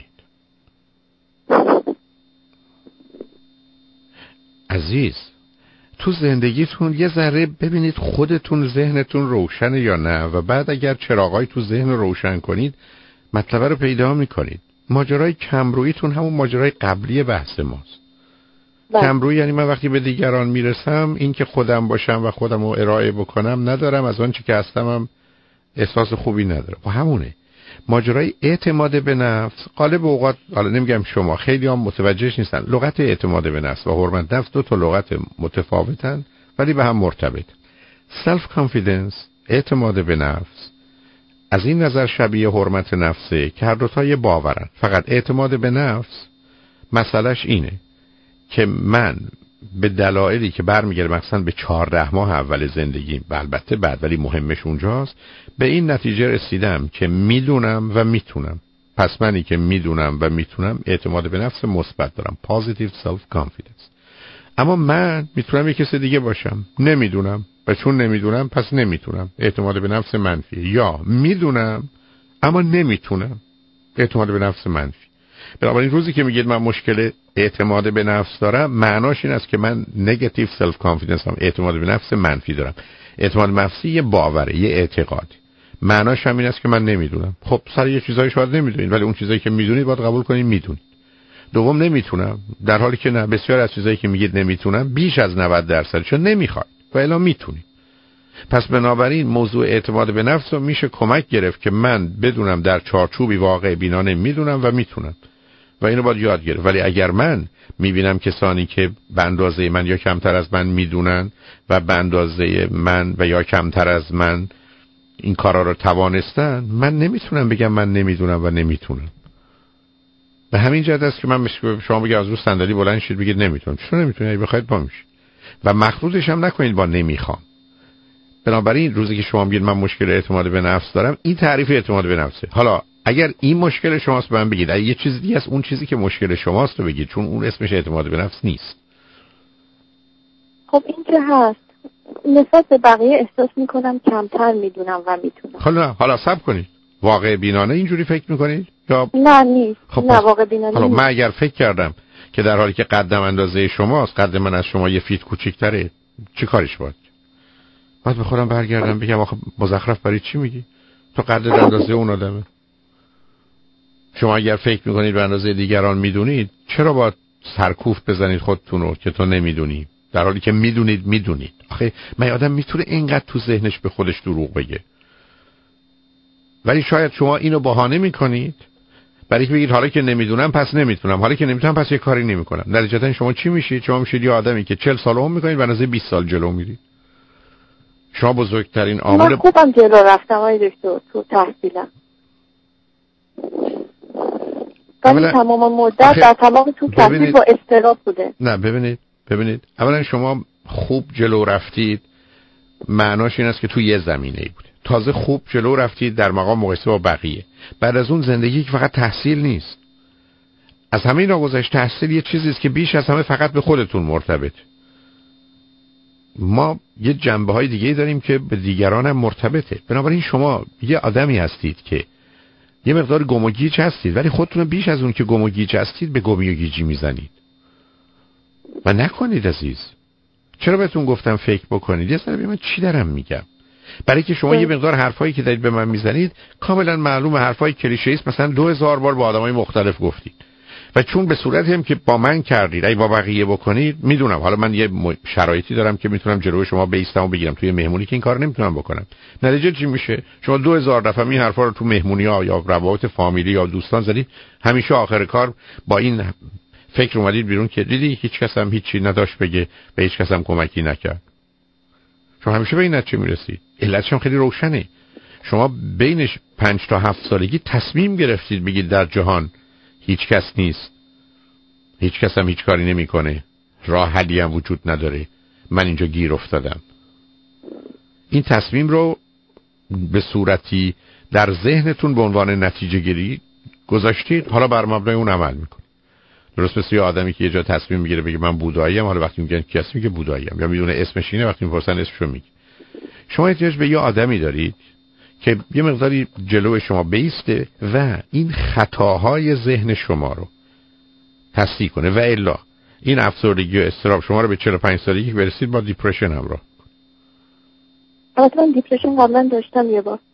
عزیز، تو زندگیتون یه ذره ببینید خودتون ذهنتون روشنه یا نه، و بعد اگر چراغای تو ذهن روشن کنید مطلب رو پیدا میکنید. ماجرای کمروییتون همون ماجرای قبلی بحث ماست. بله. کمرویی یعنی من وقتی به دیگران میرسم این که خودم باشم و خودم رو ارائه بکنم ندارم، از آنچه که هستم هم احساس خوبی ندارم. و همونه ماجرای اعتماد به نفس. غالب اوقات، حالا نمیگم شما، خیلی هم متوجهش نیستن. لغت اعتماد به نفس و حرمت نفس دو تا لغت متفاوتن ولی به هم مرتبط. سلف کانفیدنس، اعتماد به نفس، از این نظر شبیه حرمت نفسه که هر دوتا یه باورن. فقط اعتماد به نفس مسئلهش اینه که من به دلایلی که برمیگرده مثلا به چهارده ماه اول زندگی، البته بعد، ولی مهمش اونجاست، به این نتیجه رسیدم که میدونم و میتونم. پس منی که میدونم و میتونم اعتماد به نفس مثبت دارم، positive self confidence. اما من میتونم یک کسی دیگه باشم، نمیدونم، و چون نمیدونم پس نمیتونم، اعتماد به نفس منفی. یا میدونم اما نمیتونم، اعتماد به نفس منفی. بنابراین روزی که میگید من مشکل اعتماد به نفس دارم، معناش این است که من نگاتیو سلف کانفیدنس هم، اعتماد به نفس منفی دارم. اعتماد نفسی یه باوره، یه اعتقاد. معناش هم این است که من نمیدونم. خب سر یه چیزایی شاید نمیدونید، ولی اون چیزایی که میدونید باید قبول کنید میدونید. دوم نمیتونم، در حالی که نه، بسیار از چیزایی که میگید نمیتونم بیش از نود درصد چون نمیخواید و الا میتونید. پس بنابراین موضوع اعتماد به نفس رو میشه کمک گرفت که من بدونم در چارچوبی واقع بینانه میدونم و میتونم و اینو باید یاد گرفت. ولی اگر من میبینم کسانی که به اندازه من یا کمتر از من میدونن و به اندازه من و یا کمتر از من این کارا رو توانستن، من نمیتونم بگم من نمیدونم و نمیتونم. به همین جهت است که من شما بگید از رو صندلی بلند شید بگید نمیتونم. چون نمیتونید؟ اگه بخواید با میشید و مخلوطش هم نکنید با نمیخوام. بنابراین روزی که شما میگید من مشکل اعتماد به نفس دارم، این تعریف اعتماد به نفسه. حالا اگر این مشکل شماست به من بگید، اگه یه چیز دیگه است اون چیزی که مشکل شماست رو بگید، چون اون اسمش اعتماد به نفس نیست. خب این که هست نسبت به بقیه احساس میکنم کمتر میدونم و میتونم. حالا حالا صبر کنید. واقع بینانه اینجوری فکر میکنید یا نه نیست؟ خب نه واقع بینانه حالا نیست. من اگر فکر کردم که در حالی که قدم اندازه شماست، قد من از شما یه فیت کوچیک‌تره، چی کارش باید؟ باید به خودم برگردم بگم آخه مزخرف برای چی میگی؟ تو قد اندازه اون آدمه. شما اگر فکر میکنید به اندازه دیگران میدونید، چرا باید سرکوفت بزنید خودتون رو که تو نمیدونی، در حالی که میدونید میدونید؟ آخه من آدم میتونه اینقدر تو ذهنش به خودش دروغ بگه؟ ولی شاید شما اینو بهانه میکنید برای اینکه بگید حالا که نمیدونم پس نمیتونم، حالا که نمیتونم پس یه کاری نمیکنم. نتیجتا شما چی میشید؟ شما میشید یه آدمی که چهل سال عمر میکنید و اندازه بیست سال جلو میرید. شما بزرگترین عامل. من خوبم جلو رفتم آقای دکتر تو تحصیلم، ولی تمام مدت در تمام تو تحصیل با اضطراب بوده. نه ببینید ببینید اولا شما خوب جلو رفتید معناش این است که تو یه زمینه ای بوده. تازه خوب جلو رفتید در مقام مقایسه با بقیه. بعد از اون زندگی که فقط تحصیل نیست. از همه اینا گذشت تحصیل یه چیزی است که بیش از همه فقط به خودتون مرتبط. ما یه جنبه‌های دیگه داریم که به دیگران هم مرتبطه. بنابراین شما یه آدمی هستید که یه مقدار گم و گیج هستید، ولی خودتون بیش از اون که گم و گیج هستید به گمی و گیجی میزنید. و نکنید عزیز. چرا بهتون گفتم فکر بکنید؟ یه سری من چی دارم میگم؟ برای که شما یه مقدار حرفایی که دارید به من میزنید کاملا معلومه حرفای کلیشه است، مثلا دو هزار بار با آدمای مختلف گفتید و چون به صورتی هم که با من کردید ای با بقیه بکنید، میدونم حالا من یه شرایطی دارم که میتونم جلوی شما بیستم و بگیرم، توی مهمونی که این کار نمیتونم بکنم. نتیجه چی میشه؟ شما دو هزار دفعه این حرفا رو تو مهمونی‌ها یا روابط فامیلی یا دوستان زدید، همیشه آخر کار با این فکر اومدید بیرون که دیدی هیچ کس هم هیچی نداشت بگه و هیچ کس هم کمکی نکرد. شما همیشه به این نتیجه میرسید. علتش هم خیلی روشنه. شما بینش پنج تا هفت سالگی تصمیم گرفتید بگید در جهان هیچ کس نیست، هیچ کس هم هیچ کاری نمیکنه، راه حلی هم وجود نداره، من اینجا گیر افتادم. این تصمیم رو به صورتی در ذهنتون به عنوان نتیجه گیری گذاشتید، حالا بر مبنای اون عمل میکنید. درست مثل یه آدمی که یه جا تصمیم میگیره بگه من بودایی ام، حالا وقتی میگن کسی میگه بودایی ام یا میدونه اسمش اینه، وقتی میپرسن اسمشو میگه. شما احتیاج به یه آدمی دارید که یه مقداری جلو شما بیسته و این خطاهای ذهن شما رو تصحیح کنه و الا این افسردگی و اضطراب شما رو به چهل و پنج سالگی که برسید با دیپرشن همراه. البته من دیپرشن قبلا داشتم یه بار.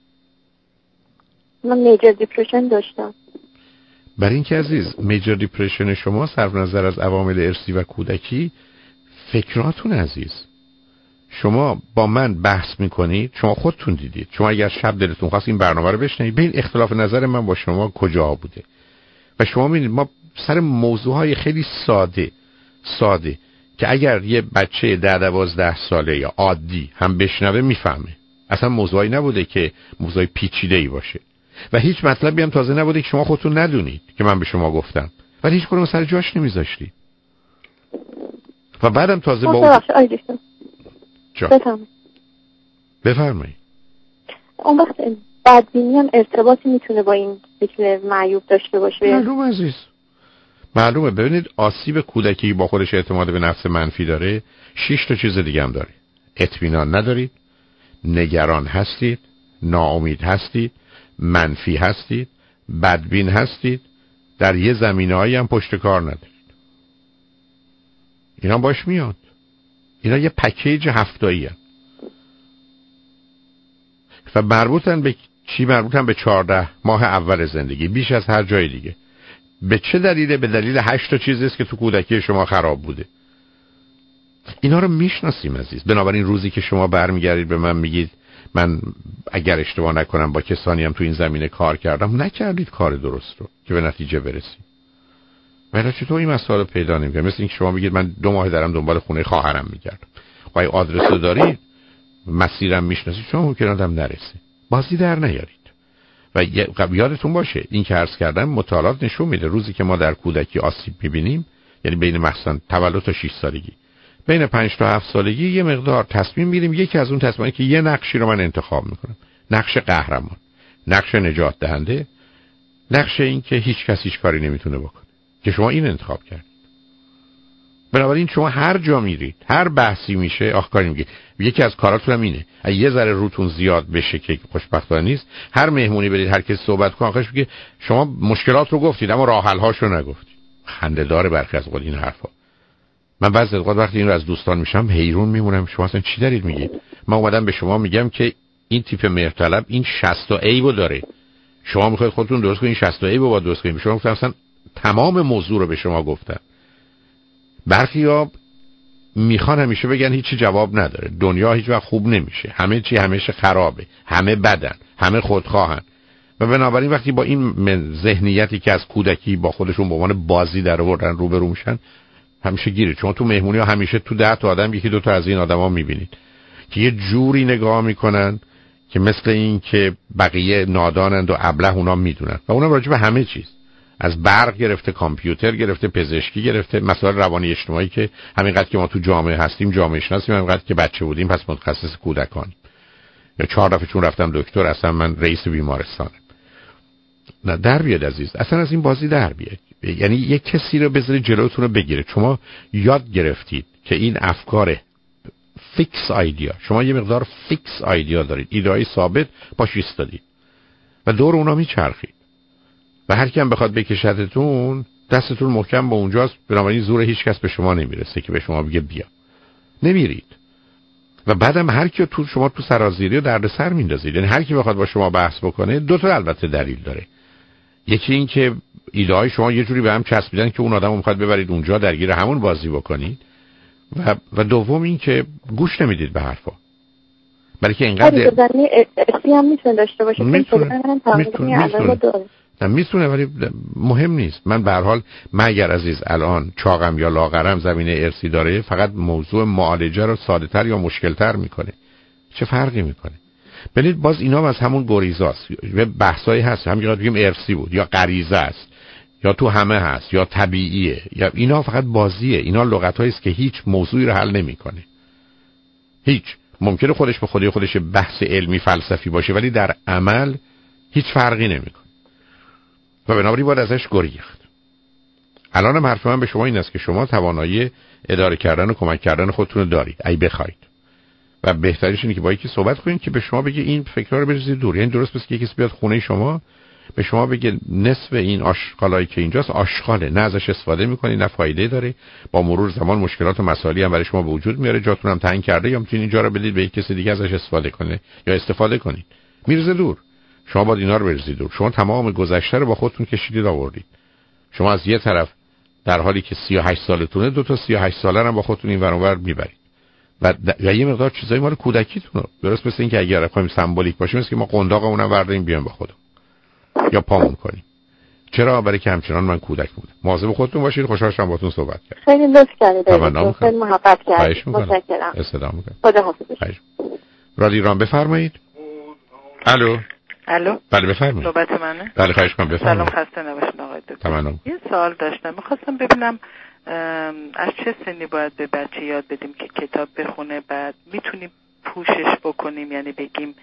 من میجر دیپرشن داشتم. برای اینکه عزیز میجر دیپرشن شما صرف نظر از عوامل ارثی و کودکی فکراتون عزیز. شما با من بحث میکنید، شما خودتون دیدید. شما اگر شب دلتون خواست این برنامه رو بشنوید، ببین اختلاف نظر من با شما کجا بوده. و شما میبینید ما سر موضوعهای خیلی ساده ساده که اگر یه بچه ده دوازده ساله یا عادی هم بشنوه میفهمه. اصلا موضوعی نبوده که موضوع پیچیده‌ای باشه و هیچ مطلبی هم تازه نبوده که شما خودتون ندونید که من به شما گفتم، ولی هیچ کدوم سر جاش نمیذاشتید. و بعدم تازه با بفرمایید. بفرمایید. اون وقت بدبینی هم ارتباطی میتونه با این فکر معیوب داشته باشه؟ معلومه عزیز، معلومه. ببینید آسیب کودکی با خودش اعتماد به نفس منفی داره، شش تا چیز دیگه هم داره. اطمینان ندارید، نگران هستید، ناامید هستید، منفی هستید، بدبین هستید، در یه زمینه‌ای هم پشت کار ندارید. اینا باش میاد. اینا یه پکیج هفتایی هست و مربوطن به چی؟ مربوطن به چهارده ماه اول زندگی، بیش از هر جای دیگه. به چه دلیله؟ به دلیل هشت تا چیزی است که تو کودکی شما خراب بوده. اینا رو میشناسیم عزیز. بنابراین روزی که شما برمیگردید به من میگید من اگر اشتباه نکنم با کسانی هم تو این زمینه کار کردم، نکردید کار درست رو که به نتیجه برسید. ولی چطور این مسائل پیدا نمی‌کنم؟ مثل اینکه شما بگید من دو ماه دارم دنبال خونه خواهرم میگردم. وای آدرس رو دارید، مسیرم میشناسید، شما ممکنه آدم نرسه. بازی در نیارید. و یادتون باشه این که عرض کردم مطالعات نشون میده روزی که ما در کودکی آسیب میبینیم، یعنی بین مثلا تولد تا شش سالگی، بین پنج تا هفت سالگی یه مقدار تصمیم میگیریم. یکی از اون تصمیمایی که یه نقشی رو من انتخاب میکنم، نقش قهرمان، نقش نجات دهنده، نقش این که هیچ کس هیچ کاری نمیتونه بکنه، که شما این انتخاب کردید. بنابراین شما هر جا میرید، هر بحثی میشه، آخ کاری میگه، یکی از کاراتون هم اینه اگه یه ذره روتون زیاد بشه که خوشبختانه نیست، هر مهمونی برید هر کس صحبت کنه آخرش میگه شما مشکلات رو گفتید اما راه حل هاشو نگفتید. خنده داره برخی از اوقات این حرفا. من بعضی اوقات وقتی این رو از دوستان میشم حیرون میمونم شما اصلا چی دارید میگید؟ من اومدم به شما میگم که این تیپ مهرطلب این شصت تا عیبو داره، شما میخواید خودتون درست کنین شصت تا عیبو با درست کنین. شما گفتم اصلا تمام موضوع رو به شما گفتم. برخی‌ها میخوان همیشه بگن هیچی جواب نداره، دنیا هیچ وقت خوب نمیشه، همه چی همیشه خرابه، همه بدن، همه خودخواهن. و بنابراین وقتی با این ذهنیتی که از کودکی با خودشون به عنوان بازی در آوردن روبرو میشن همیشه گیره. چون تو مهمونی ها همیشه تو ده تا آدم یکی دو تا از این آدما میبینید که یه جوری نگاه میکنن که مثل این که بقیه نادانند و ابله اونا میدونن و اونم راجع به همه چیز، از برق گرفته، کامپیوتر گرفته، پزشکی گرفته، مسائل روانی اجتماعی که همینقدر که ما تو جامعه هستیم جامعه شناسیم، همینقدر که بچه بودیم پس متخصص کودکان. یا چهار دفعه چون رفتم دکتر اصلا من رئیس بیمارستانم. نه در بیاد عزیز، اصلا از این بازی در بیاد. یعنی یک کسی رو بذاری جلوتون رو بگیره. شما یاد گرفتید که این افکار فیکس آیدیا، شما یه مقدار فیکس آیدیا دارید، ایده‌ای ثابت باش ایستادید و دور اونا میچرخید و هر کیم بخواد بکشتتون دستتون محکم با اونجاست، بنابراین زور هیچ کس به شما نمیرسه که به شما بگه بیا، نمیرید. و بعدم هر کی تو شما تو سرازیری و دردسر میندازید. یعنی هر کی بخواد با شما بحث بکنه دو تا البته دلیل داره. یکی این که ایده های شما یه جوری به هم چسبیدن که اون آدمو میخواد ببرید اونجا درگیر همون بازی بکنید و و دوم این که گوش نمیدید به حرفا. برای که اینقدر ارسی هم میتونه داشته باشه. میتونه میتونه نه میتونه ولی مهم نیست. من به هر حال مگر عزیز الان چاقم یا لاغرم زمینه ارسی داره فقط موضوع معالجه رو ساده تر یا مشکل تر میکنه. چه فرقی میکنه؟ ببینید باز اینا از همون گریزاست. یه بحثایی هست همینقدر بگیم ارسی بود یا غریزه است یا تو همه هست یا طبیعیه یا اینا فقط بازیه. اینا لغتایی است که هیچ موضوعی رو حل نمیکنه. هیچ. ممکنه خودش به خودی خودش بحث علمی فلسفی باشه ولی در عمل هیچ فرقی نمیکنه. و بنابراین باید ازش گریخت. الان هم حرف من به شما این است که شما توانایی اداره کردن و کمک کردن خودتون دارید ای بخواید و بهتریش اینه که با یکی صحبت کنید که به شما بگه این فکرها رو بریزید دور. یعنی درست بس که یکی بیاد خونه شما به شما بگه نصف این آشغالایی که اینجاست آشغاله، نه ازش استفاده میکنید نه فایده داره، با مرور زمان مشکلات و مسائلی هم برای شما به وجود میاره، جاتون هم تنگ کرده، یا میتونید اینجا رو بدید به یک کسی دیگه ازش استفاده کنه یا استفاده کنید. میرزه دور. شما باید اینا رو بریزید دور. شما تمام گذشته رو با خودتون کشیدید آوردید. شما از یه طرف در حالی که سی و هشت سالتونه دو تا سی و هشت ساله هم با خودتون این ور اونور میبرید. و د... یه مقدار چیزای مال کودکیتون رو درست مثل این که اگر بخوایم سمبولیک باشیم مثل که ما قنداقمون رو برداریم بیایم با خودمون یا پامون کنیم. چرا؟ برای که همچنان من کودک بودم. مواظب خودتون باشید. خوشحال شدم باهاتون صحبت کردم. خیلی لطف کردید. خیلی محبت کردید. متشکرم. استفاده می‌کنم. خداحافظ. رادیو ایران بفرمایید. الو. الو. بله بفرمایید. نوبت منه. بله خواهش می‌کنم بفرمایید. سلام خسته نباشید آقای دکتر. تمام. یه سوال داشتم. می‌خواستم ببینم از چه سنی باید به بچه یاد بدیم که کتاب بخونه بعد میتونیم پوشش بکنیم، یعنی بگیم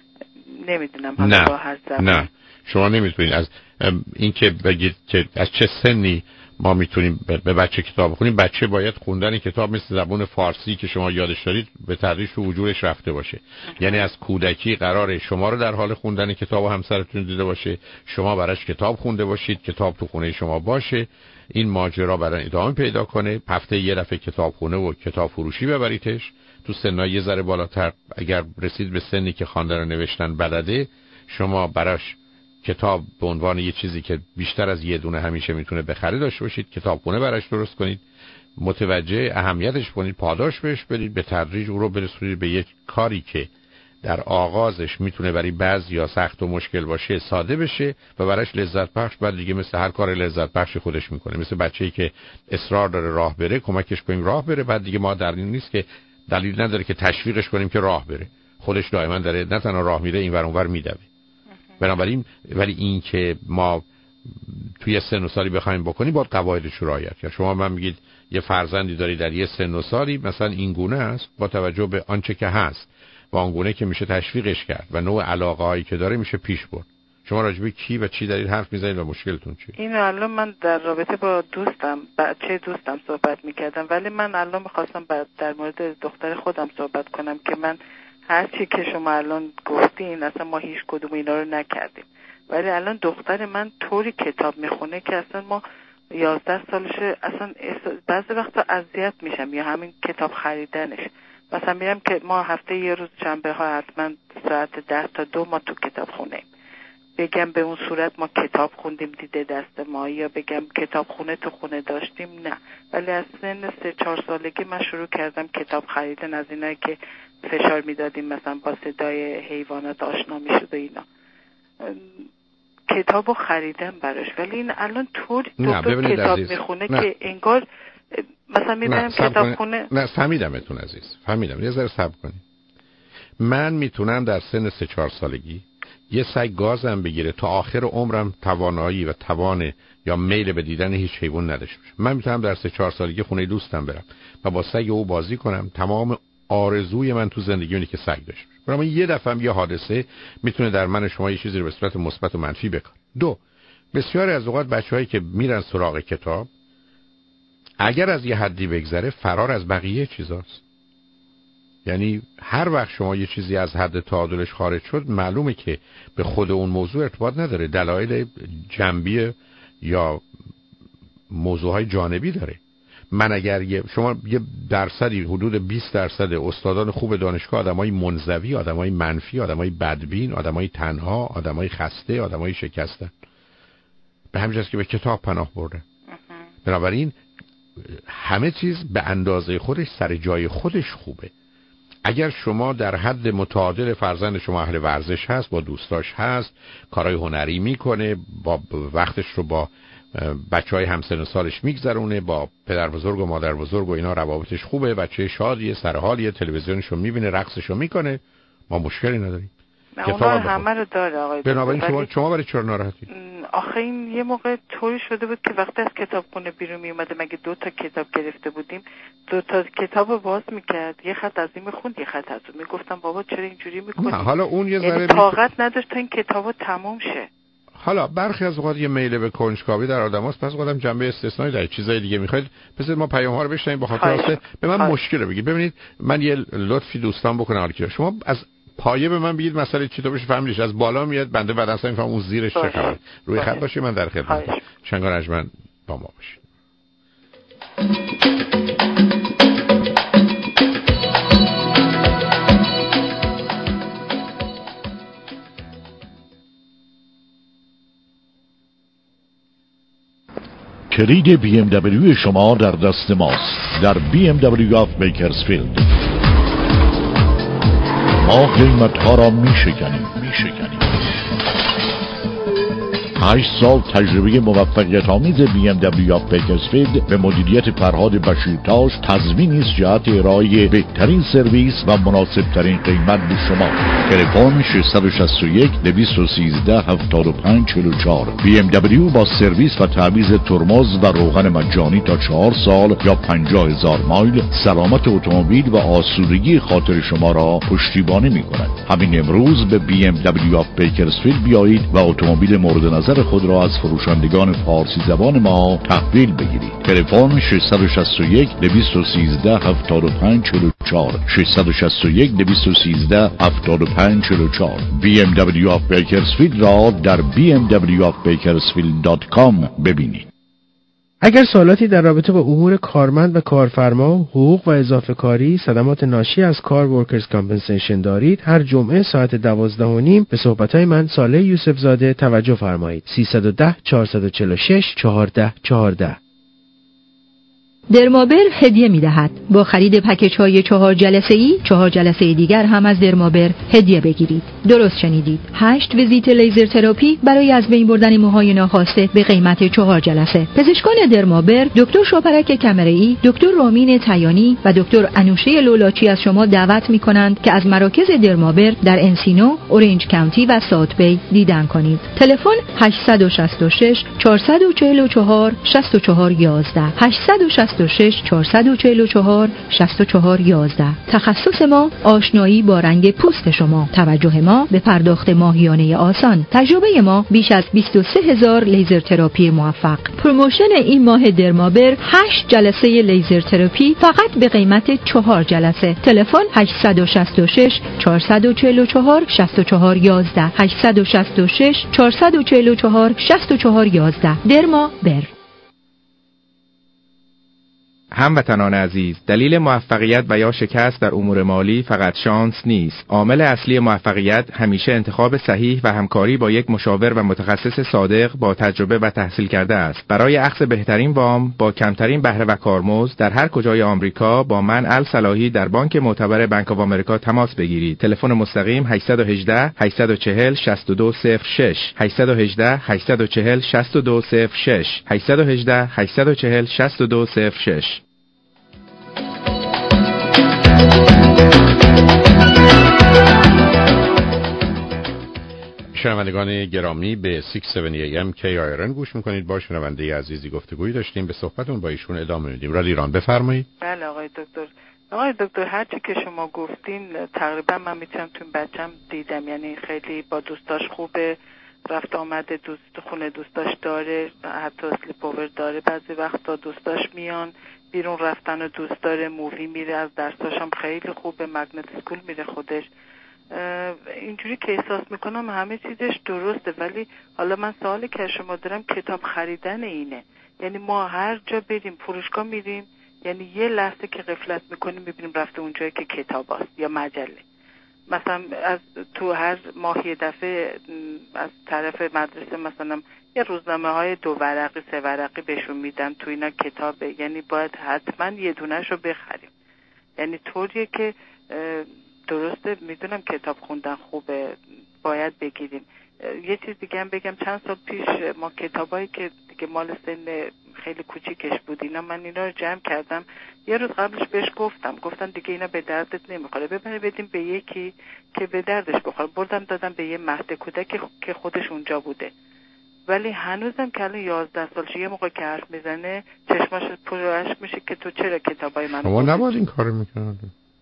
نمیدونم حالا با هر زبان. نه شما نمیتونید از این که بگید که از چه سنی ما میتونیم به بچه کتاب بخونیم. بچه باید خوندن کتاب مثل زبان فارسی که شما یادش دارید به تدریج تو وجودش رفته باشه. یعنی از کودکی قراره شما رو در حال خوندن کتاب و همسرتون دیده باشه، شما براش کتاب خونده باشید، کتاب تو خونه شما باشه، این ماجرا برای ادامه پیدا کنه. هفته یه دفعه کتابخونه و کتاب فروشی ببریدش. تو سنای یه ذره بالاتر اگر رسید به سنی که خواندن و نوشتن بلده، شما براش کتاب به عنوان یه چیزی که بیشتر از یه دونه همیشه میتونه بخره داشته باشید، کتابخونه براش درست کنید، متوجه اهمیتش کنید، پاداش بهش بدید، به تدریج او رو برسونید به یک کاری که در آغازش میتونه برای بعضیا سخت و مشکل باشه ساده بشه و براش لذت بخش. بعد دیگه مثل هر کار لذت بخشی خودش میکنه. مثل بچه‌ای که اصرار داره راه بره، کمکش کنیم راه بره. بعد دیگه ما در این نیست که دلیل نداره که تشویقش کنیم که راه بره، خودش دائما داره نه تنها راه میره این ور اون ور میدوه. بنابراین ولی این که ما توی سن و سالی بخوایم بکنیم باید قواعدش رو رعایت کرد. شما من میگید یه فرزندی داری در یه سن و سالی مثلا این گونه است، با توجه به آنچه که هست و آن گونه که میشه تشویقش کرد و نوع علاقه هایی که داره میشه پیش برد. شما راجبه کی و چی دارید حرف میزنید و مشکلتون چیه؟ اینو الان من در رابطه با دوستم بچه دوستم صحبت میکردم، ولی من الان میخواستم در مورد دختر خودم صحبت کنم که من هر چی که شما الان گفتین اصلا ما هیچ کدوم اینا رو نکردیم، ولی الان دختر من طوری کتاب میخونه که اصلا ما یازده سالشه، اصلا بعضی وقتا اذیت میشم یا همین کتاب خریدنش. مثلا میرم که ما هفته یه روز شنبه ها حتما ساعت ده تا دو ما تو کتاب خونه، بگم به اون صورت ما کتاب خوندیم دیده دست ما، یا بگم کتاب خونه تو خونه داشتیم، نه. ولی از سن سه چهار سالگی من شروع کردم کتاب خریدن، از اینایی که فشار میدادیم مثلا با صدای حیوانات آشنا میشد و اینا، کتابو خریدم براش. ولی این الان طور دکتر کتاب میخونه که انگار مثلا میبرم کتاب خونه. نه فهمیدمتون عزیز، فهمیدم. یه ذره صبر کنید. من میتونم در سن سه چهار سالگی یه سگ گازم بگیره تا آخر عمرم توانایی و توان یا میل به دیدن هیچ حیوان نداشته باشم. من میتونم در سه چهار سالگی خونه دوستم برم و با سگ او بازی کنم. تمام آرزوی من تو زندگی اونه که سگ داشته باشم. برای یه دفعه هم یه حادثه میتونه در من شما یه چیزی رو به صورت مثبت و منفی بکنه. دو، بسیاری از اوقات بچه‌هایی که میرن سراغ کتاب اگر از یه حدی بگذره فرار از بقیه چیزاست. یعنی هر وقت شما یه چیزی از حد تعادلش خارج شد معلومه که به خود اون موضوع ارتباط نداره، دلایل جنبی یا موضوعهای جانبی داره. من اگر یه شما یه درصدی حدود بیست درصد استادان خوب دانشگاه آدمای منزوی، آدمای منفی، آدمای بدبین، آدمای تنها، آدمای خسته، آدمای شکستن، به همین جاست که به کتاب پناه برده. بنابراین همه چیز به اندازه خودش سر جای خودش خوبه. اگر شما در حد متعادل فرزند شما اهل ورزش هست، با دوستاش هست، کارهای هنری میکنه، با وقتش رو با بچهای همسن و سالش میگذرونه، با پدر بزرگ و مادر بزرگ و اینا روابطش خوبه، بچه شادیه، سرحالیه، تلویزیونش رو میبینه، رقصش رو میکنه، ما مشکلی نداریم. اونا همه رو داره آقای دکتر. بنابراین شما شما برای چرا ناراحتی؟ آخه این یه موقع طوری شده بود که وقتی از کتابخونه بیرون می اومده، مگه دو تا کتاب گرفته بودیم، دو تا کتابو باز میکرد، یه خط از این میخوند یه خط از اون، میگفتم بابا چرا اینجوری میکنی؟ حالا اون یه ذره طاقت نداشت تا این کتابو تموم شه. حالا برخی از اوقات یه میل به کنجکاوی در آدماست، پس آدم جنبه استثنایی در چیزای دیگه میخواید. پس ما پیام ها رو بشنویم با خاطر واسه به من مشکل رو بگید. ببینید من یه لطفی دوستان بکنم آرکی، شما از پایه به من بگید مسئله چی تو بشه فهمیدش، از بالا میاد بنده بعد اصلا میفهم اون زیرش چه خبره. روی خط باشی من در خدمت. شنگار اجمن با ما باشید. کلید بی ام دبلیو شما در دست ماست. در بی ام دبلیو آف بیکرزفیلد ما قیمت ها را می شکنیم می شکنیم هشت سال تجربه موفقیت آمیز بی ام دبلیو آف بیکرزفیلد به مدیریت فرهاد بشیرتاش تضمینی است جهت ارائه بهترین سرویس و مناسب ترین قیمت به شما. تلفن شش شش یک دویست و سیزده هفتاد و پنج چهل و چهار. بی ام دبلیو با سرویس و تعویض ترمز و روغن مجانی تا چهار سال یا پنجاه هزار مایل سلامت اتومبیل و آسودگی خاطر شما را پشتیبانی می کند. همین امروز به بی ام دبلیو آف بیکرزفیلد بیایید و اتومبیل مورد نظر خود را از فروشندگان فارسی زبان ما تحویل بگیرید. تلفن شش شش یک دویست و سیزده هفتاد و پنج چهل و چهار شش شش یک دویست و سیزده هفتاد و پنج چهل و چهار. بی ام دبلیو آف بیکرزفیلد را در بی ام دبلیو آف بیکرزفیلد دات کام ببینید. اگر سوالاتی در رابطه با امور کارمند و کارفرما، حقوق و اضافه کاری، صدمات ناشی از کار ورکرز کامپنسیشن دارید، هر جمعه ساعت دوازده و نیم به صحبت‌های من صالح یوسف زاده توجه فرمایید. سیصد و ده چهارصد و چهل و شش چهارده چهارده. درمابر هدیه می‌دهد. با خرید پکیج های چهار جلسه ای، چهار جلسه دیگر هم از درمابر هدیه بگیرید. درست شنیدید. هشت ویزیت لیزر تراپی برای از بین بردن موهای ناخواسته به قیمت چهار جلسه. پزشکان درمابر دکتر شوپرک کمرئی، دکتر رامین تیانی و دکتر انوشه لولاچی از شما دعوت می‌کنند که از مراکز درمابر در انسینو، اورنج کانتی و ساوت بی دیدن کنید. تلفن هشت شش شش چهار چهار چهار شش چهار یک یک هشت شش و شش چهارصد و چهل و چهار شصت و چهار یازده. تخصص ما آشنایی با رنگ پوست شما. توجه ما به پرداخت ماهیانه آسان. تجربه ما بیش از بیست و سه هزار لیزر تراپی موفق. پروموشن این ماه درمابر هشت جلسه لیزر تراپی فقط به قیمت چهار جلسه. تلفن هشت شش شش چهارصد و چهل و چهار شصت و چهار یازده هشت شش شش چهارصد و چهل و چهار شصت و چهار یازده. درما بر. هموطنان عزیز، دلیل موفقیت و یا شکست در امور مالی فقط شانس نیست. عامل اصلی موفقیت همیشه انتخاب صحیح و همکاری با یک مشاور و متخصص صادق با تجربه و تحصیل کرده است. برای اخذ بهترین وام با کمترین بهره و کارمزد در هر کجای آمریکا با من الصلاحی در بانک معتبر بانک آف آمریکا تماس بگیرید. تلفن مستقیم هشت یک هشت هشت چهار صفر شش دو صفر شش هشت یک هشت هشت چهار صفر شش دو صفر شش هشت یک هشت هشت چهار صفر شش دو صفر شش. شنوندگان گرامی به شش هفتاد ای ام کی آی آر ان گوش میکنید. با شنونده عزیزی گفتگویی داشتیم، به صحبتون با ایشون ادامه میدیم. رادیو ایران بفرمایید. بله آقای دکتر. آقای دکتر هر چی که شما گفتین تقریبا من میتونم تو بچم دیدم، یعنی خیلی با دوستاش خوبه، رفت آمده دوست خونه دوستاش داره، حتی اسلیپ اوور داره، بعضی وقتا دوستاش میان، بیرون رفتن و دوست داره، مووی میره، از درساش هم خیلی خوبه، مگنت اسکول میره خودش. اینجوری که احساس میکنم همه چیزش درسته، ولی حالا من سوالی که شما دارم کتاب خریدن اینه. یعنی ما هر جا بریم فروشگاه میریم، یعنی یه لحظه که غفلت میکنیم میبینیم رفته اونجایی که کتاب هست یا مجله. مثلا از تو هر ماه یه دفعه از طرف مدرسه مثلا یه روزنامه های دو ورقی سه ورقی بهشون میدن، تو اینا کتابه، یعنی باید حتما یه دونه‌ش رو بخریم. یعنی طوریه که درسته میدونم کتاب خوندن خوبه، باید بگیریم. یه چیز دیگه هم بگم، چند سال پیش ما کتابایی که دیگه مال سن خیلی کوچیکش بود اینا، من اینا رو جمع کردم، یه روز قبلش بهش گفتم گفتن دیگه اینا به دردت نمیخوره، ببره بدیم به یکی که به دردش بخوره. بردم دادم به یه مهد کودک که خودش اونجا بوده، ولی هنوزم که الان یازده سالشه یه موقع که حرف میزنه چشماش پر اشک میشه که تو چرا کتابای منو شما نباید این کارو میکنید.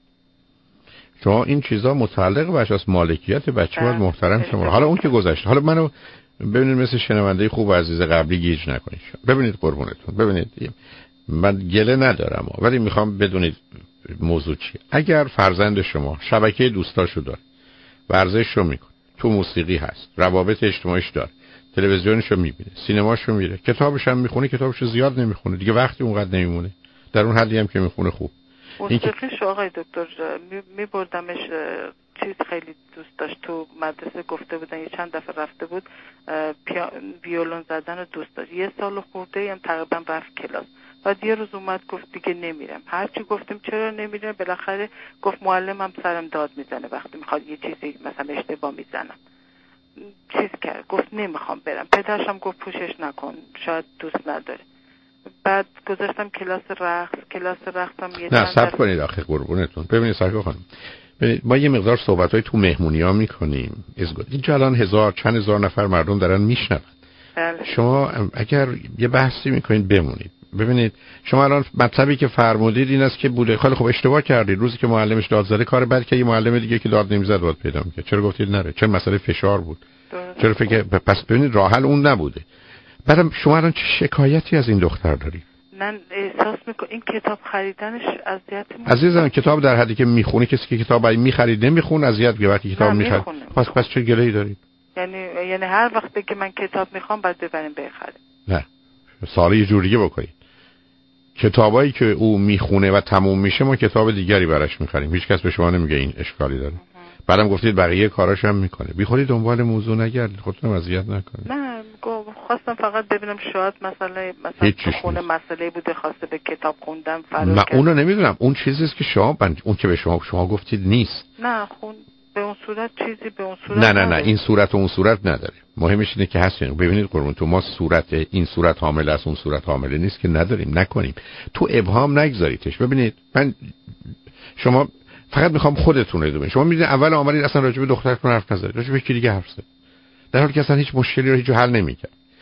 شما این چیزا متعلق به اشخاص مالکیت بچه باید محترم شما. حالا اون که گذشته، حالا منو ببینید مثل شنونده خوب و عزیز قبلی گیج نکنید. ببینید قربونتون، ببینید من گله ندارم ولی میخوام بدونید موضوع چیه. اگر فرزند شما شبکه دوستاشو داره، ورزششو میکنه، تو موسیقی هست، روابط اجتماعیش داره، تلویزیونشو میبینه، سینماشو میره، کتابش هم میخونه، کتابشو زیاد نمیخونه دیگه، وقتی اونقدر نمیمونه، در اون حدی هم که میخونه خوب. موسیقیش آقای دکتر میبردمش، چیز خیلی دوست داشت، تو مدرسه گفته بودن یه چند دفعه رفته بود ویولون زدن رو دوست داشت، یه سال خورده هم تقریبا رفت کلاس. بعد یه روز اومد گفت دیگه نمیرم. هرچی گفتیم چرا نمیرم، بالاخره گفت معلمم سرم داد میزنه وقتی میخواد یه چیزی مثلا اشتباه میزنم. چیز کرد گفت نمیخوام برم. پدرشم گفت پوشش نکن، شاید دوست نداره. بعد گذاشتم کلاس رقص، کلاس رقصم یه نه صبر کنید آخه قربونتون. ببینید سرکار خانم، ببینید ما یه مقدار صحبت‌های تو مهمونی‌ها می‌کنیم. اینجا الان هزار چند هزار نفر مردم دارن میشنون. شما اگر یه بحثی می‌کنید بمونید. ببینید شما الان مطلبی که فرمودید این است که بوده خیلی خوب اشتباه کردید، روزی که معلمش داد زده کار بعد که یه معلم دیگه که داد نمیزد باید پیدا می‌کرد. چرا گفتید نره؟ چه مسئله فشار بود؟ چرا فکر پس ببینید راه حل اون نبوده. بعدم شما الان چه شکایتی از این دختر دارید؟ من احساس میکنم این کتاب خریدنش اذیت میکنه. عزیزم کتاب در حدی که میخونی، کسی که کتاب برای میخرید نمیخونه اذیت میشه، وقتی کتاب میخرید پس پس چه گله‌ای دارید؟ یعنی یعنی هر وقتی که من کتاب میخوام باید ببریم بخریم؟ نه سالی یه جوری بکنید. کتابایی که او میخونه و تموم میشه ما کتاب دیگری براش میخریم، هیچ کس به شما نمیگه این اشکالی داره. بعدم گفتید بقیه کاراش هم میکنه. بیخودی دنبال موضوع نگردید، خودتون اذیت نکنید. نه خواستم فقط ببینم شاید مسئله مثلا تو خونه مسئله بوده خواسته به کتاب خوندن فرار من اونو نمیدونم، اون چیزی است که شما بند... اون که به شما شما گفتید نیست. نه خون به اون صورت چیزی به اون صورت نه نه نه این صورت و اون صورت نداره. مهمش اینه که هستین. ببینید قربون تو ما صورت این صورت حامل است اون صورت حامل نیست که نداریم، نکنیم. تو ابهام نگذاریدش. ببینید من شما فقط میخوام خودتون رو بدونید. شما میدونید اول آمدید اصلا راجع به دخترتون حرف نزدید، راجع به کی دیگه حرف زدید، در حالی که اصلا هیچ مشکلی رو هیچ حل نمی‌کرد.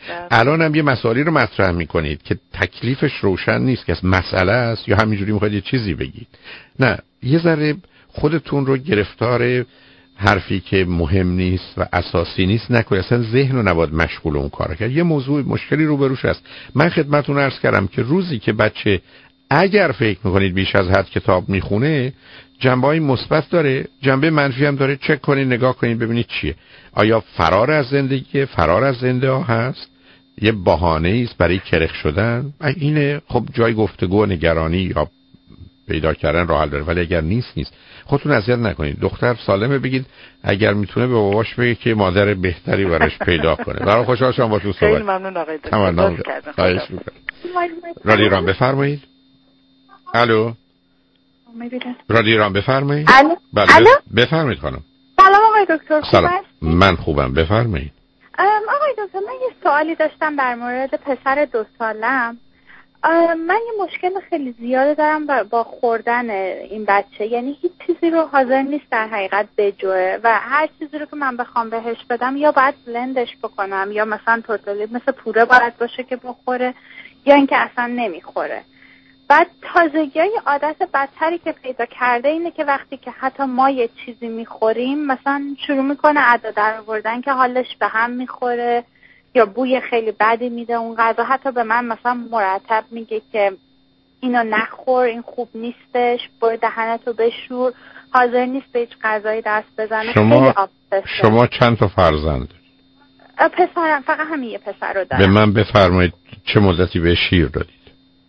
الان هم یه مسائلی رو مطرح میکنید که تکلیفش روشن نیست که از مسئله است یا همینجوری میخواید یه چیزی بگید. نه، یه ذره خودتون رو گرفتار حرفی که مهم نیست و اساسی نیست نکنید. اصلا ذهن رو نباید مشغول اون کار کرد. یه موضوع مشکلی روبروش هست. من خدمتتون عرض کردم که روزی که بچه اگر فکر میکنید بیش از حد کتاب میخونه، جنبه‌های مثبت داره، جنبه منفی هم داره. چک کنید، نگاه کنید ببینید چیه. آیا فرار از زندگی، فرار از زنده ها هست، یه بهانه‌ای است برای کرخ شدن؟ اینه خب جای گفتگو و نگرانی یا پیدا کردن راه حل داره. ولی اگر نیست نیست خودتون اذیت نکنید. دختر سالمه، بگید اگر میتونه به باباش بگه که مادر بهتری براش پیدا کنه. برای خوشحال شدم باهاتون صحبت. خیلی ممنون آقای دکتر. خواهش می‌کنم. رادیو رام بفرمایید. الو. رادیو رام بفرمایید. الو. بله بفرمایید خانم. سلام آقای دکتر. سلام. من خوبم، بفرمایید. آقای دکتر من یه سوالی داشتم در مورد پسر دو سالم. من یه مشکل خیلی زیاده دارم با خوردن این بچه، یعنی هیچ چیزی رو حاضر نیست در حقیقت بجوه و هر چیزی رو که من بخوام بهش بدم یا باید بلندش بکنم یا مثلا توتالی مثل پوره باید باشه که بخوره یا اینکه اصلا نمیخوره. بعد تازگیای عادت بدتری که پیدا کرده اینه که وقتی که حتی ما یه چیزی میخوریم مثلا شروع میکنه ادا در آوردن که حالش به هم میخوره یا بوی خیلی بدی میده اون غذا. حتی به من مثلا مرتب میگه که اینو نخور، این خوب نیستش، برو دهنتو بشور. حاضر نیست به هیچ غذایی دست بزنه. شما شما چند تا فرزند دارید؟ پسرم فقط همین یه پسر رو دارم. به من بفرمایید چه مدتی به شیر دادید؟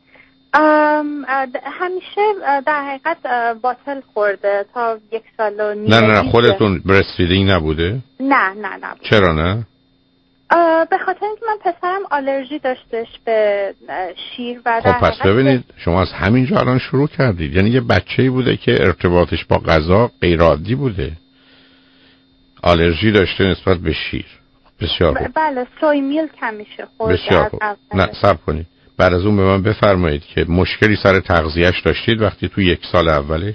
همیشه در حقیقت باتل خورده تا یک سال و نیم. نه نه نه خودتون برست فیدینگ نبوده؟ نه نه نبوده. چرا نه؟ به خاطر اینکه من پسرم آلرژی داشتش به شیر و خب پس ببینید شما از همینجا الان شروع کردید. یعنی یه بچه‌ای بوده که ارتباطش با غذا غیر عادی بوده، آلرژی داشته نسبت به شیر. بسیار خوب. بله سوی میلک همیشه خورده. بسیار خوب. نه صبر کنید. بعد از اون به من بفرمایید که مشکلی سر تغذیهش داشتید وقتی تو یک سال اولش؟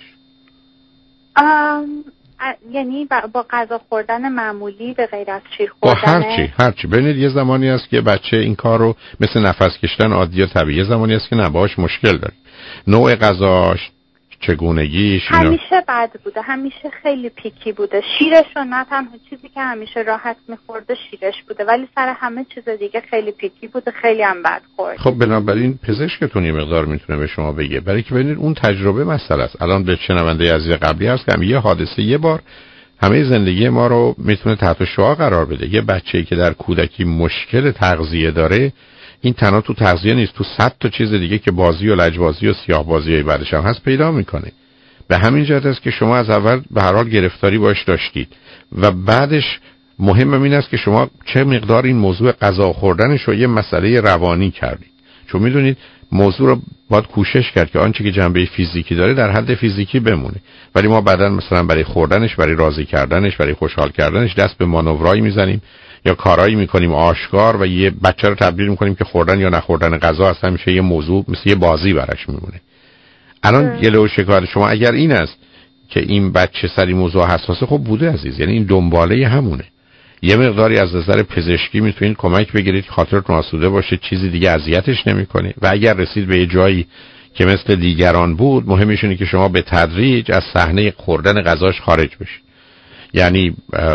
ام یعنی با غذا خوردن معمولی به غیر از شیر خوردن؟ با هرچی هرچی. ببینید یه زمانی هست که بچه این کار رو مثل نفس کشیدن عادی و طبیعی، یه زمانی هست که نه باهاش مشکل داره. نوع غذاش، چگونگیش همیشه بد بوده، همیشه خیلی پیکی بوده. شیرش رو نه تنها چیزی که همیشه راحت میخورده شیرش بوده، ولی سر همه چیز دیگه خیلی پیکی بوده، خیلی هم بد خورد. خب بنابراین پزشکتون یه مقدار میتونه به شما بگه، برای که ببینید اون تجربه مسئله است. الان به شنونده عزیز قبلی هست که یه حادثه یه بار همه زندگی ما رو میتونه تحت شعاع قرار بده. یه بچه‌ای که در کودکی مشکل تغذیه داره، این تنها تو تغذیه نیست، تو صد تا چیز دیگه که بازی و لجبازی و سیاه بازی بعدش هم هست پیدا میکنه. به همین جهت است که شما از اول به هر حال گرفتاری باش داشتید و بعدش مهم این است که شما چه مقدار این موضوع غذا خوردنش رو یه مسئله روانی کردید. چون میدونید موضوع رو باید کوشش کرد که آنچه که جنبه فیزیکی داره در حد فیزیکی بمونه، ولی ما بعداً مثلا برای خوردنش، برای راضی کردنش، برای خوشحال کردنش دست به مانورایی میزنیم یا کارایی میکنیم آشکار و یه بچه رو تبدیل میکنیم که خوردن یا نخوردن غذا اصلا میشه یه موضوع مثل یه بازی براش میمونه. الان یه لو شکایت شما اگر این است که این بچه سری موضوع حساسه، خب بوده عزیز، یعنی این دنباله همونه. یه مقداری از نظر پزشکی میتونید کمک بگیرید که خاطرتون آسوده باشه، چیزی دیگه اذیتش نمیکنه و اگر رسید به یه جایی که مثل دیگران بود، مهمش اینه که شما به تدریج از صحنه خوردن غذاش خارج بشید. یعنی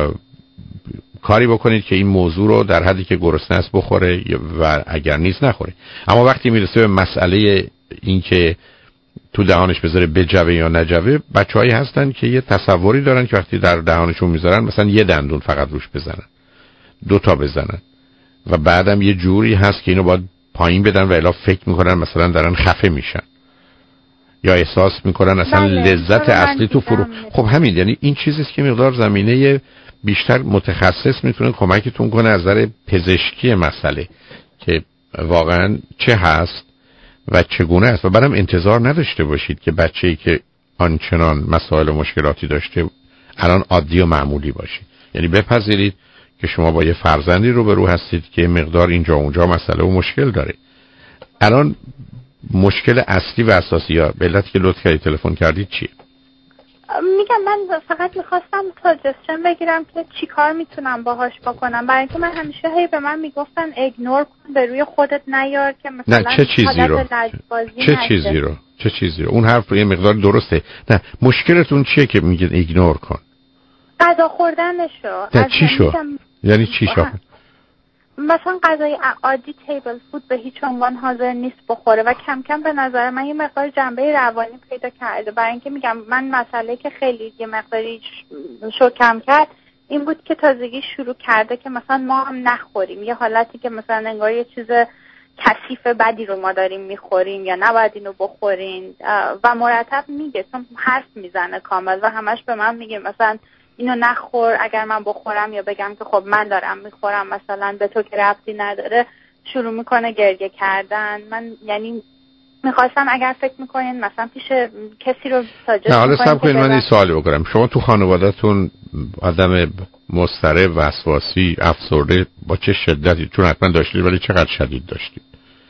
کاری بکنید که این موضوع رو در حدی که گرسنه است بخوره و اگر نیست نخوره. اما وقتی میرسه به مسئله این که تو دهانش بذاره بجوه یا نجوه، بچه‌هایی هستن که یه تصوری دارن که وقتی در دهانشون میذارن مثلا یه دندون فقط روش بزنن، دو تا بزنن و بعدم یه جوری هست که اینو باید پایین بدن و الا فکر میکنن مثلا دارن خفه میشن یا احساس میکنن اصلا لذت اصلی تو فرو. خب همین، یعنی این چیزیست که مقدار زمینه بیشتر متخصص میتونه کمکتون کنه از نظر پزشکی مسئله که واقعا چه هست و چگونه است و بعدم انتظار نداشته باشید که بچه‌ای که آنچنان مسائل و مشکلاتی داشته الان عادی و معمولی باشه. یعنی بپذیرید که شما با یه فرزندی روبرو هستید که مقدار اینجا اونجا مسئله و مشکل داره. الان مشکل اصلی و اساسی یا به علتی که لطف کردید تلفن کردید چیه؟ میگم من فقط میخواستم ساجستشن بگیرم که چی کار میتونم باهاش بکنم، برای اینکه من همیشه هی به من میگفتن اگنور کن، به روی خودت نیار که مثلا نه چه چیزی رو چه چیزی رو چه چیزی رو اون حرف یه مقدار درسته. نه مشکلتون چیه که میگید ایگنور کن؟ غذا خوردنشو. نه چی شو؟ یعنی چی شو؟ مثلا غذای عادی تیبل فود به هیچ عنوان حاضر نیست بخوره و کم کم به نظر من یه مقدار جنبه روانی پیدا کرده. برای اینکه میگم من مسئله که خیلی یه مقداری شوکم کرد این بود که تازگی شروع کرده که مثلا ما هم نخوریم، یه حالتی که مثلا انگار یه چیز کثیف بدی رو ما داریم میخوریم یا نباید اینو بخورین و مرتب میگه، چون حرف میزنه کامل و همش به من میگه مثلا اینو نخور، اگر من بخورم یا بگم که خب من دارم میخورم مثلا به تو که ربطی نداره، شروع میکنه گریه کردن. من یعنی میخواستم اگر فکر میکنین مثلا پیش کسی رو ساجست نه حالا سب کنید من این ببن... سوالی بکنم. شما تو خانواده‌تون آدم مضطرب، وسواسی، افسرده با چه شدتی؟ چون حتما داشتید ولی چقدر شدید داشتید؟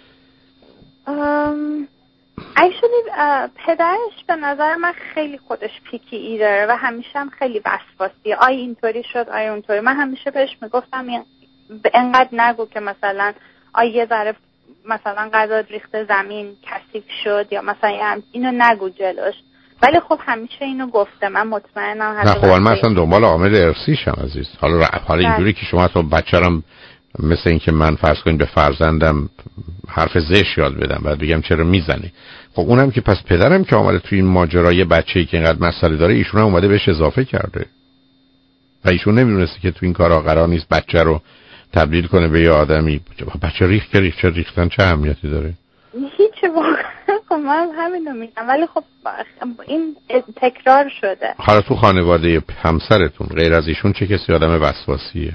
ام... actually پدرش به نظر من خیلی خودش پیکی ای داره و همیشه هم خیلی وسواسی، آی اینطوری شد آی اونطوری. من همیشه بهش میگفتم اینقدر نگو که مثلا آی یه ذره مثلا غذا ریخته زمین کثیف شد یا مثلا اینو نگو جلوش، ولی خب همیشه اینو گفته. من مطمئنم نه خب من اصلا دنبال عامل ارثیشم عزیز. حالا حالا اینجوری که شما تو بچه‌رم مثل این که من فرض کنید به فرزندم حرف زشت یاد بدم بعد بگم چرا میزنی، خب اونم که پس پدرم که آمده توی این ماجرای بچه‌ای که اینقدر مسئله داره ایشون هم اومده بهش اضافه کرده و ایشون نمیدونسته که تو این کارا قرار نیست بچه رو تبدیل کنه به یه آدمی. بچه ریخت که ریخت، چه ریختن چه اهمیتی داره؟ هیچ واقعا خب من همینو میگم، ولی خب این تکرار شده. حالا تو خانواده همسرتون غیر از ایشون چه کسی آدم وسواسیه؟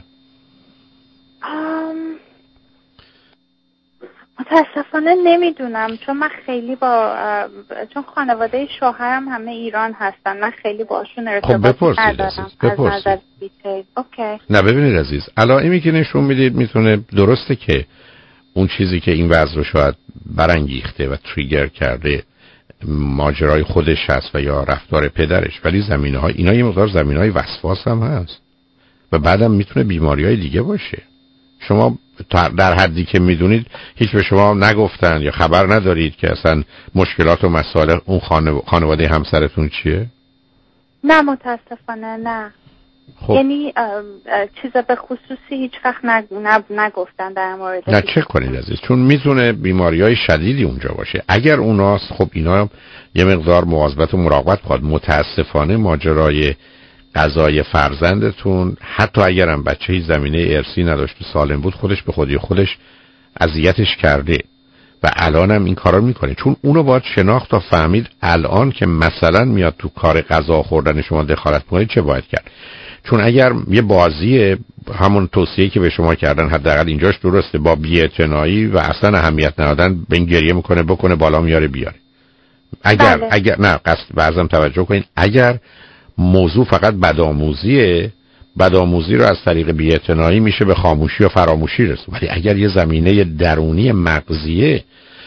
متاسفانه نمیدونم، چون من خیلی با چون خانواده شوهرم همه ایران هستن، من خیلی باشون ارتباط خب ندارم. بپرسید از دیتیل. اوکی. نه ببینید عزیز، علائمی که نشون میدید میتونه درسته که اون چیزی که این وضع رو شاید برانگیخته و تریگر کرده ماجرای خودش هست و یا رفتار پدرش، ولی زمینه های اینا یه مقدار زمینه های وسواس هم هست و بعدم میتونه بیماری های دیگه باشه. شما در حدی که میدونید هیچ به شما نگفتن یا خبر ندارید که اصلا مشکلات و مسائل اون خانواده همسرتون چیه؟ نه متاسفانه نه. خب. یعنی چیز به خصوصی هیچ وقت نگفتن در مورد. نه چه کنید عزیز، چون میتونه بیماری های شدیدی اونجا باشه. اگر اوناست خب اینا یه مقدار مواظبت و مراقبت باید. متاسفانه ماجرای غذای فرزندتون حتی اگرم بچه‌ای زمینه ارثی نداشت سالم بود، خودش به خودی خودش اذیتش کرده و الانم این کارا میکنه. چون اونو باید شناخت و فهمید الان که مثلا میاد تو کار غذا خوردن شما دخالت کنه چه باید کرد. چون اگر یه بازی همون توصیه‌ای که به شما کردن حداقل اینجاش درسته، با بی‌اعتنایی و اصلا اهمیت ندادن به این گریه میکنه بکنه بالا میاره بیاره. اگر بله. اگر نه قصد بعضم توجه کنین، اگر موضوع فقط بدآموزیه، بدآموزی رو از طریق بی‌اعتنایی میشه به خاموشی و فراموشی رسون. ولی اگر یه زمینه درونی مغزیه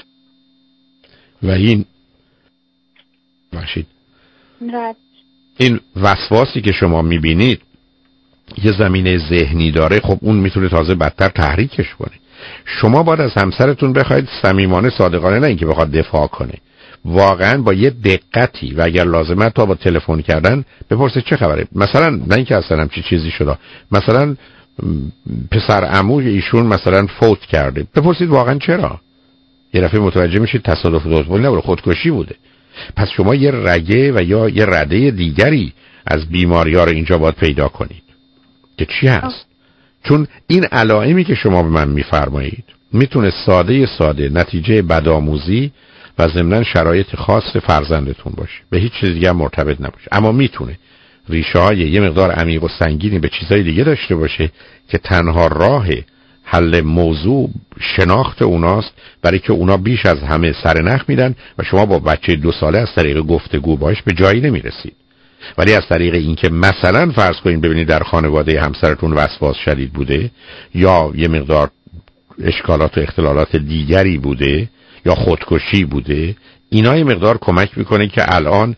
و این باشید این وسواسی که شما میبینید یه زمینه ذهنی داره، خب اون میتونه تازه بدتر تحریکش کنه. شما باید از همسرتون بخواید صمیمانه صادقانه، نه اینکه بخواد دفاع کنه، واقعا با یه دقتی و اگر لازمه تا با تلفن کردن بپرسید چه خبره. مثلا نه اینکه اصلا چی چیزی شده، مثلا پسر عموی ایشون مثلا فوت کرده، بپرسید واقعا چرا. یه دفعه متوجه میشید تصادف اتومبیل نبوده، خودکشی بوده. پس شما یه رگه و یا یه رده دیگری از بیماری‌ها رو اینجا باید پیدا کنید که چی هست. چون این علائمی که شما به من میفرمایید میتونه ساده ساده نتیجه بدآموزی و ضمناً شرایط خاص فرزندتون باشه، به هیچ چیز دیگه مرتبط نباشه. اما میتونه ریشه‌های یه مقدار عمیق و سنگینی به چیزای دیگه داشته باشه که تنها راه حل موضوع شناخت اوناست، برای که اونا بیش از همه سرنخ میدن و شما با بچه دو ساله از طریق گفتگو باش به جایی نمیرسید. ولی از طریق اینکه مثلا فرض کنین ببینید در خانواده همسرتون وسواس شدید بوده یا یه مقدار اشکالات و اختلالات دیگری بوده یا خودکشی بوده، اینا یه مقدار کمک میکنه که الان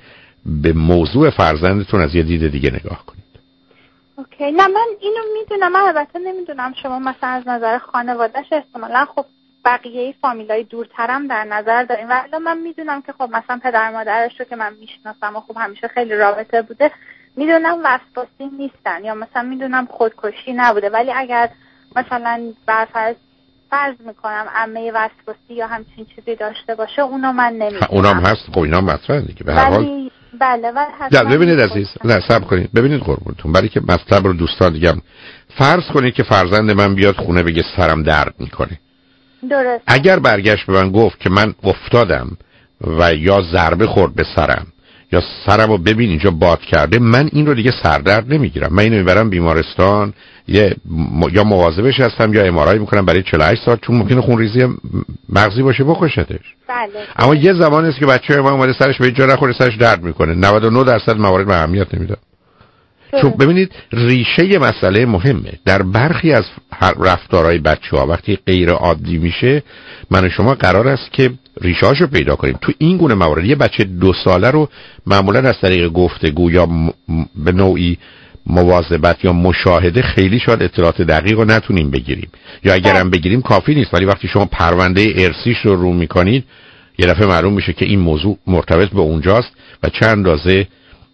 به موضوع فرزندتون از یه دید دیگه نگاه کنید. اوکی. نه من اینو میدونم، من البته نمیدونم شما مثلا از نظر خانواده‌اش احتمالاً خب بقیه فامیلای دورترم در نظر داریم و الان من میدونم که خب مثلا پدر مادرش رو که من میشناسم و خب همیشه خیلی رابطه بوده، میدونم وسواسی نیستن یا مثلا میدونم خودکشی نبوده، ولی اگر مثلا برفرض فرض میکنم عمه وسواسی یا همچین چیزی داشته باشه اونو من نمیدونم. اونم هست، خب اینا مطرحه دیگه به هر حال. بله ولی حتما ببینید عزیز، نه صبر کنید، ببینید قربونتون، برای که مطلب رو دوستان دیگه فرض کنید که فرزند من بیاد خونه بگه سرم درد میکنه. درست. اگر برگشت به من گفت که من افتادم و یا ضربه خورد به سرم یا سرمو ببین اینجا باد کرده، من این رو دیگه سردرد نمیگیرم، من اینو میبرم بیمارستان، یه م... یا مواظبش هستم یا ام آر آی میکنم برای چهل و هشت ساعت، چون ممکنه خونریزی مغزی باشه بکشتش. بله. اما یه زمانی است که بچه ما اومده سرش به جا نخوره، سرش درد میکنه، نود و نه درصد موارد اهمیت نمیده. چون ببینید ریشه مسئله مهمه در برخی از رفتارهای بچه‌ها وقتی غیر عادی میشه، من و شما قرار است که ریشه‌اشو پیدا کنیم. تو این گونه موارد یه بچه دو ساله رو معمولا از طریق گفتگو یا م... به نوعی مواظبت یا مشاهده خیلی شاید اطلاعات دقیق رو نتونیم بگیریم، یا اگرم بگیریم کافی نیست. ولی وقتی شما پرونده ارثیش رو رو میکنید یه دفعه معلوم میشه که این موضوع مرتبط به اونجاست و چه اندازه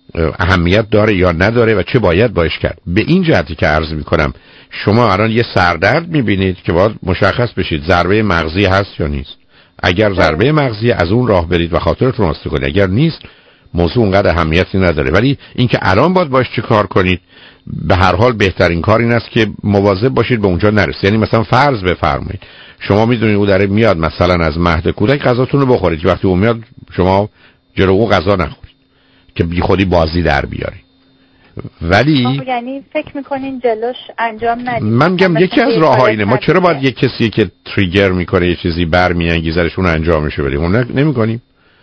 اهمیت داره یا نداره و چه باید باش کرد. به این جهتی که عرض میکنم شما الان یه سردرد میبینید که باید مشخص بشید ضربه مغزی هست یا نیست. اگر ضربه مغزی از اون راه برید و خاطرتون راست کنید، اگر نیست موضوع اونقدر اهمیتی نداره. ولی اینکه الان باید باش چه کار کنید، به هر حال بهترین کار این است که مواظب باشید به اونجا نرسید. یعنی مثلا فرض بفرمایید شما میدونید او داره میاد مثلا از مهد کودک، غذاتون رو بخورید، وقتی اون میاد شما جلو او غذا نخورید که بی خودی بازی در بیاری. ولی یعنی فکر میکنین جلوش انجام ندید؟ من میگم یکی از راه‌ها اینه. ما چرا باید یک کسی که تریگر میکنه یه چیزی برمیانگیزه اون انجامش بدیم؟ اون نمیکنیم.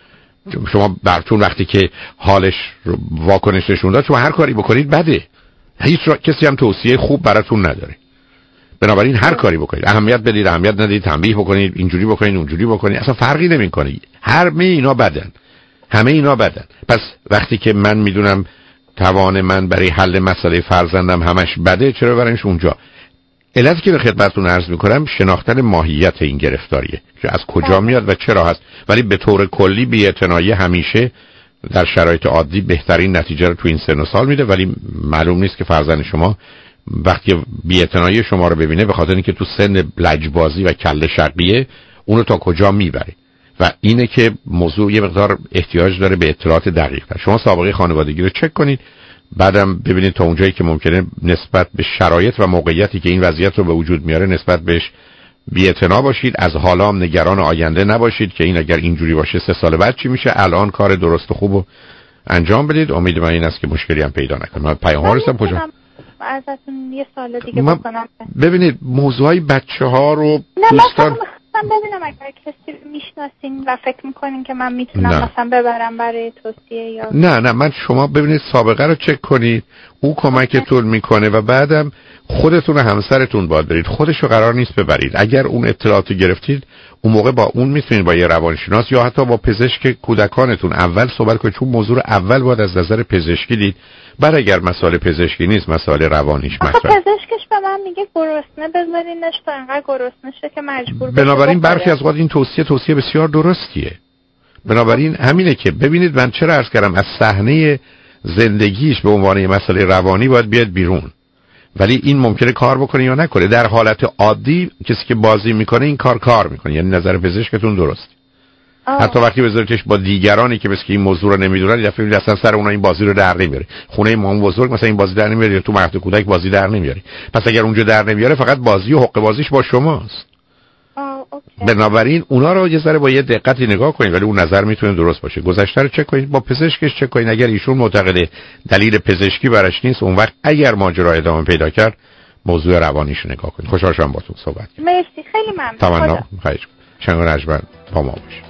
شما براتون وقتی که حالش واکنش نشون داد شما هر کاری بکنید بده. هیچ را... کسی هم توصیه خوب براتون نداره. بنابراین هر کاری بکنید، اهمیت بدید، اهمیت ندید، تنبیه بکنید، اینجوری بکنید، اونجوری بکنید، اصلا فرقی نمیکنه. همه اینا بدن. همه اینا بدن. پس وقتی که من میدونم توان من برای حل مسئله فرزندم همش بده، چرا ببرنش اونجا؟ علتی که به خدمتتون عرض میکنم شناختن ماهیت این گرفتاریه که از کجا میاد و چرا هست. ولی به طور کلی بی‌اعتنایی همیشه در شرایط عادی بهترین نتیجه رو تو این سن و سال میده، ولی معلوم نیست که فرزند شما وقتی بی‌اعتنایی شما رو ببینه به خاطر اینکه تو سن لجبازی و کله شقیه اونو تا کجا میبره. و اینه که موضوع یه مقدار احتیاج داره به اطلاعات دقیق. شما سابقه خانوادگی رو چک کنید، بعدم ببینید تا اونجایی که ممکنه نسبت به شرایط و موقعیتی که این وضعیت رو به وجود میاره نسبت بهش بی‌اعتنا باشید. از حالا هم نگران آینده نباشید که این اگر اینجوری باشه سه سال بعد چی میشه. الان کار درست و خوب رو انجام بدید. امید من این است که مشکلی هم پیدا نکنه. من پیام‌ها رو رسم کجا ازتون یه سوال دیگه بکنم. ببینید موضوعای بچه‌ها رو دوستان من ببینم اگر کسی میشناسین و فکر میکنین که من میتونم نه. مثلا ببرم برای توصیه یا نه نه من شما ببینید سابقه رو چک کنید، او کمکتون میکنه و بعدم خودتون و همسرتون باید برید. خودش رو قرار نیست ببرید. اگر اون اطلاعاتی گرفتید اون موقع با اون میتونید با یه روانشناس یا حتی با پزشک کودکانتون اول صحبت کنید، چون موضوع اول باید از نظر پزشکی دید. بعد اگر مسئله پزشکی نیست مسئله روانیش مطرحه. پزشکش به من میگه گرسنه بذارینش تا انقدر گرسنه شه که مجبور بشه. بنابراین برخی از وقت این توصیه توصیه بسیار درستیه. بنابراین همینه که ببینید من چرا عرض کردم از صحنه زندگیش به عنوان یه مسئله روانی باید بیاد بیرون، ولی این ممکنه کار بکنه یا نکنه. در حالت عادی کسی که بازی میکنه این کار کار میکنه، یعنی نظر پزشکتون درست. آه. حتی وقتی بذاریدش با دیگرانی که مثل این موضوع رو نمیدونن یه دفعه اصلا سر اونها این بازی رو در نمیاره. خونه مام بزرگ مثلا این بازی در نمیاره یا تو مهد کودک بازی در نمیاره. پس اگر اونجا در نمیاره فقط بازی و حق بازیش با شماست. آه اوکی. بنابراین اونا رو یه ذره با یه دقتی نگاه کنید، ولی اون نظر میتونه درست باشه. گذشته رو چک کنید، با پزشکش چک کنید. اگر ایشون معتقده دلیل پزشکی براش نیست، اون وقت اگر ماجرا ادامه پیدا کرد موضوع روانیش رو نگاه کنید. خوشحال شدم باهاتون صحبت کردم. مرسی خیلی ممنون. تمنا خیر. شنگ و نجمن با ما باشید.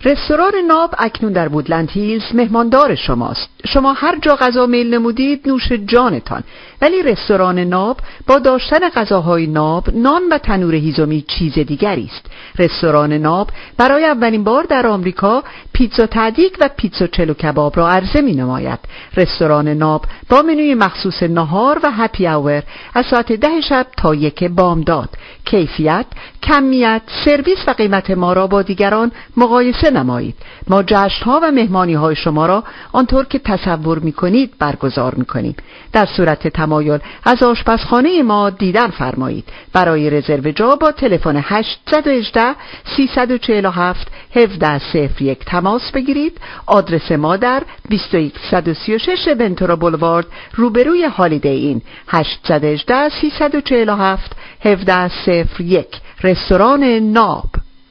رستوران ناب اکنون در وودلند هیلز مهماندار شماست. شما هر جا غذا میل نمودید نوش جانتان، ولی رستوران ناب با داشتن غذاهای ناب، نان و تنور هیزمی چیز دیگری است. رستوران ناب برای اولین بار در آمریکا پیتزا ته‌دیگ و پیتزا چلو کباب را عرضه می نماید. رستوران ناب با منوی مخصوص نهار و هپی اور از ساعت ده شب تا یک بامداد. کیفیت، کمیت، سرویس و قیمت ما را با دیگران مقایسه نمایید. ما جشن‌ها و مهمانی‌های شما را آنطور که تصور می‌کنید برگزار می‌کنیم. در صورت تمایل از آشپزخانه ما دیدن فرمایید. برای رزرو جا با تلفن هشت یک هشت سه چهار هفت یک هفت صفر یک تماس بگیرید. آدرس ما در بیست و یک صد و سی و شش ونتورا بولوارد روبروی هالیدی این. هشت یک هشت سه چهار هفت یک هفت صفر یک. رستوران ناب.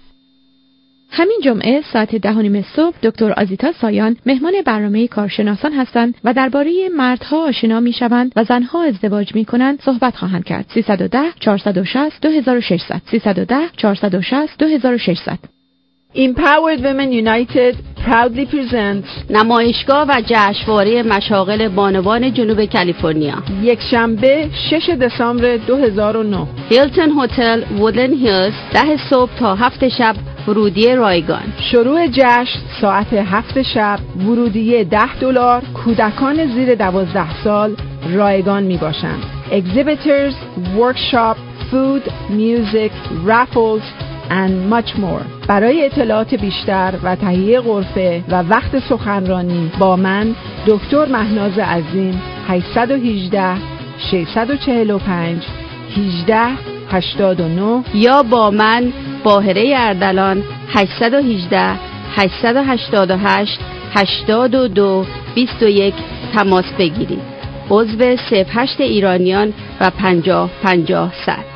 همین جمعه ساعت ده و نیم صبح دکتر آزیتا سایان مهمان برنامه کارشناسان هستند و درباره مردها آشنا میشوند و زنها ازدواج میکنند صحبت خواهند کرد. سیصد و ده چهارصد و شصت دو هزار و ششصد سیصد و ده چهارصد و شصت دو هزار و ششصد. Empowered Women United proudly presents نمایشگاه و جشنواره مشاغل بانوان جنوب کالیفرنیا، یک شنبه شش دسامبر دو هزار و نه، هیلتون هتل وودلند هیلز، ده صبح تا هفت شب، ورودی رایگان. شروع جشن ساعت هفت شب، ورودی ده دلار. کودکان زیر دوازده سال رایگان می باشند. Exhibitors, workshop, food, music, raffles and much more. برای اطلاعات بیشتر و تهیه غرفه و وقت سخنرانی با من دکتر مهناز عظیم هشت یک هشت شش چهار پنج یک هشت هشتاد و نه یا با من باهره اردلان هشت یک هشت هشت هشت هشت هشتاد و دو بیست و یک تماس بگیرید. عضو صفر هشت ایرانیان و پنجاه پنجاه صد.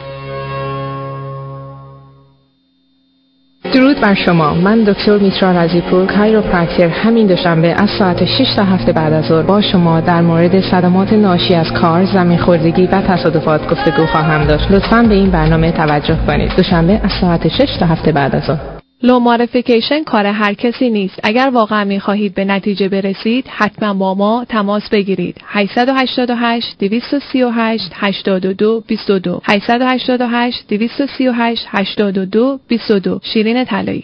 درود بر شما. من دکتر میترا رزیپور کایروپرکتر همین دوشنبه از ساعت شش تا هفت بعد از ظهر با شما در مورد صدمات ناشی از کار، زمین خوردگی و تصادفات گفتگو خواهم داشت. لطفاً به این برنامه توجه کنید. دوشنبه از ساعت شش تا هفت بعد از ظهر. لو ماریفیکیشن کار هر کسی نیست. اگر واقعا می‌خواهید به نتیجه برسید، حتما با ما تماس بگیرید. هشت هشت هشت دو سه هشت هشتاد و دو بیست و دو هشت هشت هشت دو سه هشت هشتاد و دو بیست و دو. شیرین طلایی.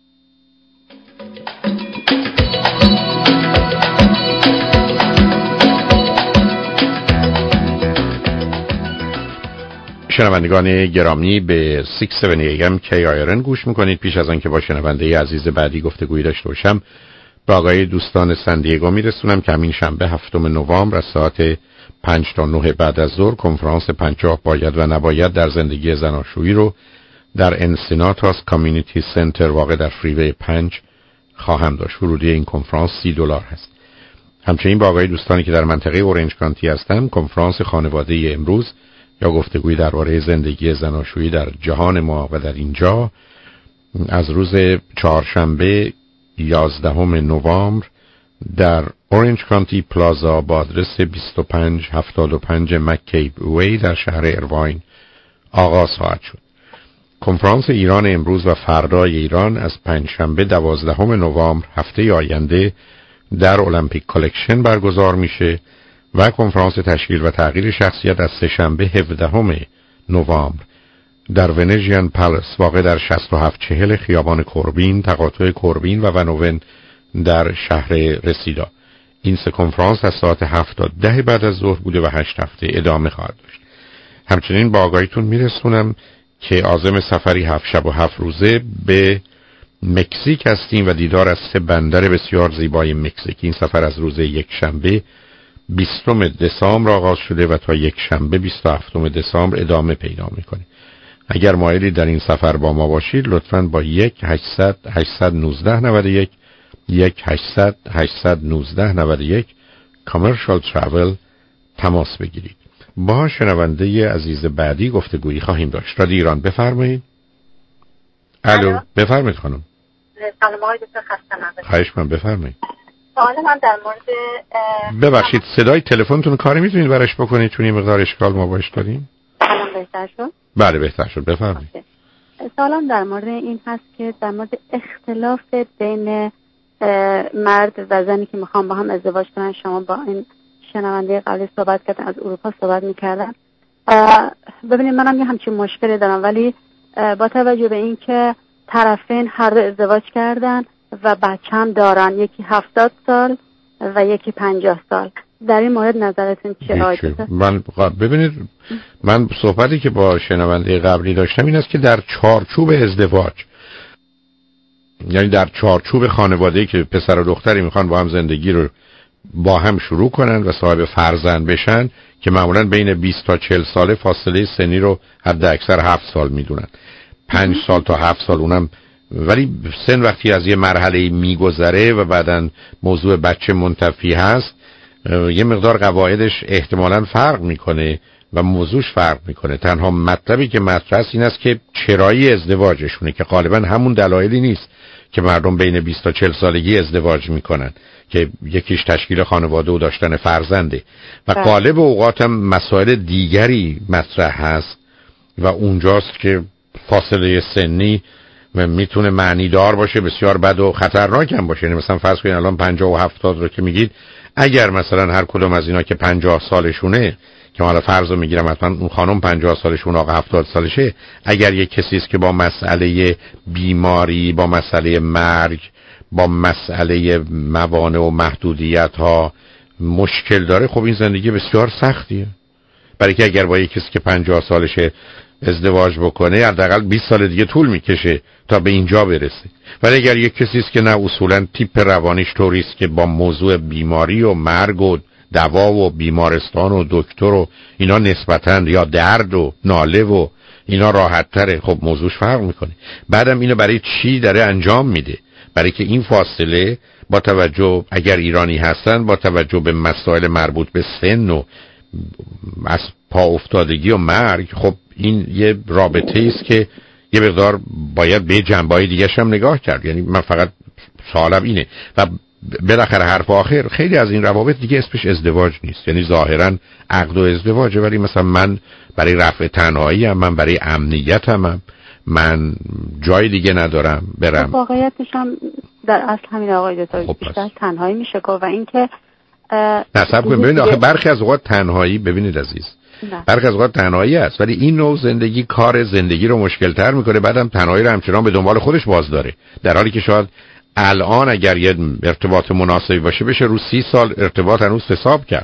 شنوندگان گرامی به شش هفت ای ام کی آی آر ان گوش میکنید. پیش از آن که با شنونده عزیز بعدی گفتگویی داشته باشم، به آقای دوستان سندیگو میرسونم که همین شنبه هفتم نوامبر از ساعت پنج تا نه بعد از ظهر کنفرانس پنجاه باید و نباید در زندگی زناشویی رو در انسیناتاس کامیونیتی سنتر واقع در فریوی پنج خواهم داشت. ورودی این کنفرانس سی دلار هست. همچنین با آقای دوستانی که در منطقه اورنج کانتی هستن، کنفرانس خانواده امروز یا گفتگوی درباره زندگی زناشویی در جهان ما و در اینجا از روز چهارشنبه یازدهم نوامبر در اورنج کانتی پلازا با آدرس بیست و پنج هفتاد و پنج مکیب وی در شهر ایرواین آغاز خواهد شد. کنفرانس ایران امروز و فردای ایران از پنجشنبه دوازدهم نوامبر هفته آینده در المپیک کالکشن برگزار میشه و کنفرانس تشکیل و تغییر شخصیت از سه‌شنبه هفدهم نوامبر در ونژین پالاس واقع در شصت و هفت چهل خیابان کوربین، تقاطع کوربین و ونوون در شهر رسیدا. این سه کنفرانس از ساعت هفت تا ده بعد از ظهر بوده و هشت هفته ادامه خواهد داشت. همچنین با آگاهیتون میرسونم که عازم سفری هفت شب و هفت روزه به مکزیک هستیم و دیدار از سه بندر بسیار زیبای مکزیک. این سفر از روز یک شنبه بیستم دسامبر آغاز شده و تا یک شنبه بیست و هفتم دسامبر ادامه پیدا میکنه. اگر مایلی در این سفر با ما باشید، لطفاً با یک هشتصد هشتصد و نوزده نود و یک یک هشتصد هشتصد و نوزده نود و یک کامرشال ترافل تماس بگیرید. با شنونده عزیز بعدی گفتگویی خواهیم داشت. رادیو ایران بفرمایید. الو بفرمایید خانم. سلام آقای دکتر، خسته نباشید. خواهش من بفرمایید. سوال من در مورد ببخشید صدای تلفنتون کاری میتونید برش بکنید چون یه مقدار اشکال ما باش داریم؟ الان بهتر شد؟ بله بحتر شد، بفرمایید. سوالم در مورد این هست که در مورد اختلاف بین مرد و زنی که میخوام با هم ازدواج کنن. شما با این شنونده قبلی صحبت کردن، از اروپا صحبت میکردن. ببینید منم یه همچین مشکلی دارم، ولی با توجه به این که طرفین هر دو ازدواج کردن و بچه هم دارن، یکی هفتاد سال و یکی پنجاه سال، در این مورد نظرتون چه آیده؟ من ببینید من صحبتی که با شنونده قبلی داشتم این است که در چارچوب ازدواج، یعنی در چارچوب خانواده‌ای که پسر و دختری میخوان با هم زندگی رو با هم شروع کنن و صاحب فرزند بشن، که معمولا بین بیست تا چهل ساله فاصله سنی رو حد اکثر هفت سال میدونن، پنج سال تا هفت سال اونم، ولی سن وقتی از یه مرحله میگذره و بعداً موضوع بچه منتفی هست، یه مقدار قواعدش احتمالاً فرق میکنه و موضوعش فرق میکنه. تنها مطلبی که مطرح است این است که چرایی ازدواجشونه، که غالباً همون دلایلی نیست که مردم بین بیست تا چهل سالگی ازدواج میکنن، که یکیش تشکیل خانواده و داشتن فرزنده و غالب اوقات هم مسائل دیگری مطرح هست و اونجاست که فاصله سنی میتونه معنی دار باشه، بسیار بد و خطرناک هم باشه. یعنی مثلا فرض کنید الان پنجاه و هفتاد رو که میگید، اگر مثلا هر کدوم از اینا که پنجاه سالشونه، که حالا فرض رو میگیرم حتما اون خانم پنجاه سالشون آقا هفتاد سالشه، اگر یک کسی است که با مسئله بیماری، با مسئله مرگ، با مسئله موانع و محدودیت ها مشکل داره، خب این زندگی بسیار سختیه. برای که اگر با یک کسی که پنجاه سالشه ازدواج بکنه، حداقل بیست سال دیگه طول میکشه تا به اینجا برسه. ولی اگر یک کسی است که نه اصولا تیپ روانیش طوری است که با موضوع بیماری و مرگ و دوا و بیمارستان و دکتر و اینا نسبتاً، یا درد و ناله و اینا راحت تره، خب موضوعش فرق میکنه. بعدم اینو برای چی داره انجام میده؟ برای که این فاصله با توجه، اگر ایرانی هستن، با توجه به مسائل مربوط به سن و از پا افتادگی و مرگ، خب این یه رابطه است که یه مقدار باید به جنبه‌های دیگه‌ش هم نگاه کرد. یعنی من فقط سوالم اینه و بالاخره حرف آخر، خیلی از این روابط دیگه اسمش ازدواج نیست، یعنی ظاهراً عقد و ازدواجه، ولی مثلا من برای رفع تنهایی هم، من برای امنیتم هم، من جای دیگه ندارم برم. واقعیتش هم در اصل همین آقای دکتر، خب بیشتر تنهایی میشه و اینکه نصب کنید. ببینید آخه برخی از اوقات تنهایی، ببینید عزیز، نه. برخی از اوقات تنهایی است، ولی این نوع زندگی کار زندگی رو مشکل تر میکنه، بعدم تنهایی رو همچنان به دنبال خودش باز داره، در حالی که شاید الان اگر یه ارتباط مناسبی باشه بشه رو سی سال ارتباط هنوز حساب کرد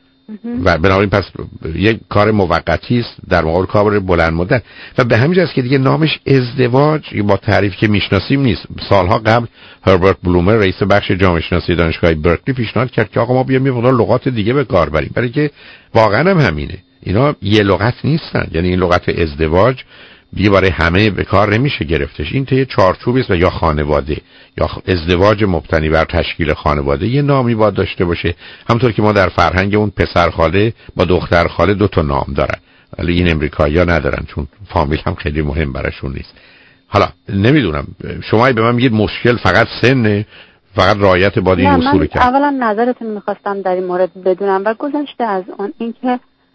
و بنابراین پس یک کار موقتی است در مقابل کار بلند مدت. و به همین جاست که دیگه نامش ازدواج با تعریف که میشناسیم نیست. سالها قبل هربرت بلومر رئیس بخش جامعه شناسی دانشگاه برکلی پیشنهاد کرد که آقا ما بیایم یه مقدار لغات دیگه به کار بریم، برای که واقعا هم همینه، اینا یه لغت نیستن. یعنی این لغت ازدواج دیگه برای همه به کار نمیشه گرفتش. این طی چارچوبی است و یا خانواده یا ازدواج مبتنی بر تشکیل خانواده یه نامی باید داشته باشه، همونطور که ما در فرهنگ اون پسر خاله با دختر خاله دو تا نام دارن، ولی این امریکایی‌ها ندارن چون فامیل هم خیلی مهم براشون نیست. حالا نمیدونم شما به من میگید مشکل فقط سنه، فقط رعایت باید این اصول کرد. اولا نظرتون میخواستم در این مورد بدونم و گذشته از اون اینکه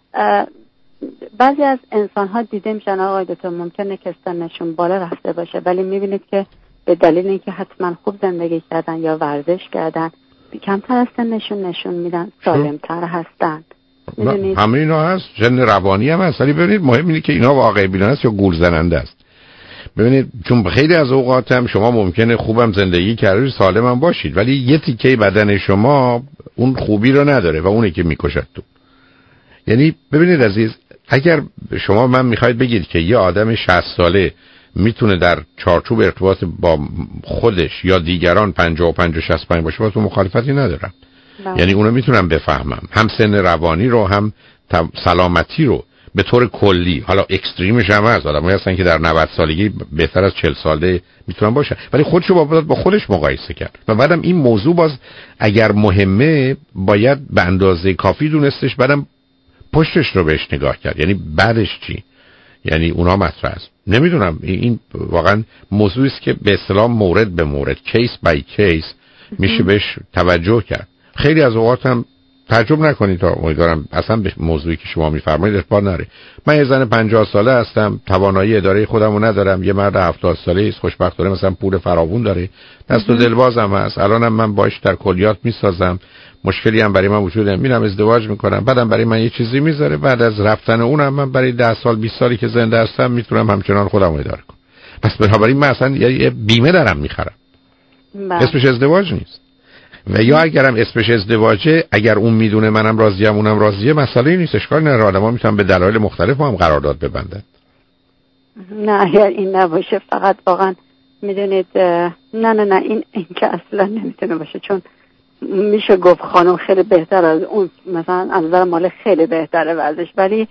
بعضی از انسان ها دیده میشن آقای دکتر ممکنه که سنشون بالا رفته باشه، ولی میبینید که به دلیل اینکه حتما خوب زندگی کردن یا ورزش کردن کمتر از سنشون نشون میدن سالمتر هستن. همه اینا هست، جن روانی هم هست، ولی ببینید مهم اینه که اینا واقعی بینانه است یا گول زننده است. ببینید چون خیلی از اوقات هم شما ممکنه خوبم زندگی کردید، سالم هم باشید، ولی یه تیکه بدن شما اون خوبی رو نداره و اونه که میکشد تو. یعنی ببینید عزیز، اگر شما من میخواید بگید که یه آدم شصت ساله میتونه در چارچوب ارتباط با خودش یا دیگران پنجاه و پنج و شصت و پنج باشه، با تو مخالفتی ندارم. باید. یعنی اونو میتونم بفهمم، هم سن روانی رو هم سلامتی رو به طور کلی. حالا اکستریمش هم هست، آدمایی هستن که در نود سالگی بهتر از چهل ساله میتونن باشن، ولی خودشو با با خودش مقایسه کرد. و بعدم این موضوع باز اگر مهمه باید به اندازه کافی دونستش، بعدم پشتش رو بهش نگاه کرد. یعنی بعدش چی؟ یعنی اونا مطرح است. نمیدونم، این واقعا موضوعی است که به اصطلاح مورد به مورد، کیس بای کیس میشه بهش توجه کرد. خیلی از اوقات هم تعجب نکنید تا امیدوارم اصلا به موضوعی که شما میفرمایید ارتباط نره. من یه زن پنجاه ساله هستم، توانایی اداره خودمو ندارم، یه مرد هفتاد ساله است خوشبختانه مثلا پول فراوون داره، دست و دلبازم هست، الانم من باش در کلیات میسازم، مشکلی هم برای من وجود نمیاد، میرم ازدواج میکنم، بعدم برای من یه چیزی میذاره، بعد از رفتن اونم من برای ده سال بیست سالی که زنده هستم میتونم همچنان خودمو اداره کنم. پس بنابراین من اصلا یه بیمه دارم میخرم. اسمش ازدواج نیست. و یا اگرم اسمش ازدواجه، اگر اون میدونه منم راضیم اونم راضیه، مسئله نیست، اشکال نداره، آدم‌ها میتونن به دلایل مختلف با هم قرارداد ببندن. نه اگر این نباشه، فقط واقعا میدونید نه نه نه این این که اصلا نمیتونه باشه، چون میشه گفت خانم خیلی بهتر از اون، مثلا از نظر مال خیلی بهتره وضعش، ولی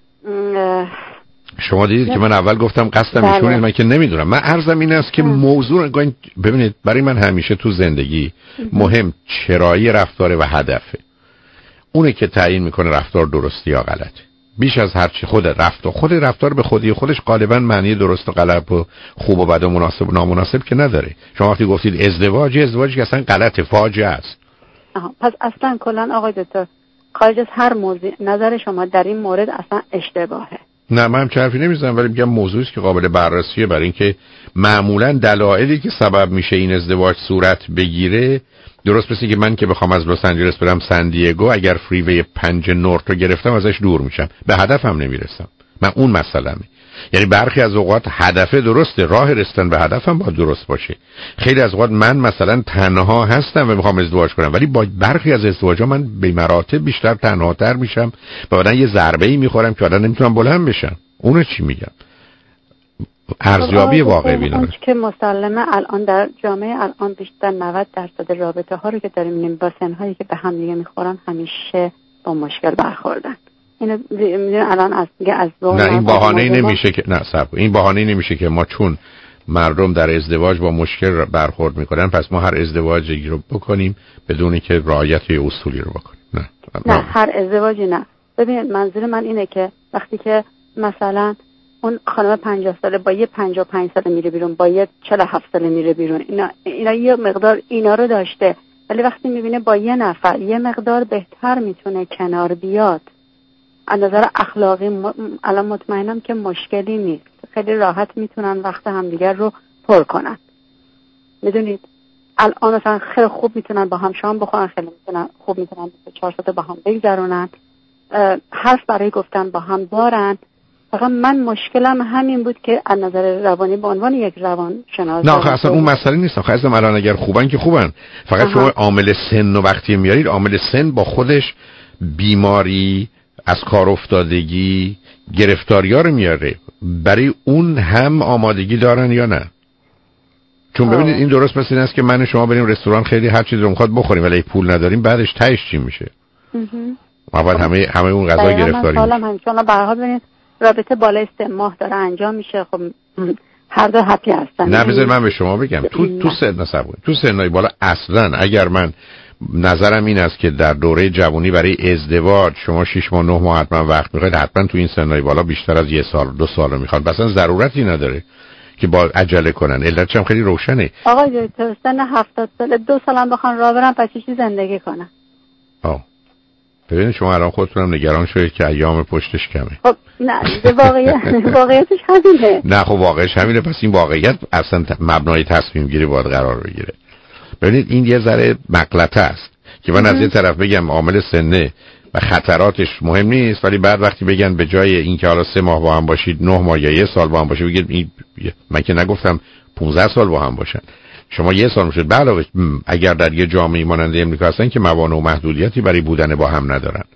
شما دیدید که من اول گفتم قصدم ایشونه، من که نمیدونم. من عرضم این است که موضوع ببینید، برای من همیشه تو زندگی مهم چرایی رفتار و هدفه. اونه که تعیین میکنه رفتار درستی یا غلطه. بیش از هر چی خود رفتار خود رفتار به خودی خودش غالبا معنی درست و غلط و خوب و بد و مناسب و نامناسب که نداره. شما وقتی گفتید ازدواج، ازدواجی که اصلا غلطه، فاجعه است. آها، پس اصلا کلا آقای دکتر خارج از هر موضوع نظر شما در این مورد اصلا اشتباهه. نه من هم حرفی نمیزنم، ولی میگم موضوعی است که قابل بررسیه، برای اینکه معمولا دلایلی که سبب میشه این ازدواج صورت بگیره درست مثل که من که بخوام از لس آنجلس برم سن دیگو، اگر فریوی پنج نورت رو گرفتم ازش دور میشم، به هدفم نمیرسم. من اون مسئله‌مه. یعنی برخی از اوقات هدف درسته، راه رسیدن به هدفم باید درست باشه. خیلی از اوقات من مثلا تنها هستم و میخوام ازدواج کنم، ولی با برخی از ازدواجا من به مراتب بیشتر تنهاتر میشم و بعدن یه ضربه‌ای میخورم که بعدن نمیتونم بلند بشم. اونو چی میگم؟ ارزیابی واقعی بینم که مسلمه الان در جامعه الان بیشتر نود درصد رابطه ها رو که داریم می‌بینیم با سن‌هایی که به هم دیگه میخورن همیشه با مشکل برخوردن. اینو میدونن الان از دیگه از نه این بهانه‌ای نمیشه که نه صبر این بهانه‌ای نمیشه که ما چون مردم در ازدواج با مشکل برخورد میکنن پس ما هر ازدواجی رو بکنیم بدون که رعایت اصولی رو بکنیم. نه نه, نه هر ازدواجی نه. ببینید منظور من اینه که وقتی که مثلا اون خانم پنجاه ساله با یه پنجاه و پنج ساله میره بیرون، با یه چهل و هفت ساله میره بیرون، اینا اینا یه مقدار اینا رو داشته، ولی وقتی میبینه با یه نفر یه مقدار بهتر میتونه کنار بیاد، از نظر اخلاقی م... الان مطمئنم که مشکلی نیست، خیلی راحت میتونن وقت همدیگر رو پر کنن. میدونید الان مثلا خیلی خوب میتونن با هم شام بخورن، خیلی میتونن خوب میتونن چهار ساعت با هم بگذرونن، حرف برای گفتن با هم دارن. فقط من مشکلم همین بود که از نظر روانی به عنوان یک روان شناس، نه آخه اصلا اون مسئله نیست. آخه اصلا الان اگر خوبن که خوبن، فقط آها. شما عامل سن و وقتی میارید، عامل سن با خودش بیماری، از کار افتادگی، گرفتاری‌ها رو میاره. برای اون هم آمادگی دارن یا نه؟ چون ببینید این درست مثل این است که من و شما بریم رستوران، خیلی هر چیزی رو می‌خواد بخوریم ولی پول نداریم، بعدش تهش چی میشه؟ اول همه همه اون غذا گرفتاری. حالا هم چون به هر حال ببینید رابطه بالای سه ماه داره انجام میشه، خب هر دو هپی هستن. نه بذار من به شما بگم تو تو سن نسبت تو سنای بالا اصلا اگر من نظرم این است که در دوره جوانی برای ازدواج شما شش ماه نه ماه حتما وقت میخواید، حتما تو این سنای بالا بیشتر از یه سال دو سال رو میخواد، اصلا ضرورتی نداره که با عجله کنن. علتش هم خیلی روشنه. آقای دکتر سن هفتاد سال دو سالم بخوان راه برن پس چی زندگی کنن؟ آه ببینید شما الان خودتونم نگران شدید که ایام پشتش کمه. خب نه واقعیت واقعیتش همینه. نه خب واقعش همینه. پس این واقعیت اصلا مبنای تصمیم گیری باید قرار بگیره. ببینید این یه ذره مغلطه است که من از یه طرف بگم عامل سنه و خطراتش مهم نیست، ولی بعد وقتی بگن به جای اینکه حالا سه ماه با هم باشید نه ماه یا یه سال با هم باشید، بگید این من که نگفتم پانزده سال با هم باشن، شما یه سال میشد. علاوه اگر در یه جامعه مانند امریکا هستن که موانع و محدودیتی برای بودن با هم ندارن،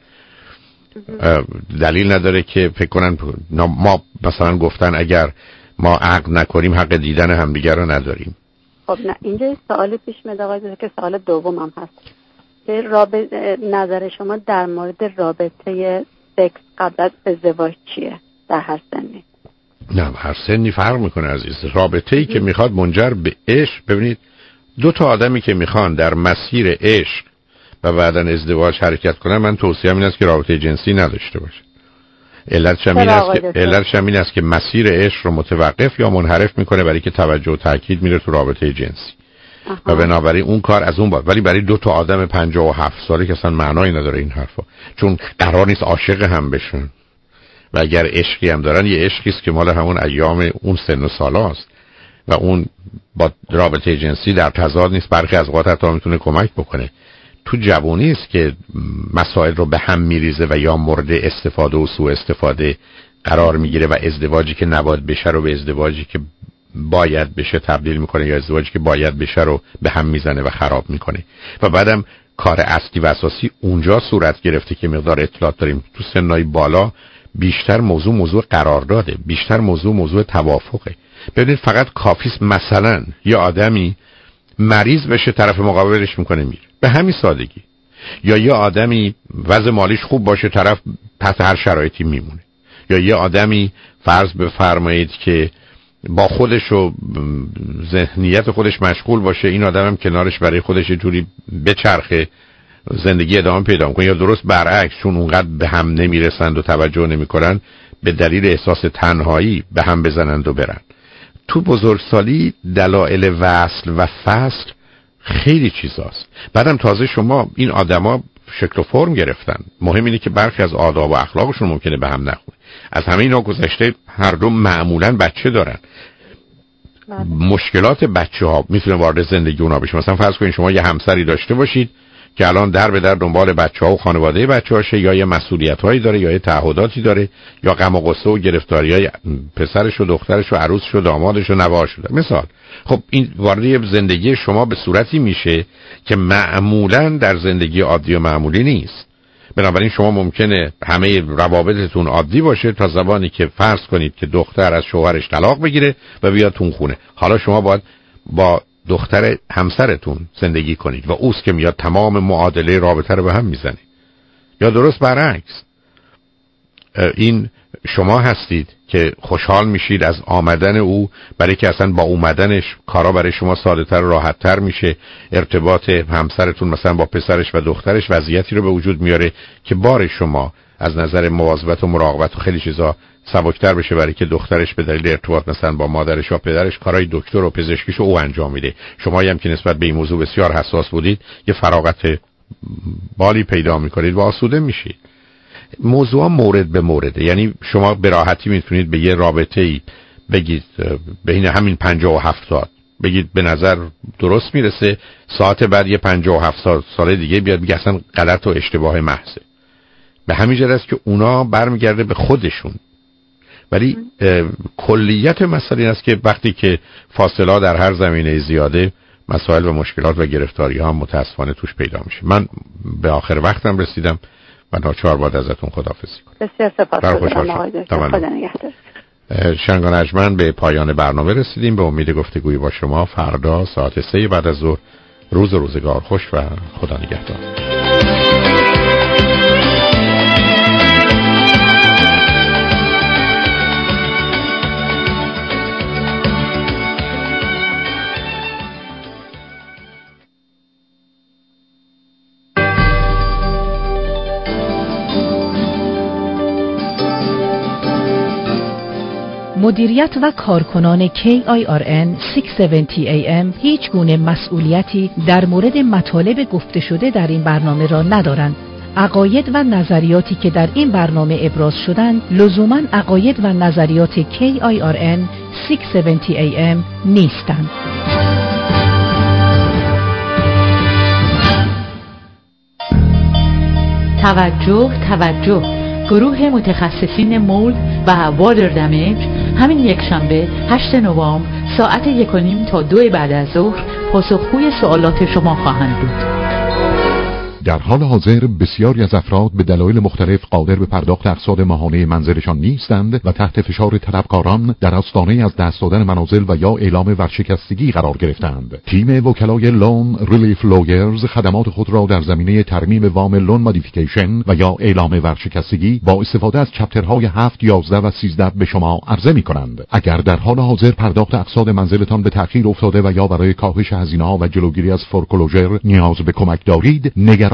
دلیل نداره که فکر کنن ما مثلا گفتن اگر ما عقد نکنیم حق دیدن همدیگر رو نداریم. خب نه اینجا سوال پیش میاد آقای که سوال دومم هست که رابطه نظر شما در مورد رابطه سکس قبل از ازدواج چیه در هر سنی؟ نه هر سنی فرق میکنه عزیز. رابطه‌ای که میخواد منجر به عشق، ببینید دو تا آدمی که میخوان در مسیر عشق و بعدن ازدواج حرکت کنن، من توصیه‌ام این است که رابطه جنسی نداشته باشه. علتش هم این است که علتش هم این است که مسیر عشق رو متوقف یا منحرف میکنه برای که توجه و تاکید میره تو رابطه جنسی. و بنابراین اون کار از اون بود. ولی برای دو تا آدم پنجاه و هفت ساله که اصلا معنایی نداره این حرفا، چون قرار نیست عاشق هم بشن و اگر عشقی هم دارن یه عشقی است که مال همون ایام اون سن و سالاست و اون با رابطه جنسی در تضاد نیست، برخی از اوقات حتی میتونه کمک بکنه. تو جوانی است که مسائل رو به هم میریزه و یا مورد استفاده و سوء استفاده قرار میگیره و ازدواجی که نباید بشه رو به ازدواجی که باید بشه تبدیل میکنه یا ازدواجی که باید بشه رو به هم میزنه و خراب میکنه. و بعدم کار اصلی و اساسی اونجا صورت گرفته که مقدار اطلاعات داریم تو سنای بالا بیشتر موضوع موضوع قرارداده، بیشتر موضوع موضوع توافقه. ببینید فقط کافیست مثلا یه آدمی مریض بشه طرف مقابلش میکنه میره، به همین سادگی. یا یه آدمی وضع مالیش خوب باشه طرف تحت هر شرایطی میمونه. یا یه آدمی فرض بفرمایید که با خودش و ذهنیت خودش مشغول باشه، این آدم هم کنارش برای خودش یه جوری بچرخه زندگی ادامه پیدا میکنه. یا درست برعکس، چون اونقدر به هم نمیرسند و توجه نمیکنن به دلیل احساس تنهایی به هم بزنند و برن. تو بزرگسالی دلایل وصل و فصل خیلی چیزاست. بعدم تازه شما این آدما شکل و فرم گرفتن، مهم اینه که برخی از آداب و اخلاقشون ممکنه به هم نخوره. از همه اینا گذشته هر دو معمولاً بچه دارن. بله. مشکلات بچه ها میتونه وارد زندگی اونا بشه. مثلا فرض کنید شما یه همسری داشته باشید که الان در به در دنبال بچه ها و خانواده بچه هاشه، یا یه مسئولیت هایی داره یا یه تعهداتی داره، یا غم و غصه و گرفتاری های پسرش و دخترش و عروسش و دامادش و نوه‌اش شده مثال. خب این وارد زندگی شما به صورتی میشه که معمولاً در زندگی عادی و معمولی نیست. بنابراین شما ممکنه همه روابطتون عادی باشه تا زمانی که فرض کنید که دختر از شوهرش طلاق بگیره و بیاد تون خونه. حالا شما باید با دختر همسرتون زندگی کنید و اوست که میاد تمام معادله رابطه رو به هم میزنه. یا درست برعکس، این شما هستید که خوشحال میشید از آمدن او، برای که اصلا با اومدنش کارا برای شما ساده تر و راحت تر میشه. ارتباط همسرتون مثلا با پسرش و دخترش وضعیتی رو به وجود میاره که بار شما از نظر مواظبت و مراقبت و خیلی چیزا سبکتر بشه، برای که دخترش به دلیل ارتباط مثلا با مادرش و پدرش کارهای دکتر و پزشکیشو او انجام میده. شما هم که نسبت به این موضوع بسیار حساس بودید یه فراغت بالی پیدا میکنید و آسوده میشید. موضوع مورد به مورده، یعنی شما به راحتی میتونید به یه رابطه‌ای بگید بین همین پنجاه و هفتاد بگید به نظر درست میرسه، ساعت بعد یه پنجاه و هفت سال, سال دیگه بیاد بگه اصلا غلط و اشتباه محضه. به همین جهت است که اونا برمیگرده به خودشون. ولی کلیت مسئله این است که وقتی که فاصله در هر زمینه زیاده، مسائل و مشکلات و گرفتاری ها هم متاسفانه توش پیدا میشه. من به آخر وقتم رسیدم و ناچار باید ازتون خداحافظی کنم. بسیار سپاسگزارم آقای دکتر. خدا نگهدار. شنگان اجمن به پایان برنامه رسیدیم. به امید گفتگوی با شما فردا ساعت سه بعد از ظهر. روز و روزگار خوش و خدا نگهدار. مدیریت و کارکنان کی آی آر ان ششصد و هفتاد ای ام هیچ گونه مسئولیتی در مورد مطالب گفته شده در این برنامه را ندارند. عقاید و نظریاتی که در این برنامه ابراز شدند لزوماً عقاید و نظریات کی آی آر ان ششصد و هفتاد ای ام نیستند. توجه توجه گروه متخصصین مولد و وادر دمیج همین یک شنبه هشتم نوامبر ساعت یک و نیم تا دو بعد از ظهر پاسخگوی سوالات شما خواهند بود. در حال حاضر بسیاری از افراد به دلایل مختلف قادر به پرداخت اقساط ماهانه منزلشان نیستند و تحت فشار طلبکاران در آستانه از دست دادن منازل و یا اعلام ورشکستگی قرار گرفتند. تیم وکلای لون ریلیف لویرز خدمات خود را در زمینه ترمیم وام لون مودیفیکیشن و یا اعلام ورشکستگی با استفاده از چپترهای هفت، یازده و سیزده به شما عرضه می‌کنند. اگر در حال حاضر پرداخت اقساط منزلتان به تأخیر افتاده و یا برای کاهش هزینه‌ها و جلوگیری از فورکلوژر نیاز به کمک دارید، نگران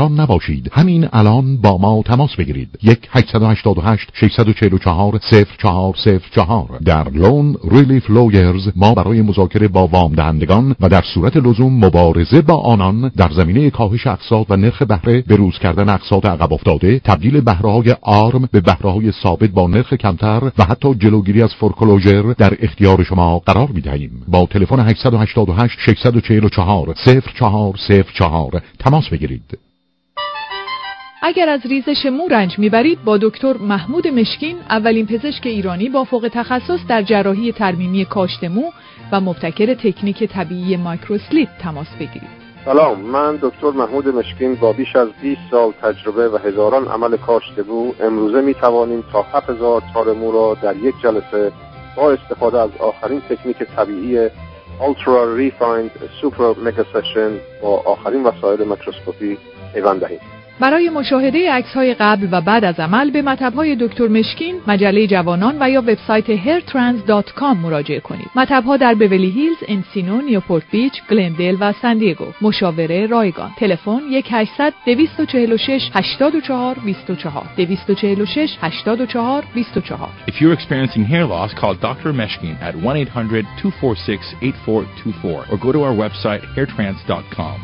نگران نباشید. همین الان با ما تماس بگیرید. یک هشت هشت هشت شش چهار چهار صفر چهار صفر چهار. در لون ریلیف لویرز ما برای مذاکره با وام دهندگان و در صورت لزوم مبارزه با آنان در زمینه کاهش اقساط و نرخ بهره، بروز کردن اقساط عقب افتاده، تبدیل بهره‌های آرم به بهره‌های ثابت با نرخ کمتر و حتی جلوگیری از فورکلوزر در اختیار شما قرار می‌دهیم. با تلفن هشت هشت هشت شش چهار چهار صفر چهار صفر چهار تماس بگیرید. اگر از ریزش مو رنج میبرید با دکتر محمود مشکین، اولین پزشک ایرانی با فوق تخصص در جراحی ترمیمی کاشت مو و مبتکر تکنیک طبیعی مایکروسلیپ تماس بگیرید. سلام، من دکتر محمود مشکین با بیش از بیست سال تجربه و هزاران عمل کاشت مو امروزه می توانیم تا هفت هزار تار مو را در یک جلسه با استفاده از آخرین تکنیک طبیعی Ultra Refined Super Mega Session با آخرین وسایل میکروسکوپی پیوند دهیم. برای مشاهده عکس‌های قبل و بعد از عمل به مطب‌های دکتر مشکین، مجله جوانان و یا وبسایت هیر ترانس دات کام مراجعه کنید. مطب‌ها در بیولی هیلز، انسینو، نیوپورت بیچ، گلندل و سان دیگو. مشاوره رایگان. تلفن یک هشتصد دویست چهل و شش هشتاد و چهار بیست و چهار دویست چهل و شش هشتاد و چهار بیست و چهار. If you're experiencing hair loss, call doctor Meshkin at one eight hundred two four six eight four two four or go to our website hair trans dot com.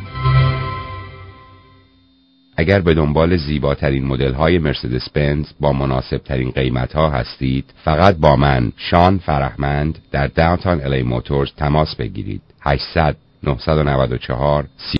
اگر به دنبال زیباترین مدل‌های مرسدس بنز با مناسبترین قیمت‌ها هستید، فقط با من شان فرهمند در داونتاون الی موتورز تماس بگیرید. هشتصد نه نه چهار